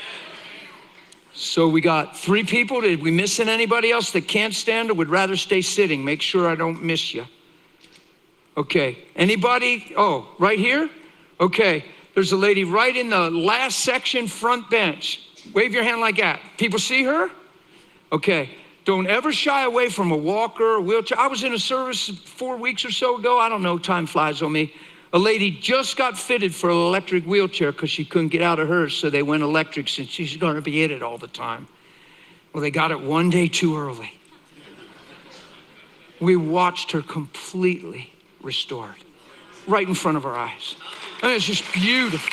So we got 3 people. Did we missing anybody else that can't stand or would rather stay sitting? Make sure I don't miss you. Okay, anybody? Oh, right here? Okay, there's a lady right in the last section, front bench. Wave your hand like that. People see her? Okay, don't ever shy away from a walker or wheelchair. I was in a service 4 weeks or so ago. I don't know, time flies on me. A lady just got fitted for an electric wheelchair because she couldn't get out of hers, so they went electric since she's going to be in it all the time. Well, they got it one day too early. We watched her completely restored right in front of our eyes. I mean, it's just beautiful.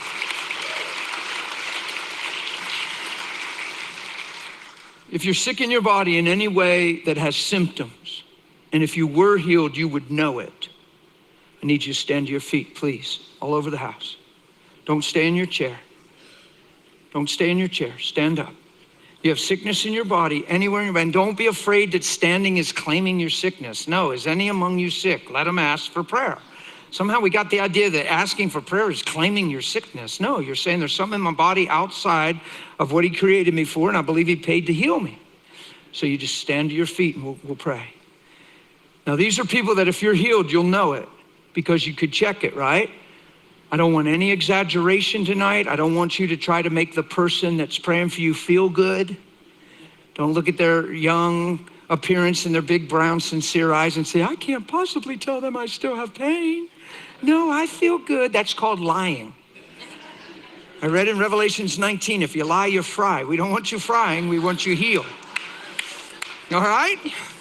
If you're sick in your body in any way that has symptoms, and if you were healed, you would know it. I need you to stand to your feet, please, all over the house. Don't stay in your chair. Don't stay in your chair. Stand up. You have sickness in your body, anywhere in your body. And don't be afraid that standing is claiming your sickness. No, is any among you sick? Let them ask for prayer. Somehow we got the idea that asking for prayer is claiming your sickness. No, you're saying there's something in my body outside of what he created me for, and I believe he paid to heal me. So you just stand to your feet and we'll pray. Now, these are people that if you're healed, you'll know it, because you could check it, right? I don't want any exaggeration tonight. I don't want you to try to make the person that's praying for you feel good. Don't look at their young appearance and their big brown sincere eyes and say, I can't possibly tell them I still have pain. No, I feel good. That's called lying. I read in Revelations 19, if you lie, you fry. We don't want you frying, we want you healed. All right?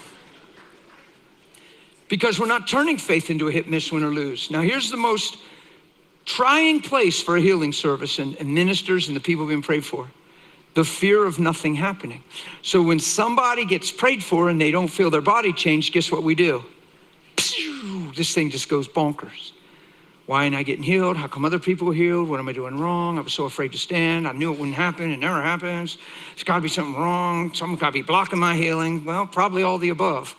Because we're not turning faith into a hit, miss, win, or lose. Now, here's the most trying place for a healing service and ministers and the people being prayed for. The fear of nothing happening. So when somebody gets prayed for and they don't feel their body change, guess what we do? This thing just goes bonkers. Why ain't I getting healed? How come other people are healed? What am I doing wrong? I was so afraid to stand. I knew it wouldn't happen. It never happens. There's got to be something wrong. Something's got to be blocking my healing. Well, probably all the above.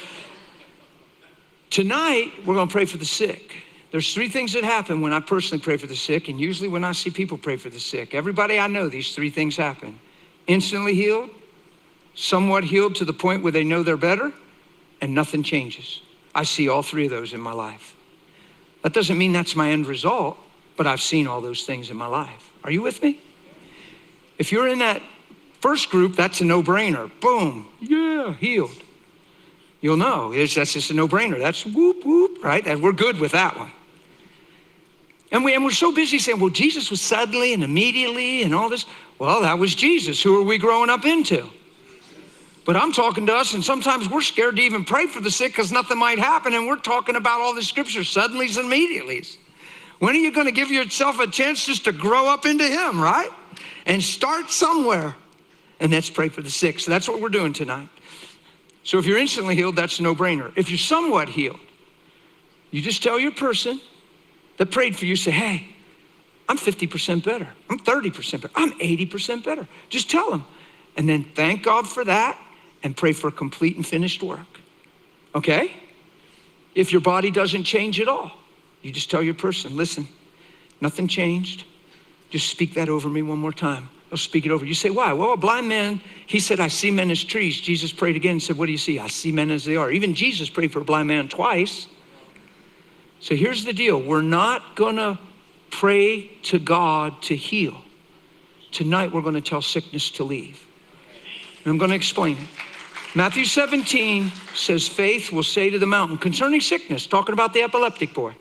Tonight, we're going to pray for the sick. There's 3 things that happen when I personally pray for the sick, and usually when I see people pray for the sick. Everybody I know, these 3 things happen. Instantly healed, somewhat healed to the point where they know they're better, and nothing changes. I see all 3 of those in my life. That doesn't mean that's my end result, but I've seen all those things in my life. Are you with me? If you're in that first group, that's a no-brainer. Boom, yeah, healed. You'll know, that's just a no-brainer. That's whoop, whoop, right? And we're good with that one. And we're so busy saying, well, Jesus was suddenly and immediately and all this. Well, that was Jesus. Who are we growing up into? But I'm talking to us, and sometimes we're scared to even pray for the sick because nothing might happen, and we're talking about all the scripture, suddenlies and immediatelys. When are you going to give yourself a chance just to grow up into him, right? And start somewhere. And let's pray for the sick. So that's what we're doing tonight. So if you're instantly healed, that's a no-brainer. If you're somewhat healed, you just tell your person that prayed for you, say, hey, I'm 50% better. I'm 30% better. I'm 80% better. Just tell them. And then thank God for that and pray for complete and finished work. Okay? If your body doesn't change at all, you just tell your person, listen, nothing changed. Just speak that over me one more time. I'll speak it over. You say, why? Well, a blind man, he said, I see men as trees. Jesus prayed again and said, what do you see? I see men as they are. Even Jesus prayed for a blind man twice. So here's the deal. We're not gonna pray to God to heal. Tonight, we're gonna tell sickness to leave. And I'm gonna explain it. Matthew 17 says, faith will say to the mountain, concerning sickness, talking about the epileptic boy.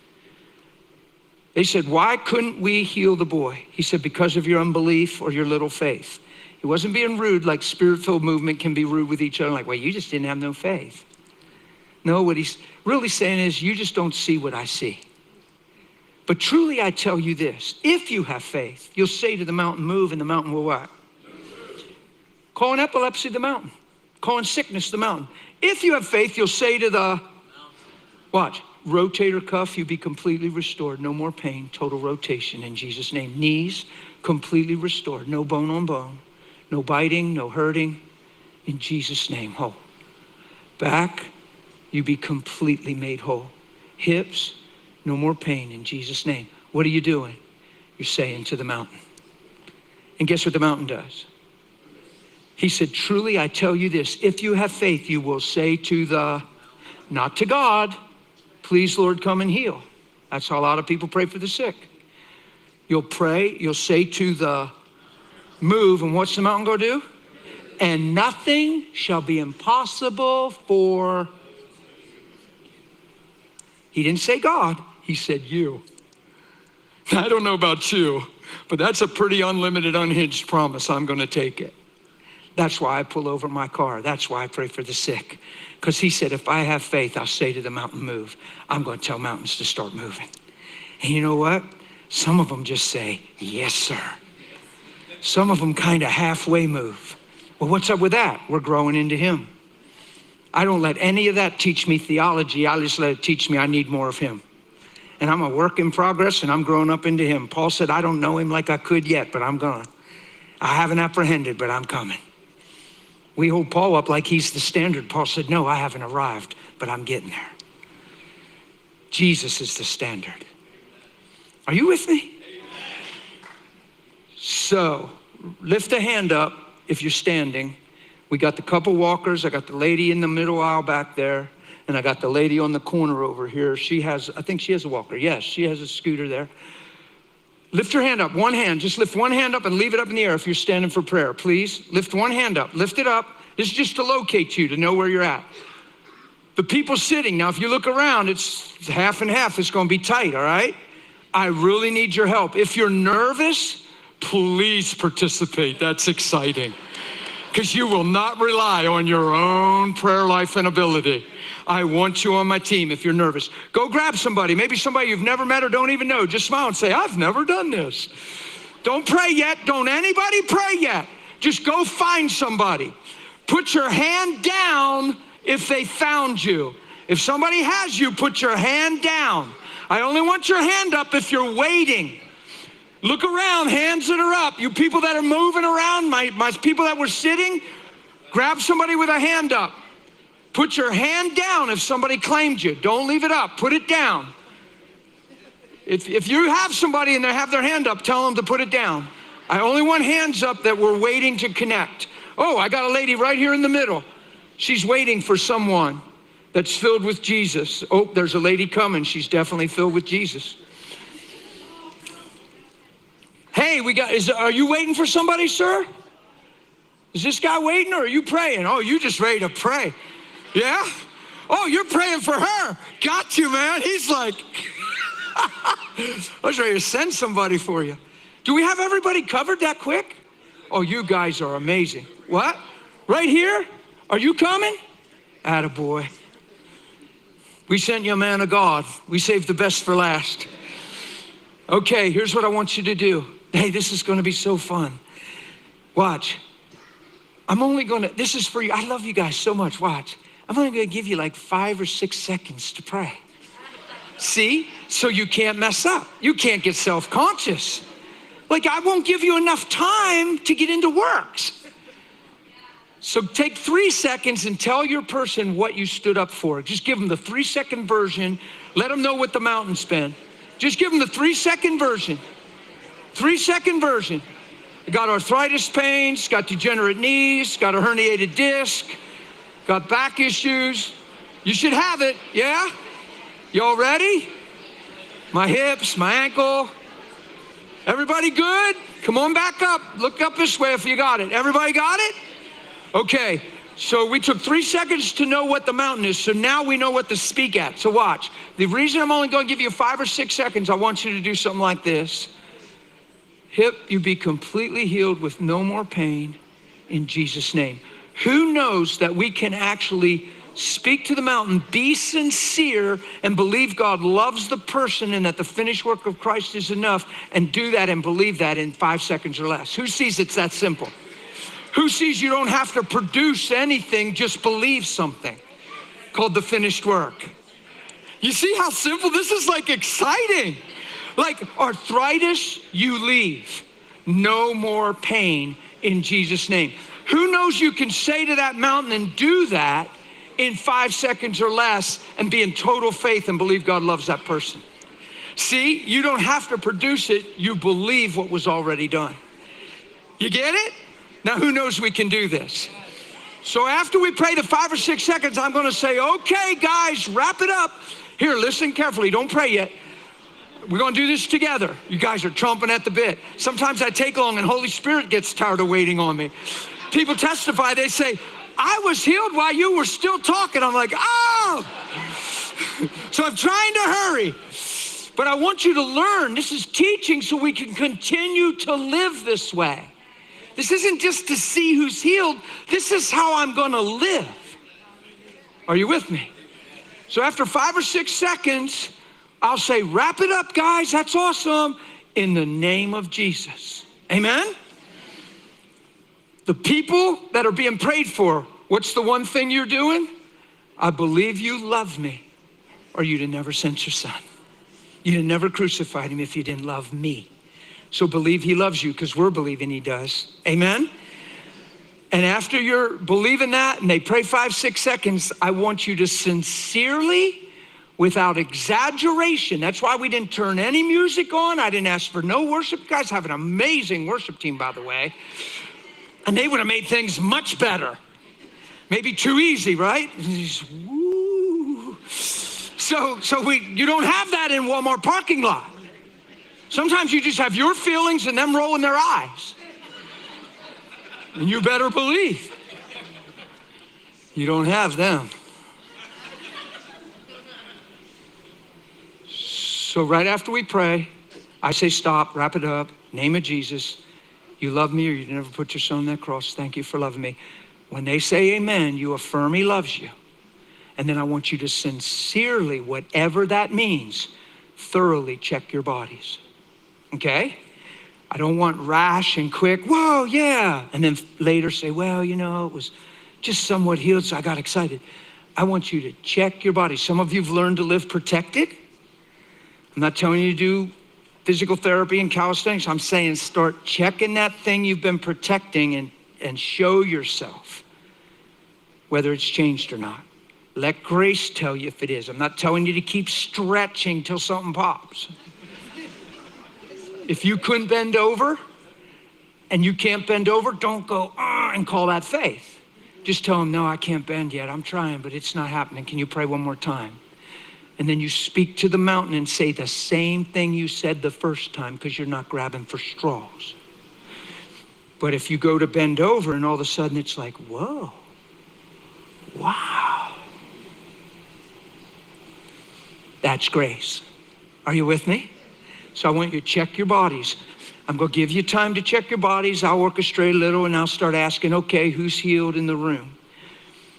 They said, why couldn't we heal the boy? He said, because of your unbelief or your little faith. He wasn't being rude like Spirit-filled movement can be rude with each other. Like, well, you just didn't have no faith. No, what he's really saying is, you just don't see what I see. But truly, I tell you this, if you have faith, you'll say to the mountain, move, and the mountain will what? Calling epilepsy the mountain. Calling sickness the mountain. If you have faith, you'll say to the, watch, rotator cuff, you be completely restored. No more pain, total rotation in Jesus' name. Knees, completely restored. No bone on bone. No biting, no hurting. In Jesus' name, whole. Back, you be completely made whole. Hips, no more pain in Jesus' name. What are you doing? You're saying to the mountain. And guess what the mountain does? He said, truly, I tell you this, if you have faith, you will say to the, not to God, please, Lord, come and heal. That's how a lot of people pray for the sick. You'll pray, you'll say to the move, and what's the mountain go do? And nothing shall be impossible for, he didn't say God, he said you. I don't know about you, but that's a pretty unlimited, unhinged promise. I'm gonna take it. That's why I pull over my car. That's why I pray for the sick. Because he said, if I have faith, I'll say to the mountain, move. I'm going to tell mountains to start moving. And you know what? Some of them just say, yes, sir. Some of them kind of halfway move. Well, what's up with that? We're growing into him. I don't let any of that teach me theology. I just let it teach me I need more of him. And I'm a work in progress, and I'm growing up into him. Paul said, I don't know him like I could yet, but I'm going. I haven't apprehended, but I'm coming. We hold Paul up like he's the standard. Paul said, no, I haven't arrived, but I'm getting there. Jesus is the standard. Are you with me? So lift a hand up if you're standing. We got the couple walkers. I got the lady in the middle aisle back there, and I got the lady on the corner over here. I think she has a walker. Yes, she has a scooter there. Lift your hand up, one hand. Just lift one hand up and leave it up in the air if you're standing for prayer, please. Lift one hand up, lift it up. This is just to locate you, to know where you're at. The people sitting, now if you look around, it's half and half. It's gonna be tight, all right? I really need your help. If you're nervous, please participate. That's exciting. Because you will not rely on your own prayer life and ability. I want you on my team if you're nervous. Go grab somebody, maybe somebody you've never met or don't even know. Just smile and say, I've never done this. Don't pray yet. Don't anybody pray yet. Just go find somebody. Put your hand down if they found you. If somebody has you, put your hand down. I only want your hand up if you're waiting. Look around, hands that are up. You people that are moving around, my people that were sitting, grab somebody with a hand up. Put your hand down if somebody claimed you. Don't leave it up, put it down. If you have somebody and they have their hand up, tell them to put it down. I only want hands up that we're waiting to connect. Oh, I got a lady right here in the middle. She's waiting for someone that's filled with Jesus. Oh, there's a lady coming. She's definitely filled with Jesus. Hey, are you waiting for somebody, sir? Is this guy waiting or are you praying? Oh, you just ready to pray. Yeah? Oh, you're praying for her. Got you, man. He's like, I was ready to send somebody for you. Do we have everybody covered that quick? Oh, you guys are amazing. What? Right here? Are you coming? Attaboy. We sent you a man of God. We saved the best for last. Okay, here's what I want you to do. Hey, this is gonna be so fun. Watch. This is for you. I love you guys so much. Watch. I'm only gonna give you like 5 or 6 seconds to pray. See? So you can't mess up. You can't get self-conscious. Like, I won't give you enough time to get into works. So take 3 seconds and tell your person what you stood up for. Just give them the 3-second version. Let them know what the mountain's been. Just give them the 3-second version. 3-second version. Got arthritis pains, got degenerate knees, got a herniated disc, got back issues. You should have it, yeah? Y'all ready? My hips, my ankle. Everybody good? Come on back up. Look up this way if you got it. Everybody got it? Okay, so we took 3 seconds to know what the mountain is, so now we know what to speak at. So watch. The reason I'm only going to give you 5 or 6 seconds, I want you to do something like this. Hip, you be completely healed with no more pain in Jesus' name. Who knows that we can actually speak to the mountain, be sincere, and believe God loves the person and that the finished work of Christ is enough, and do that and believe that in 5 seconds or less? Who sees it's that simple? Who sees you don't have to produce anything, just believe something called the finished work? You see how simple? This is like exciting. Like arthritis, you leave. No more pain in Jesus' name. Who knows you can say to that mountain and do that in 5 seconds or less and be in total faith and believe God loves that person? See, you don't have to produce it. You believe what was already done. You get it? Now, who knows we can do this? So after we pray the 5 or 6 seconds, I'm going to say, okay, guys, wrap it up. Here, listen carefully. Don't pray yet. We're going to do this together. You guys are chomping at the bit. Sometimes I take long and Holy Spirit gets tired of waiting on me. People testify. They say, I was healed while you were still talking. I'm like, oh. So I'm trying to hurry. But I want you to learn. This is teaching so we can continue to live this way. This isn't just to see who's healed. This is how I'm going to live. Are you with me? So after 5 or 6 seconds, I'll say, wrap it up, guys. That's awesome. In the name of Jesus. Amen? The people that are being prayed for, what's the one thing you're doing? I believe you love me, or you'd have never sent your son. You'd have never crucified him if you didn't love me. So believe he loves you, because we're believing he does. Amen? And after you're believing that and they pray 5, 6 seconds, I want you to sincerely, without exaggeration. That's why we didn't turn any music on. I didn't ask for no worship. You guys have an amazing worship team, by the way. And they would have made things much better. Maybe too easy, right? Woo. So you don't have that in Walmart parking lot. Sometimes you just have your feelings and them rolling their eyes. And you better believe you don't have them. So right after we pray, I say stop, wrap it up, name of Jesus. You love me, or you never put your son on that cross. Thank you for loving me. When they say amen, you affirm he loves you. And then I want you to sincerely, whatever that means, thoroughly check your bodies. Okay? I don't want rash and quick, whoa, yeah. And then later say, well, you know, it was just somewhat healed, so I got excited. I want you to check your body. Some of you have learned to live protected. I'm not telling you to do physical therapy and calisthenics. I'm saying start checking that thing you've been protecting and show yourself whether it's changed or not. Let grace tell you if it is. I'm not telling you to keep stretching till something pops. If you couldn't bend over and you can't bend over, don't go and call that faith. Just tell them, no, I can't bend yet. I'm trying, but it's not happening. Can you pray one more time? And then you speak to the mountain and say the same thing you said the first time, because you're not grabbing for straws. But if you go to bend over and all of a sudden it's like, whoa, wow. That's grace. Are you with me? So I want you to check your bodies. I'm going to give you time to check your bodies. I'll orchestrate a little and I'll start asking, okay, who's healed in the room?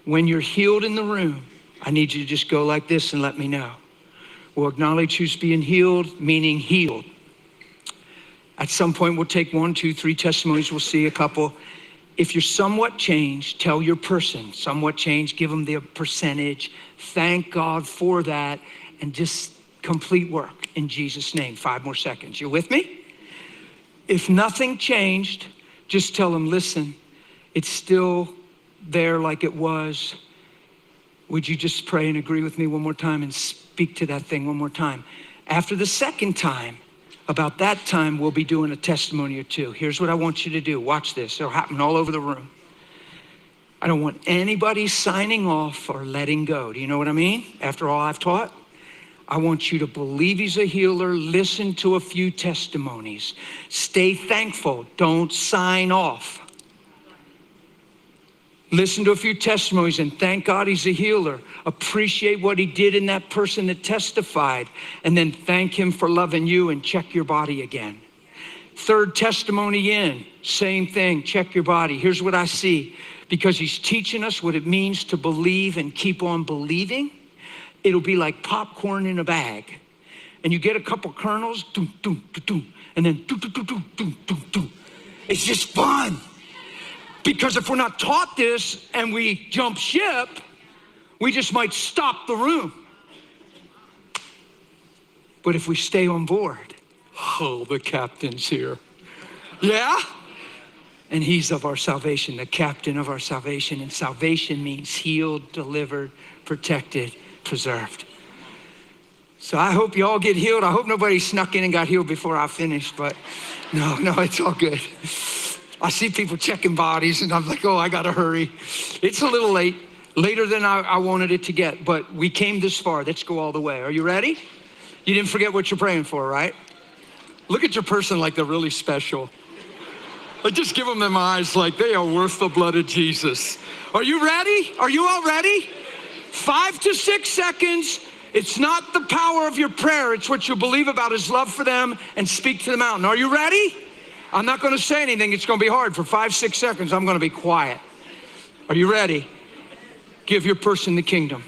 When you're healed in the room, I need you to just go like this and let me know. We'll acknowledge who's being healed, meaning healed. At some point, we'll take 1, 2, 3 testimonies. We'll see a couple. If you're somewhat changed, tell your person, somewhat changed, give them the percentage. Thank God for that, and just complete work in Jesus' name. 5 more seconds. You with me? If nothing changed, just tell them, listen, it's still there like it was. Would you just pray and agree with me one more time and speak to that thing one more time? After the second time, about that time, we'll be doing a testimony or two. Here's what I want you to do. Watch this. It'll happen all over the room. I don't want anybody signing off or letting go. Do you know what I mean? After all I've taught, I want you to believe he's a healer. Listen to a few testimonies. Stay thankful. Don't sign off. Listen to a few testimonies and thank God he's a healer. Appreciate what he did in that person that testified, and then thank him for loving you, and check your body again. Third testimony in, same thing, check your body. Here's what I see. Because he's teaching us what it means to believe and keep on believing, it'll be like popcorn in a bag. And you get a couple kernels, doom, doom, doom, doom, and then doom, doom, doom, doom, doom, doom, doom. It's just fun. Because if we're not taught this and we jump ship, we just might stop the room. But if we stay on board, oh, the captain's here. Yeah? And he's of our salvation, the captain of our salvation. And salvation means healed, delivered, protected, preserved. So I hope you all get healed. I hope nobody snuck in and got healed before I finished, but no, it's all good. I see people checking bodies and I'm like, oh, I gotta hurry. It's a little late, later than I wanted it to get, but we came this far. Let's go all the way. Are you ready? You didn't forget what you're praying for, right? Look at your person like they're really special. Like just give them eyes like they are worth the blood of Jesus. Are you ready? Are you all ready? 5 to 6 seconds. It's not the power of your prayer. It's what you believe about his love for them, and speak to the mountain. Are you ready? I'm not going to say anything. It's going to be hard. For 5, 6 seconds, I'm going to be quiet. Are you ready? Give your person the kingdom.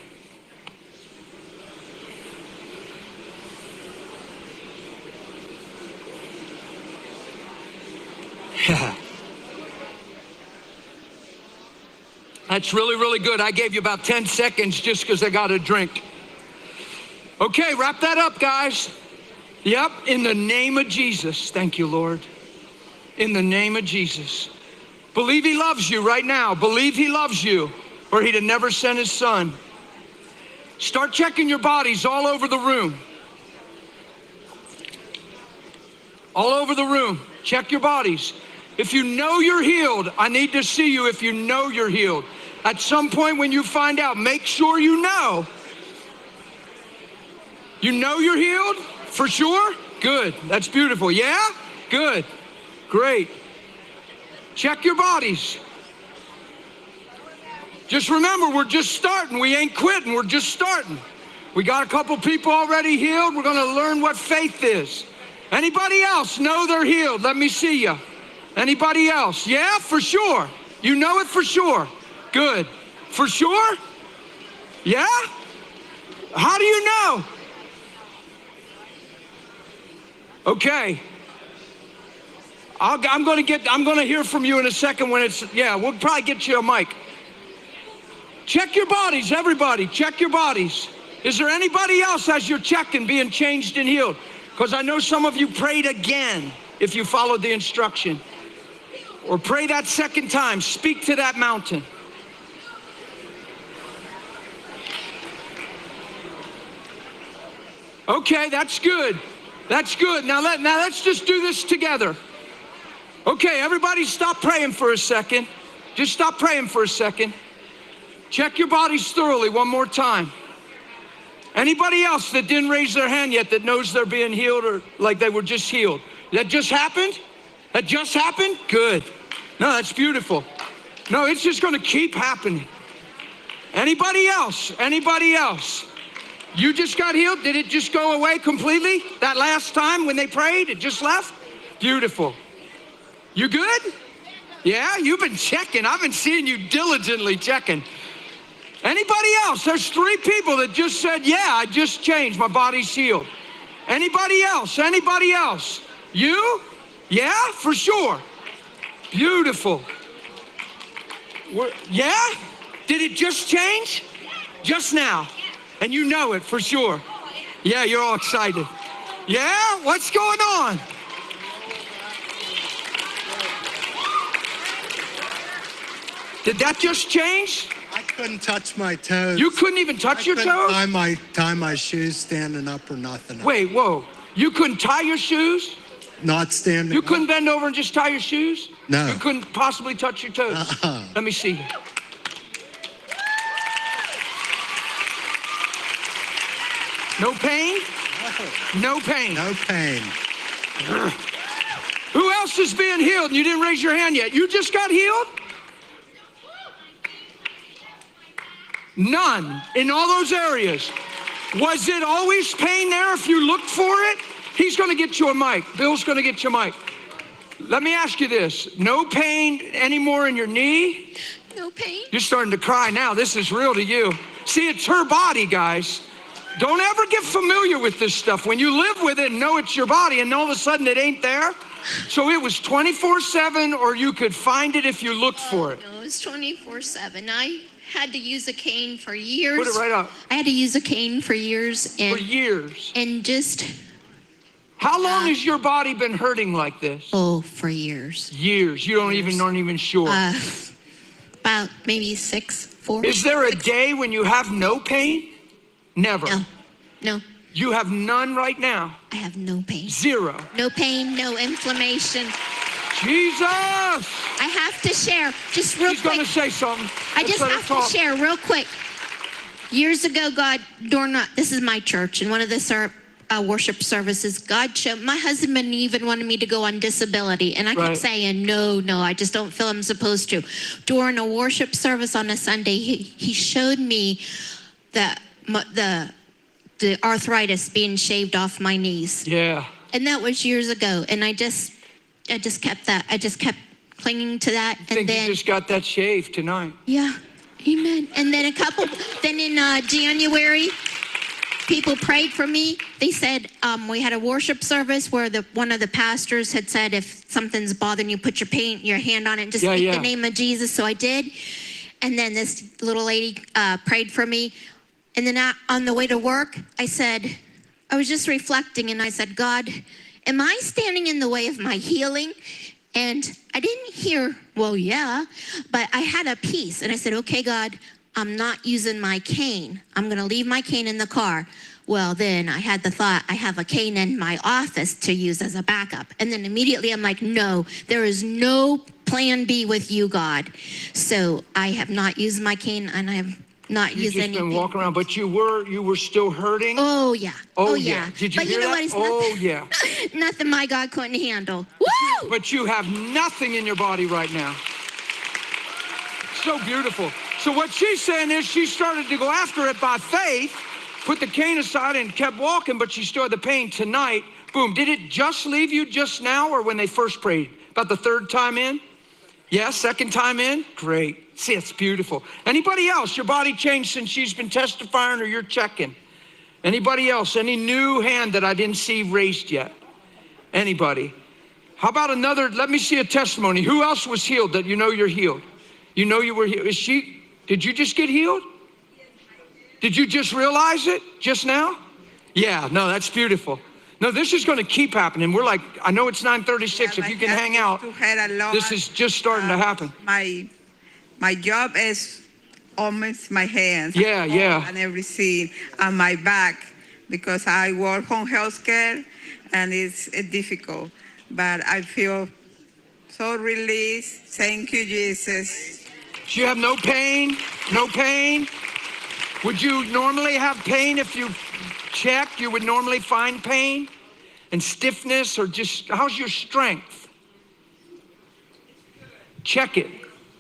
That's really, really good. I gave you about 10 seconds just because I got a drink. Okay, wrap that up, guys. Yep, in the name of Jesus. Thank you, Lord. In the name of Jesus. Believe he loves you right now. Believe he loves you, or he'd have never sent his son. Start checking your bodies all over the room. All over the room. Check your bodies. If you know you're healed, I need to see you if you know you're healed. At some point when you find out, make sure you know. You know you're healed? For sure? Good. That's beautiful. Yeah? Good. Great. Check your bodies. Just remember, we're just starting. We ain't quitting. We're just starting. We got a couple people already healed. We're going to learn what faith is. Anybody else know they're healed? Let me see you. Anybody else? Yeah, for sure. You know it for sure. Good. For sure? Yeah? How do you know? Okay. I'm going to hear from you in a second when it's, yeah, we'll probably get you a mic. Check your bodies, everybody. Check your bodies. Is there anybody else as you're checking being changed and healed? Because I know some of you prayed again if you followed the instruction. Or pray that second time. Speak to that mountain. Okay, that's good. That's good. Now let's just do this together. Okay, everybody stop praying for a second. Just stop praying for a second. Check your bodies thoroughly one more time. Anybody else that didn't raise their hand yet that knows they're being healed or like they were just healed? That just happened? That just happened? Good. No, that's beautiful. No, it's just going to keep happening. Anybody else? Anybody else? You just got healed? Did it just go away completely? That last time when they prayed, it just left? Beautiful. You good? Yeah, you've been checking. I've been seeing you diligently checking. Anybody else? There's 3 people that just said, yeah, I just changed. My body's healed. Anybody else? Anybody else? You? Yeah, for sure. Beautiful. Yeah? Did it just change? Just now. And you know it for sure. Yeah, you're all excited. Yeah? What's going on? Did that just change? I couldn't touch my toes. You couldn't even touch your toes? Tie my shoes standing up or nothing. Wait, whoa. You couldn't tie your shoes? Not standing You up. couldn't bend over and just tie your shoes? No. You couldn't possibly touch your toes? Let me see. No pain? No pain. No pain. Who else is being healed and you didn't raise your hand yet? You just got healed? None in all those areas. Was it always pain there if you looked for it? He's going to get you a mic. Bill's going to get you a mic. Let me ask you this. No pain anymore in your knee? No pain. You're starting to cry now. This is real to you. See, it's her body, guys. Don't ever get familiar with this stuff. When you live with it and know it's your body and all of a sudden it ain't there. So it was 24/7 or you could find it if you looked for it. No, it was 24/7. I had to use a cane for years. Put it right up. I had to use a cane for years. For years. And just... How long has your body been hurting like this? Oh, for years. Years. You don't even, aren't even sure. About maybe 4. Is there a day when you have no pain? Never. No. You have none right now? I have no pain. 0. No pain, no inflammation. Jesus! I have to share, just real She's quick. going to say something. I just have to share real quick. Years ago, this is my church, and one of the worship services, God showed, my husband even wanted me to go on disability, and I kept saying, no, I just don't feel I'm supposed to. During a worship service on a Sunday, he showed me the arthritis being shaved off my knees. Yeah. And that was years ago, and I just kept that. I just kept clinging to that. I think you just got that shaved tonight. Yeah, amen. And then then in January, people prayed for me. They said, we had a worship service where one of the pastors had said, if something's bothering you, put your hand on it and just speak the name of Jesus. So I did. And then this little lady prayed for me. And then on the way to work, I was just reflecting and I said, God, am I standing in the way of my healing? And I didn't hear, well, yeah, but I had a peace. And I said, okay, God, I'm not using my cane. I'm going to leave my cane in the car. Well, then I had the thought, I have a cane in my office to use as a backup. And then immediately I'm like, no, there is no plan B with you, God. So I have not used my cane and I have not used anything. You've just been walking around, but you were still hurting? Oh, yeah. Oh, yeah. Did you hear that? Oh, yeah. Nothing my God couldn't handle. Woo! But you have nothing in your body right now. So beautiful. So what she's saying is she started to go after it by faith, put the cane aside and kept walking, but she still had the pain tonight. Boom. Did it just leave you just now or when they first prayed? About the 3rd time in? Yeah, 2nd time in? Great. See, it's beautiful. Anybody else? Your body changed since she's been testifying or you're checking? Anybody else? Any new hand that I didn't see raised yet? Anybody? How about another? Let me see a testimony. Who else was healed that you know you're healed? You know you were healed. Did you just get healed? Did you just realize it just now? Yeah, no, that's beautiful. No, this is going to keep happening. We're like, I know it's 9:36. If you can hang out, this is just starting to happen. My job is almost my hands. Yeah. And everything, and my back, because I work on healthcare, and it's difficult. But I feel so released. Thank you, Jesus. You have no pain? No pain? Would you normally have pain if you checked? You would normally find pain and stiffness, or just, how's your strength? Check it.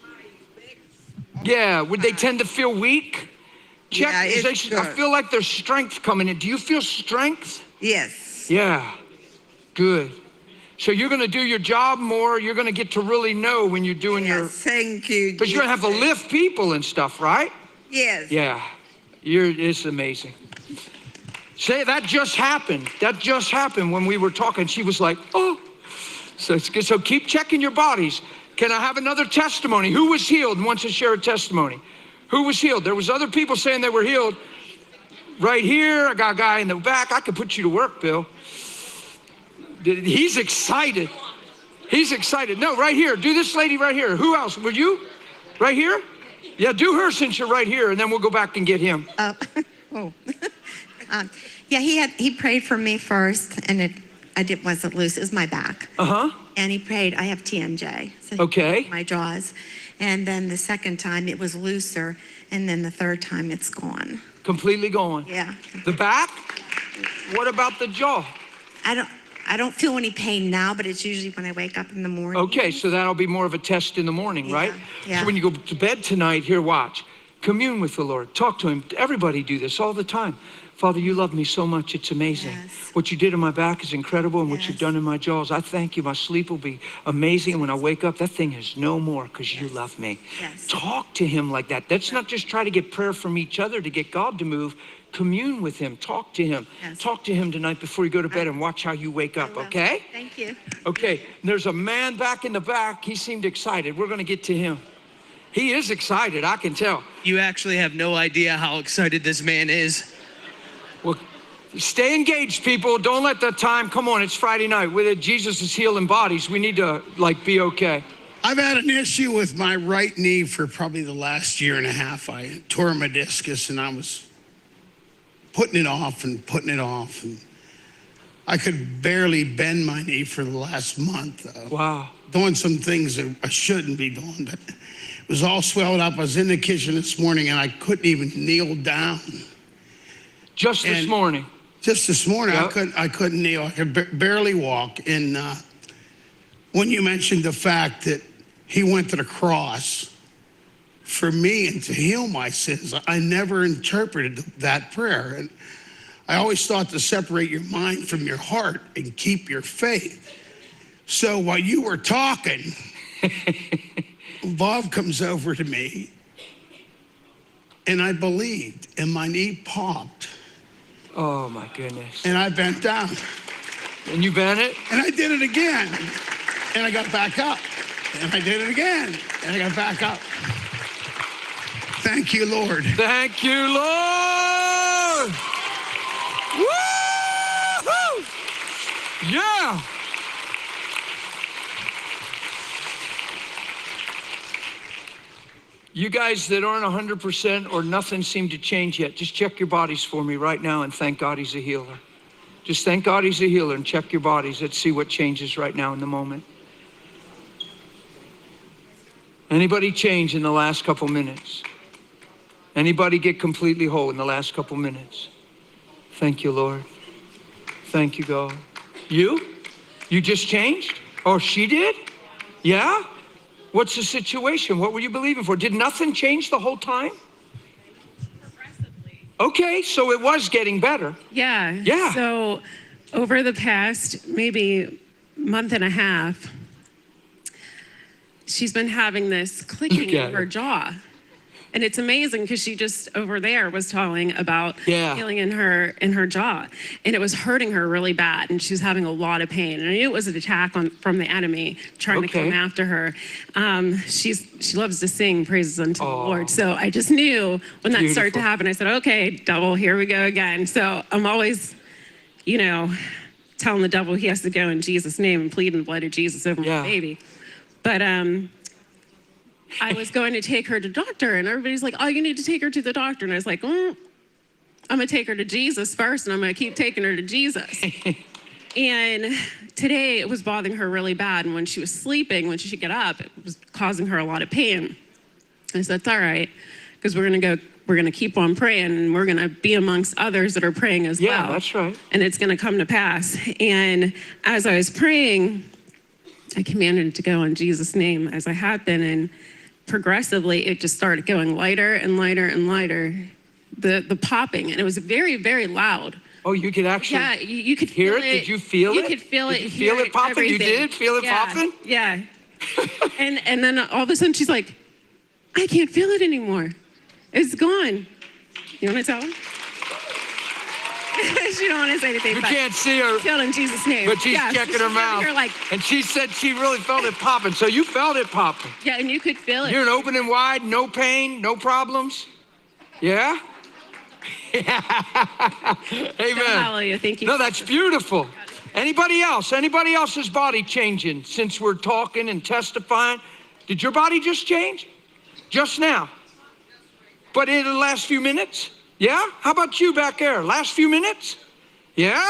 Yeah, would they tend to feel weak? Check. Yeah, I feel like there's strength coming in. Do you feel strength? Yes. Yeah, good. So you're going to do your job more. You're going to get to really know when you're doing Thank you. because you're going to have to lift people and stuff, right? Yes. Yeah, it's amazing. Say that just happened. That just happened when we were talking. She was like, oh. So keep checking your bodies. Can I have another testimony? Who was healed and wants to share a testimony? Who was healed? There was other people saying they were healed. Right here, I got a guy in the back. I could put you to work, Bill. He's excited. He's excited. No, right here. Do this lady right here. Who else? Were you? Right here? Yeah, do her since you're right here, and then we'll go back and get him. Oh. Yeah, he prayed for me first, and wasn't loose. It was my back. Uh-huh. And he prayed. I have TMJ. So Okay. my jaws. And then the second time it was looser, and then the third time it's gone. Completely gone. Yeah. The back? What about the jaw? I don't feel any pain now, but it's usually when I wake up in the morning. Okay, so that'll be more of a test in the morning, Yeah, right? yeah. So when you go to bed tonight, here, watch. Commune with the Lord. Talk to him. Everybody do this all the time. Father, you love me so much. It's amazing. Yes. What you did in my back is incredible, and what you've Yes. done in my jaws, I thank you. My sleep will be amazing. And when I wake up, that thing is no more because you love me. Yes. Talk to him like that. Let's not just try to get prayer from each other to get God to move. Commune with him. Talk to him. Yes. Talk to him tonight before you go to bed and watch how you wake up, okay? Thank you. Okay, there's a man back in the back. He seemed excited. We're going to get to him. He is excited, I can tell. You actually have no idea how excited this man is. Well, stay engaged, people. Don't let the time, come on, it's Friday night. With it, Jesus is healing bodies. We need to, be okay. I've had an issue with my right knee for probably the last year and a half. I tore a meniscus and I was putting it off. And I could barely bend my knee for the last month. Wow. Doing some things that I shouldn't be doing, but it was all swelled up. I was in the kitchen this morning and I couldn't even kneel down. Just this And- morning. Just this morning, Yep. I couldn't kneel. I could barely walk. And when you mentioned the fact that he went to the cross for me and to heal my sins, I never interpreted that prayer. And I always thought to separate your mind from your heart and keep your faith. So while you were talking, Bob comes over to me and I believed and my knee popped Oh, my goodness. and I bent down. And you bent it? And I did it again. And I got back up. And I did it again. And I got back up. Thank you, Lord. Thank you, Lord. Woo-hoo! Yeah. You guys that aren't 100% or nothing seemed to change yet, just check your bodies for me right now and thank God he's a healer. Just thank God he's a healer and check your bodies. Let's see what changes right now in the moment. Anybody change in the last couple minutes? Anybody get completely whole in the last couple minutes? Thank you, Lord. Thank you, God. You? You just changed? Or she did? Yeah? What's the situation? What were you believing for? Did nothing change the whole time? Okay, so it was getting better. Yeah. Yeah. So over the past maybe month and a half, she's been having this clicking Look at in her her. jaw. And it's amazing because she just over there was telling about Yeah. healing in her jaw, and it was hurting her really bad, and she was having a lot of pain. And I knew it was an attack from the enemy trying to Okay. come after her. She loves to sing praises unto the Aw. Lord, so I just knew when that started to Beautiful. happen. I said, "Okay, devil, here we go again." So I'm always, telling the devil he has to go in Jesus' name and pleading the blood of Jesus over Yeah. my baby. But I was going to take her to doctor, and everybody's like, "Oh, you need to take her to the doctor." And I was like, I'm gonna take her to Jesus first, and I'm gonna keep taking her to Jesus. And today it was bothering her really bad, and when she was sleeping, when she should get up, it was causing her a lot of pain. I said, "It's all right, because we're gonna keep on praying, and we're gonna be amongst others that are praying as well. Yeah, that's right. And it's gonna come to pass." And as I was praying, I commanded it to go in Jesus' name as I had been, and progressively it just started going lighter and lighter and lighter, the popping, and it was very, very loud. Oh, you could actually Yeah, you could hear feel it? Did you feel You it? could feel Did it. you feel hear it popping? You everything. did feel it Yeah, popping? Yeah. and then all of a sudden she's like, "I can't feel it anymore." It's gone. You want to tell him? She don't want to say anything. You but can't see her, tell in Jesus' name. but she's Yeah, checking she's her over mouth. here like, And she said she really felt it popping. So you felt it popping. yeah, and you could feel it. You're an open and wide, no pain, no problems. Yeah? Amen. Hallelujah. Thank you. No, that's beautiful. Anybody else? Anybody else's body changing since we're talking and testifying? Did your body just change? Just now? But in the last few minutes? Yeah? How about you back there? Last few minutes? Yeah?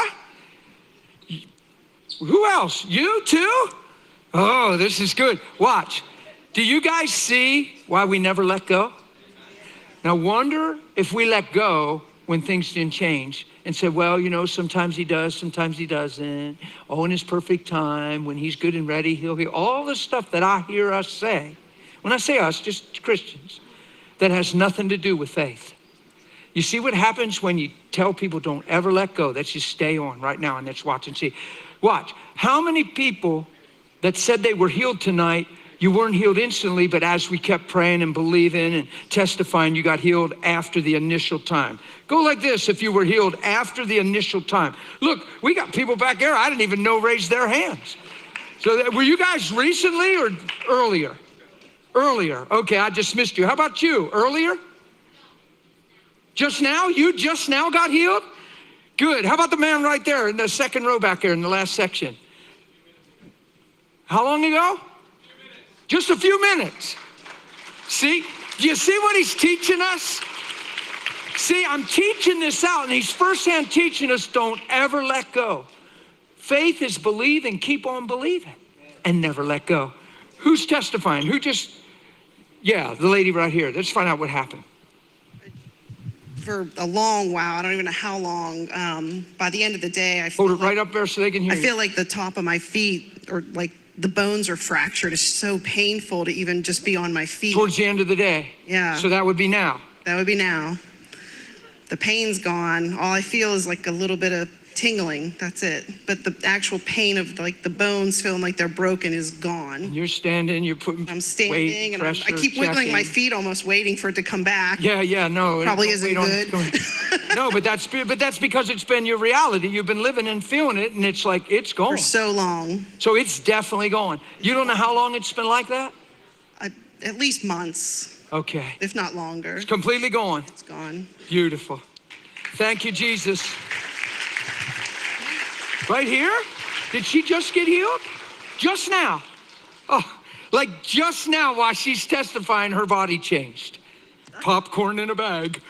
Who else? You too? Oh, this is good. Watch. Do you guys see why we never let go? Now wonder if we let go when things didn't change and said, well, you know, sometimes he does, sometimes he doesn't. Oh, in his perfect time, when he's good and ready, he'll hear all the stuff that I hear us say. When I say us, just Christians, that has nothing to do with faith. You see what happens when you tell people don't ever let go? Let's just stay on right now and let's watch and see. Watch. How many people that said they were healed tonight, you weren't healed instantly, but as we kept praying and believing and testifying, you got healed after the initial time? Go like this if you were healed after the initial time. Look, we got people back there I didn't even know raised their hands. So were you guys recently or earlier? Earlier. Okay, I just missed you. How about you? Earlier? Just now? You just now got healed? Good. How about the man right there in the second row back there in the last section? How long ago? Just a few minutes. See? Do you see what he's teaching us? See, I'm teaching this out, and he's firsthand teaching us don't ever let go. Faith is believe and keep on believing and never let go. Who's testifying? Who just, yeah, the lady right here. Let's find out what happened. For a long while, I don't even know how long. By the end of the day, I feel Hold it right up there so they can hear I you. feel like the top of my feet, or like the bones are fractured. It's so painful to even just be on my feet. Towards the end of the day. Yeah. So that would be now. That would be now. The pain's gone. All I feel is like a little bit of tingling. That's it. But the actual pain of like the bones feeling like they're broken is gone. You're standing, you're putting I'm standing weight, and pressure, I keep wiggling my checking. feet, almost waiting for it to come back. Yeah, no. Probably wait isn't on- good. No, but that's because it's been your reality. You've been living and feeling it, and it's like, it's gone. For so long. So it's definitely gone. You don't know how long it's been like that? At least months, Okay. if not longer. It's completely gone. It's gone. Beautiful. Thank you, Jesus. Right here? Did she just get healed? Just now. Oh, like just now while she's testifying, her body changed. Popcorn in a bag.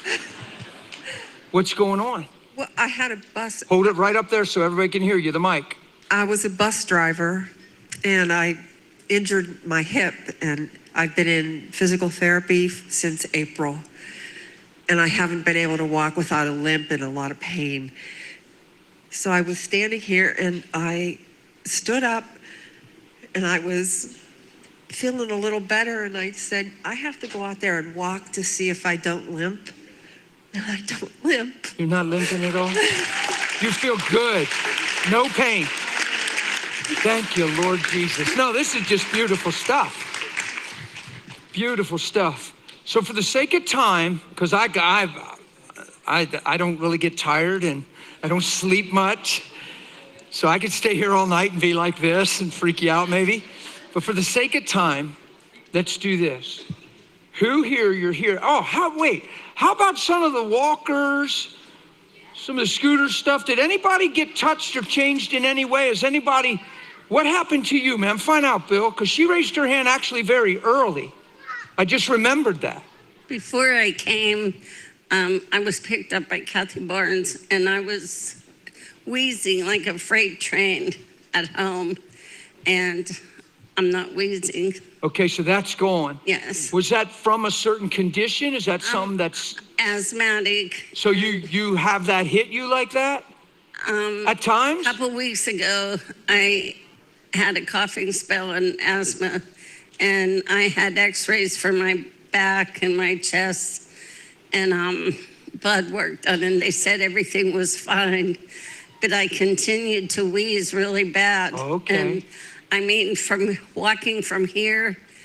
What's going on? Well, I had a bus. Hold it right up there so everybody can hear you, the mic. I was a bus driver and I injured my hip, and I've been in physical therapy since April, and I haven't been able to walk without a limp and a lot of pain. So I was standing here and I stood up and I was feeling a little better, and I said, I have to go out there and walk to see if I don't limp. And I don't limp. You're not limping at all? You feel good. No pain. Thank you, Lord Jesus. No, this is just beautiful stuff. Beautiful stuff. So for the sake of time, because I don't really get tired and I don't sleep much, so I could stay here all night and be like this and freak you out maybe. But for the sake of time, let's do this. Who here, you're here. Oh, how about some of the walkers, some of the scooter stuff? Did anybody get touched or changed in any way? What happened to you, man? Find out, Bill, because she raised her hand actually very early. I just remembered that. Before I came, I was picked up by Kathy Barnes, and I was wheezing like a freight train at home, and I'm not wheezing. Okay, so that's gone. Yes. Was that from a certain condition? Is that something that's... Asthmatic. So you have that hit you like that? At times? A couple weeks ago, I had a coughing spell and asthma, and I had x-rays for my back and my chest, and blood work done, and they said everything was fine, but I continued to wheeze really bad. Okay. And I mean, from walking from here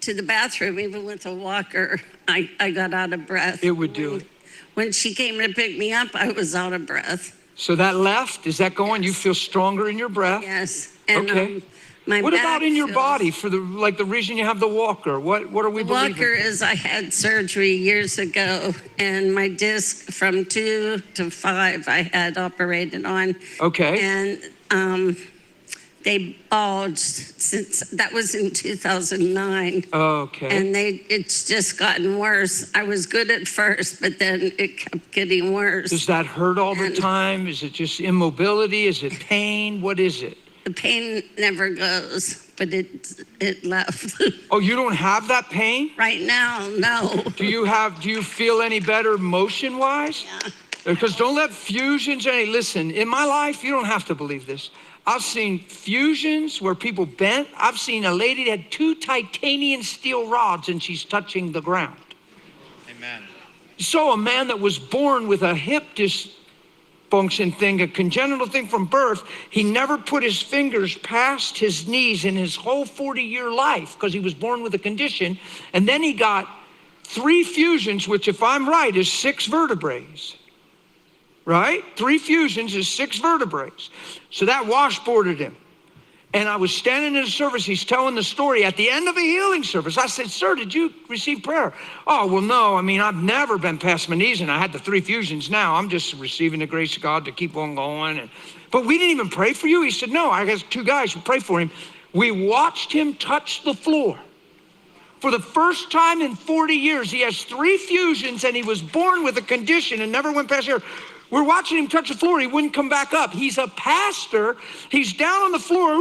to the bathroom, even with a walker, I got out of breath. It would do it. When she came to pick me up, I was out of breath. So that left, is that going? You feel stronger in your breath? Yes. And Okay. my What about back in your feels- body for the reason you have the walker? What are we The believing? walker is I had surgery years ago, and my disc from 2 to 5 I had operated on. Okay. And they bulged since that was in 2009. Okay. And it's just gotten worse. I was good at first, but then it kept getting worse. Does that hurt all the And- time? Is it just immobility? Is it pain? What is it? The pain never goes, but it left. Oh, you don't have that pain? Right now, no. Do you feel any better motion wise? Yeah. Because don't let fusions, listen, in my life, you don't have to believe this. I've seen fusions where people bent. I've seen a lady that had 2 titanium steel rods and she's touching the ground. Amen. You saw a man that was born with a hip dysfunction thing, a congenital thing from birth. He never put his fingers past his knees in his whole 40-year life because he was born with a condition. And then he got 3 fusions, which if I'm right is 6 vertebrae. Right? 3 fusions is 6 vertebrae. So that washboarded him. And I was standing in a service, he's telling the story at the end of a healing service. I said, sir, did you receive prayer? Oh, well, no, I mean, I've never been past my knees and I had the 3 fusions now. I'm just receiving the grace of God to keep on going. But we didn't even pray for you. He said, no, I got 2 guys who prayed for him. We watched him touch the floor. For the first time in 40 years, he has 3 fusions and he was born with a condition and never went past here. We're watching him touch the floor. He wouldn't come back up. He's a pastor. He's down on the floor.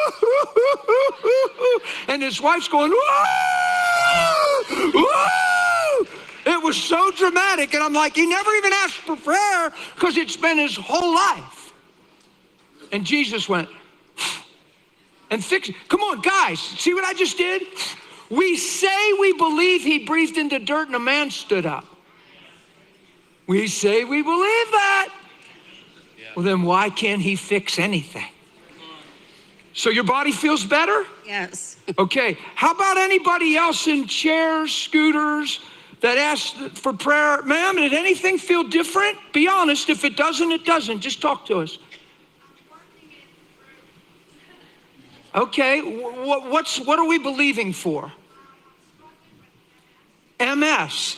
And his wife's going, it was so dramatic. And I'm like, he never even asked for prayer because it's been his whole life. And Jesus went and fixed it. Come on, guys. See what I just did? We say we believe he breathed into dirt and a man stood up. We say we believe that. Well, then why can't he fix anything? So your body feels better? Yes. Okay. How about anybody else in chairs, scooters that asked for prayer? Ma'am, did anything feel different? Be honest. If it doesn't, it doesn't. Just talk to us. Okay. What are we believing for? MS.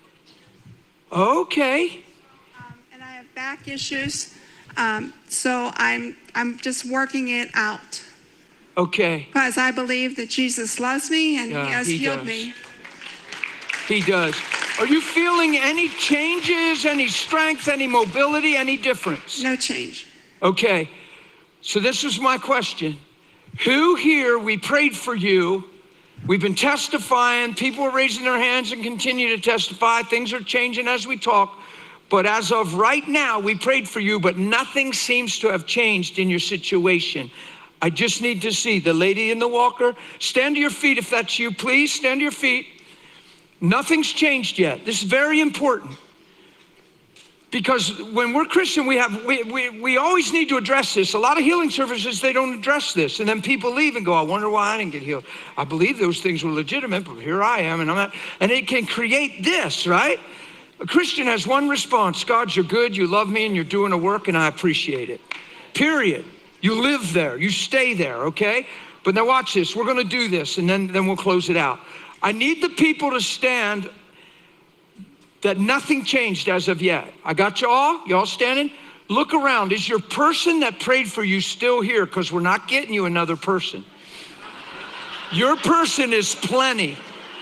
Okay. And I have back issues, so I'm just working it out Okay. because I believe that Jesus loves me and Yeah, He has He healed does. me. He does. Are you feeling any changes, any strength, any mobility, any difference? No change. Okay. So this is my question. Who here, we prayed for you. We've been testifying. People are raising their hands and continue to testify. Things are changing as we talk. But as of right now, we prayed for you, but nothing seems to have changed in your situation. I just need to see the lady in the walker. Stand to your feet if that's you, please. Stand to your feet. Nothing's changed yet. This is very important. Because when we're Christian, we always need to address this. A lot of healing services, they don't address this. And then people leave and go, I wonder why I didn't get healed. I believe those things were legitimate, but here I am, and I'm not. And it can create this, right? A Christian has one response: God, you're good, you love me, and you're doing a work, and I appreciate it. Period. You live there, you stay there, okay? But now watch this. We're gonna do this, and then we'll close it out. I need the people to stand that nothing changed as of yet. I got y'all standing? Look around. Is your person that prayed for you still here? Because we're not getting you another person. Your person is plenty.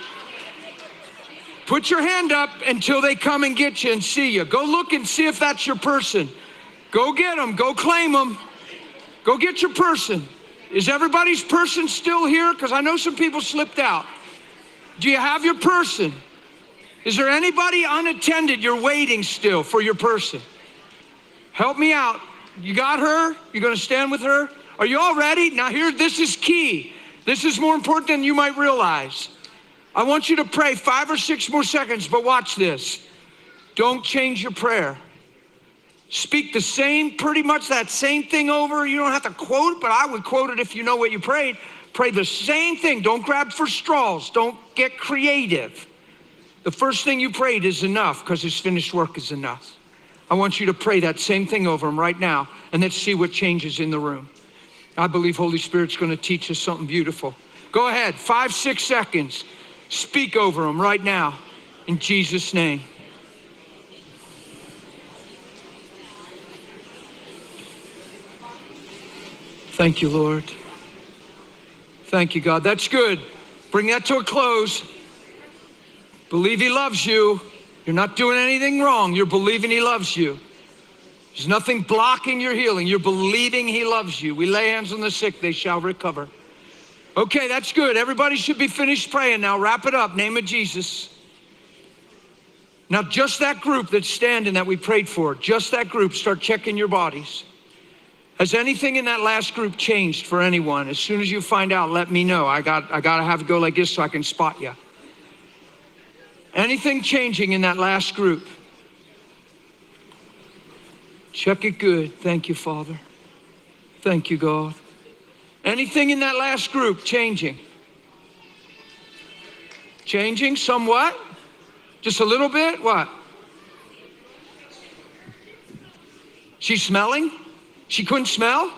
Put your hand up until they come and get you and see you. Go look and see if that's your person. Go get them, go claim them. Go get your person. Is everybody's person still here? Because I know some people slipped out. Do you have your person? Is there anybody unattended? You're waiting still for your person. Help me out. You got her? You gonna stand with her? Are you all ready? Now this is key. This is more important than you might realize. I want you to pray 5 or 6 more seconds, but watch this. Don't change your prayer. Speak the same, pretty much that same thing over. You don't have to quote it, but I would quote it if you know what you prayed. Pray the same thing. Don't grab for straws. Don't get creative. The first thing you prayed is enough because his finished work is enough. I want you to pray that same thing over him right now, and let's see what changes in the room. I believe Holy Spirit's going to teach us something beautiful. Go ahead, 5, 6 seconds. Speak over him right now in Jesus' name. Thank you, Lord. Thank you, God. That's good. Bring that to a close. Believe he loves you. You're not doing anything wrong. You're believing he loves you. There's nothing blocking your healing. You're believing he loves you. We lay hands on the sick, they shall recover. Okay, that's good. Everybody should be finished praying now. Wrap it up. Name of Jesus. Now, just that group that's standing that we prayed for, just that group, start checking your bodies. Has anything in that last group changed for anyone? As soon as you find out, let me know. I got to have it go like this so I can spot you. Anything changing in that last group? Check it good. Thank you, Father. Thank you, God. Anything in that last group changing? Changing somewhat? Just a little bit? What? She's smelling? She couldn't smell?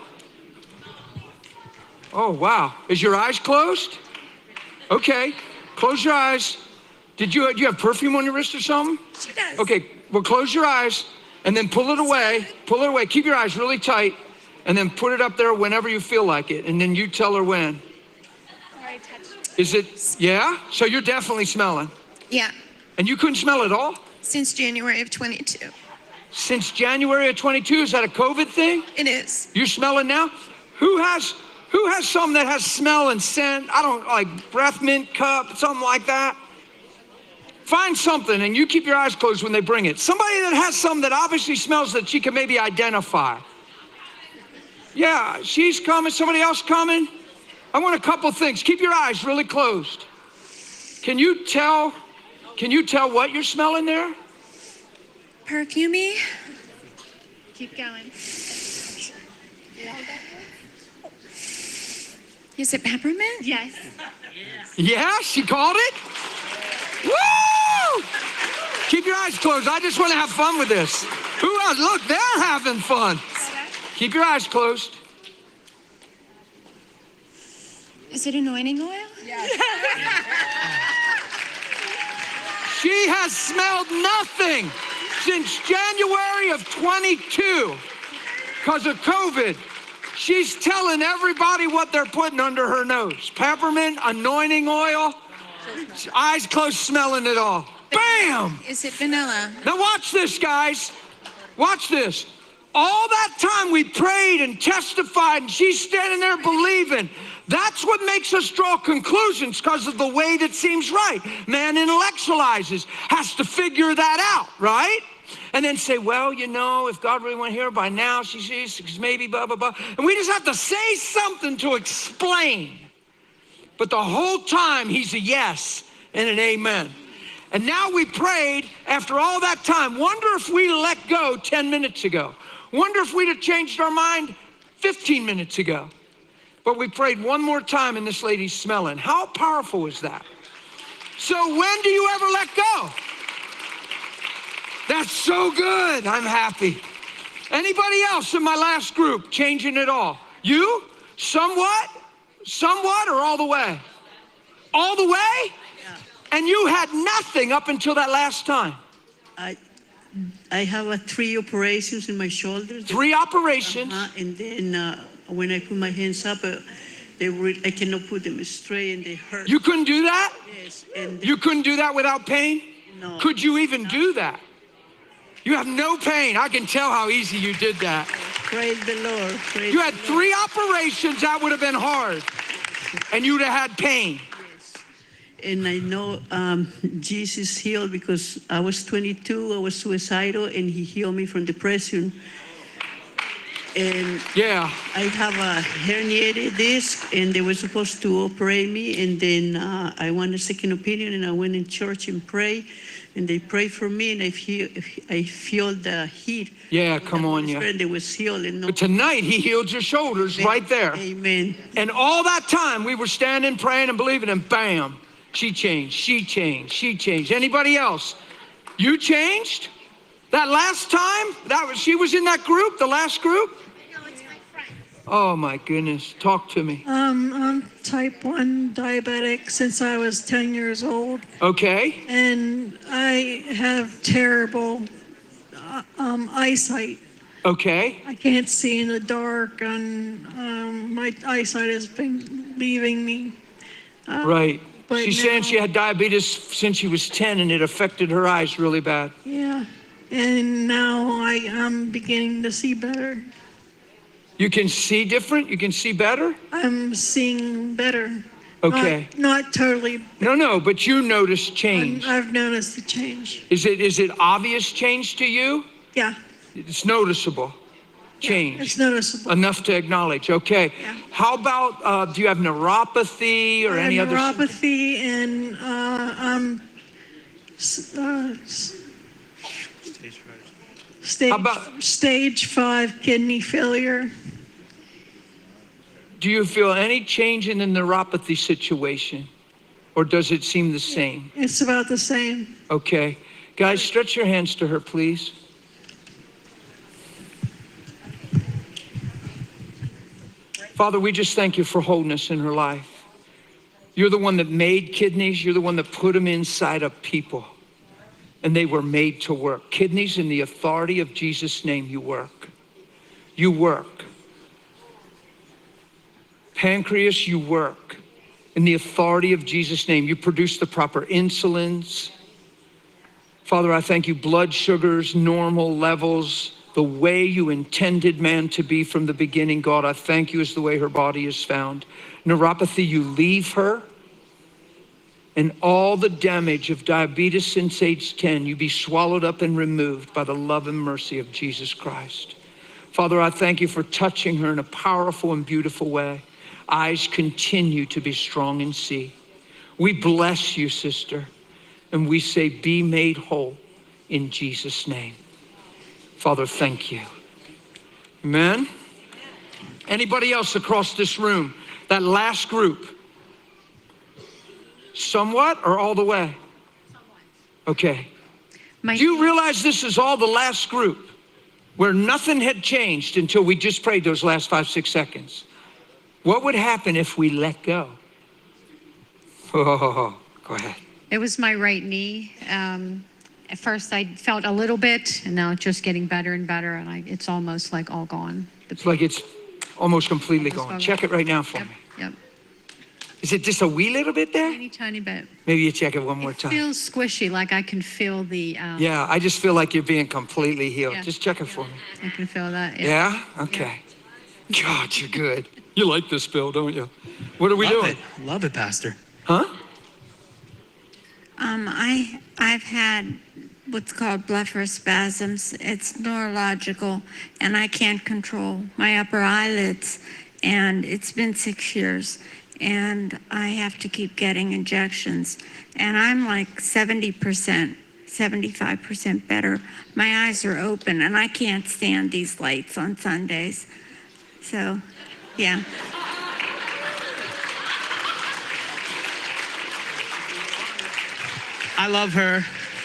Oh, wow. Is your eyes closed? Okay, close your eyes. Do you have perfume on your wrist or something? She does. Okay, well, close your eyes and then pull it away. Pull it away. Keep your eyes really tight and then put it up there whenever you feel like it. And then you tell her when. Is it, yeah? So you're definitely smelling. Yeah, And you couldn't smell at all? since January of 22. Since January of 22, is that a COVID thing? It is. You're smelling now? Who has some that has smell and scent? I don't like breath mint cup, something like that. Find something and you keep your eyes closed when they bring it. Somebody that has some that obviously smells that she can maybe identify. Yeah, she's coming, somebody else coming. I want a couple things. Keep your eyes really closed. Can you tell what you're smelling there? Perfumey. Keep going. Is it peppermint? Yes. Yeah, she called it? Woo! Keep your eyes closed. I just want to have fun with this. Who else? Look, they're having fun. Keep your eyes closed. Is it anointing oil? She has smelled nothing since January of 22 because of COVID. She's telling everybody what they're putting under her nose. Peppermint, anointing oil, eyes closed, smelling it all. Bam! Is it vanilla? Now watch this, guys. Watch this. All that time we prayed and testified and she's standing there believing. That's what makes us draw conclusions because of the way that seems right. Man intellectualizes, has to figure that out, right? And then say, well, you know, if God really went here by now, she sees, because maybe blah, blah, blah. And we just have to say something to explain. But the whole time he's a yes and an amen. And now we prayed after all that time. Wonder if we let go 10 minutes ago. Wonder if we'd have changed our mind 15 minutes ago. But we prayed one more time and this lady's smelling. How powerful is that? So when do you ever let go? That's so good. I'm happy. Anybody else in my last group changing it all? You? Somewhat? Somewhat or all the way? All the way? Yeah. And you had nothing up until that last time. I have 3 operations in my shoulders. 3 operations. And then when I put my hands up, I cannot put them straight and they hurt. You couldn't do that? Yes. And You couldn't do that without pain? No. Could you even do that? You have no pain. I can tell how easy you did that. Praise the Lord. Praise You had the Lord. 3 operations, that would have been hard. And you'd have had pain. And I know Jesus healed because I was 22, I was suicidal, and he healed me from depression. And Yeah. I have a herniated disc, and they were supposed to operate me. And then I wanted a second opinion, and I went in church and prayed. and they prayed for me, and I feel the heat. Yeah, come on, Yeah. yeah. And they was healed. And no, But tonight, he healed your shoulders right there. Amen. And all that time, we were standing, praying, and believing, and bam, she changed, she changed, she changed. Anybody else? You changed? That last time, she was in that group, the last group? Oh my goodness, talk to me. I'm type 1 diabetic since I was 10 years old, Okay, and I have terrible eyesight. okay, I can't see in the dark, and my eyesight has been leaving me. right. but She's saying now- she had diabetes since she was 10 and it affected her eyes really bad. Yeah, and now I am beginning to see better. You can see different? You can see better? I'm seeing better. Okay. Not totally. No, but you noticed change. I've noticed the change. Is it obvious change to you? Yeah, It's noticeable change. it's noticeable. Enough to acknowledge. Okay. Yeah. How about, do you have neuropathy or I any have other? neuropathy, and I'm How about- stage 5 kidney failure. Do you feel any change in the neuropathy situation? Or does it seem the same? It's about the same. Okay. Guys, stretch your hands to her, please. Father, we just thank you for wholeness in her life. You're the one that made kidneys. You're the one that put them inside of people. And they were made to work. Kidneys, in the authority of Jesus' name, you work. You work. Pancreas, you work. In the authority of Jesus' name, you produce the proper insulins. Father, I thank you, blood sugars, normal levels, the way you intended man to be from the beginning. God, I thank you as the way her body is found. Neuropathy, you leave her. And all the damage of diabetes since age 10, you be swallowed up and removed by the love and mercy of Jesus Christ. Father, I thank you for touching her in a powerful and beautiful way. Eyes continue to be strong and see. We bless you, sister, and we say, be made whole in Jesus' name. Father, thank you. Amen. Anybody else across this room? That last group. Somewhat or all the way? Okay. Do you realize this is all the last group where nothing had changed until we just prayed those last 5-6 seconds? What would happen if we let go? Oh, go ahead. It was my right knee. At first I felt a little bit, and now it's just getting better and better, and it's almost like all gone. It's like it's almost completely gone. Check it right now for me. Yep. Is it just a wee little bit there? Tiny, tiny bit. Maybe you check it one more It time. feels squishy, like I can feel the. Yeah, I just feel like you're being completely healed. Yeah. Just check it for me. I can feel that. Yeah? Okay. God, you're good. You like this, Bill, don't you? What are we doing? Love it, Pastor. Huh? I've had what's called blepharospasms. It's neurological, and I can't control my upper eyelids. And it's been 6 years, and I have to keep getting injections. And I'm like 70%, 75% better. My eyes are open, and I can't stand these lights on Sundays. So, yeah. I love her.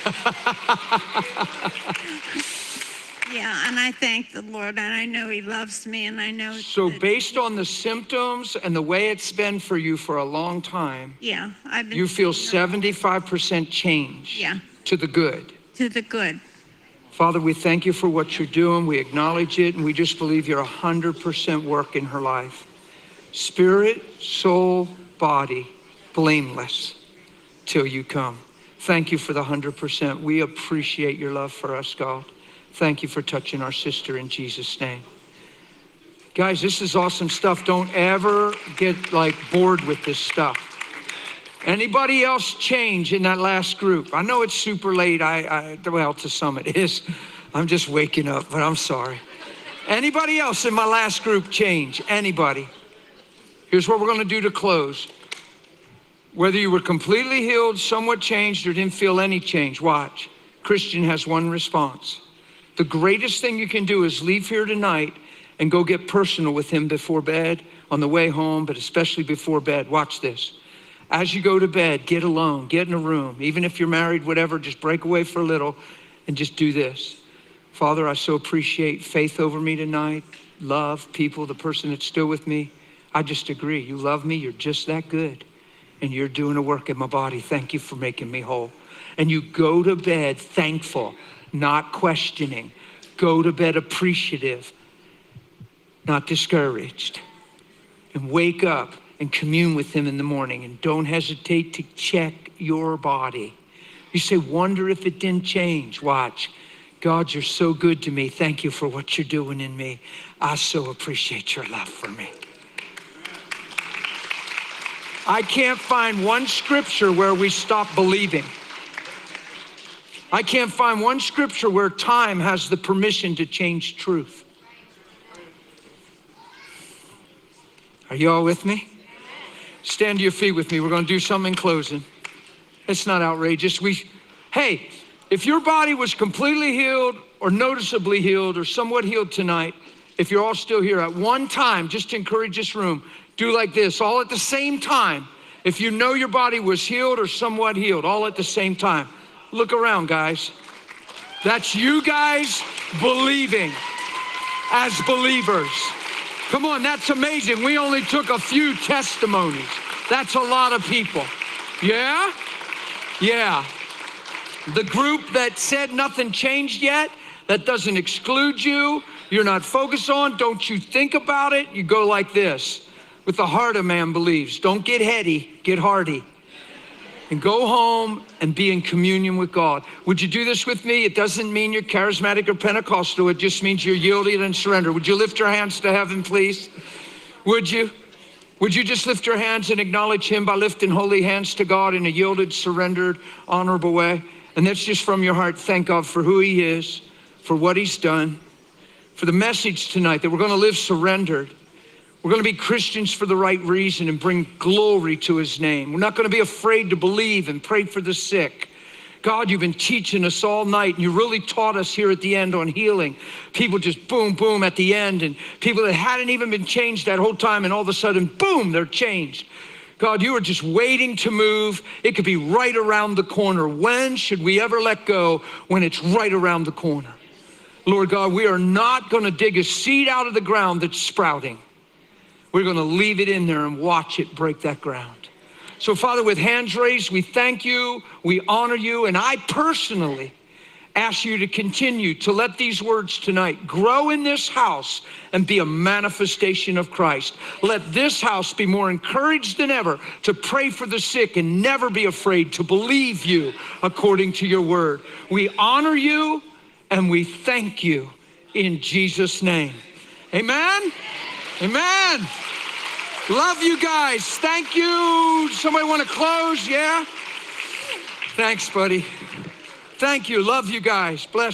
Yeah, and I thank the Lord, and I know He loves me, and I know. So based on the symptoms and the way it's been for you for a long time, Yeah, I've been. you feel 75% change Yeah, to the good. to the good. Father, we thank you for what you're doing. We acknowledge it, and we just believe you're 100% work in her life. Spirit, soul, body, blameless till you come. Thank you for the 100%. We appreciate your love for us, God. Thank you for touching our sister in Jesus' name. Guys, this is awesome stuff. Don't ever get bored with this stuff. Anybody else change in that last group? I know it's super late. Well, to some it is. I'm just waking up, but I'm sorry. Anybody else in my last group change? Anybody? Here's what we're going to do to close. Whether you were completely healed, somewhat changed, or didn't feel any change, watch. Christian has one response. The greatest thing you can do is leave here tonight and go get personal with him before bed, on the way home, but especially before bed. Watch this. As you go to bed, get alone, get in a room. Even if you're married, whatever, just break away for a little and just do this. Father, I so appreciate faith over me tonight, love, people, the person that's still with me. I just agree. You love me. You're just that good. And you're doing a work in my body. Thank you for making me whole. And you go to bed thankful, not questioning. Go to bed appreciative, not discouraged. And wake up and commune with him in the morning. And don't hesitate to check your body. You say, wonder if it didn't change. Watch. God, you're so good to me. Thank you for what you're doing in me. I so appreciate your love for me. I can't find one scripture where we stop believing. I can't find one scripture where time has the permission to change truth. Are you all with me? Stand to your feet with me. We're going to do something in closing. It's not outrageous. Hey, if your body was completely healed or noticeably healed or somewhat healed tonight, if you're all still here at one time, just to encourage this room, do like this, all at the same time. If you know your body was healed or somewhat healed, all at the same time. Look around, guys. That's you guys believing as believers. Come on, that's amazing. We only took a few testimonies. That's a lot of people. Yeah? Yeah. The group that said nothing changed yet, that doesn't exclude you. You're not focused on, don't you think about it. You go like this. With the heart a man believes. Don't get heady, get hearty. And go home and be in communion with God. Would you do this with me? It doesn't mean you're charismatic or Pentecostal. It just means you're yielded and surrendered. Would you lift your hands to heaven, please? Would you? Would you just lift your hands and acknowledge him by lifting holy hands to God in a yielded, surrendered, honorable way? And that's just from your heart. Thank God for who he is, for what he's done, for the message tonight that we're going to live surrendered. We're going to be Christians for the right reason and bring glory to his name. We're not going to be afraid to believe and pray for the sick. God, you've been teaching us all night, and you really taught us here at the end on healing. People just boom, boom at the end, and people that hadn't even been changed that whole time, and all of a sudden, boom, they're changed. God, you are just waiting to move. It could be right around the corner. When should we ever let go? When it's right around the corner. Lord God, we are not going to dig a seed out of the ground that's sprouting. We're going to leave it in there and watch it break that ground. So, Father, with hands raised, we thank you, we honor you, and I personally ask you to continue to let these words tonight grow in this house and be a manifestation of Christ. Let this house be more encouraged than ever to pray for the sick and never be afraid to believe you according to your word. We honor you and we thank you in Jesus' name. Amen. Amen. Love you guys. Thank you. Somebody want to close? Yeah? Thanks, buddy. Thank you. Love you guys. Bless.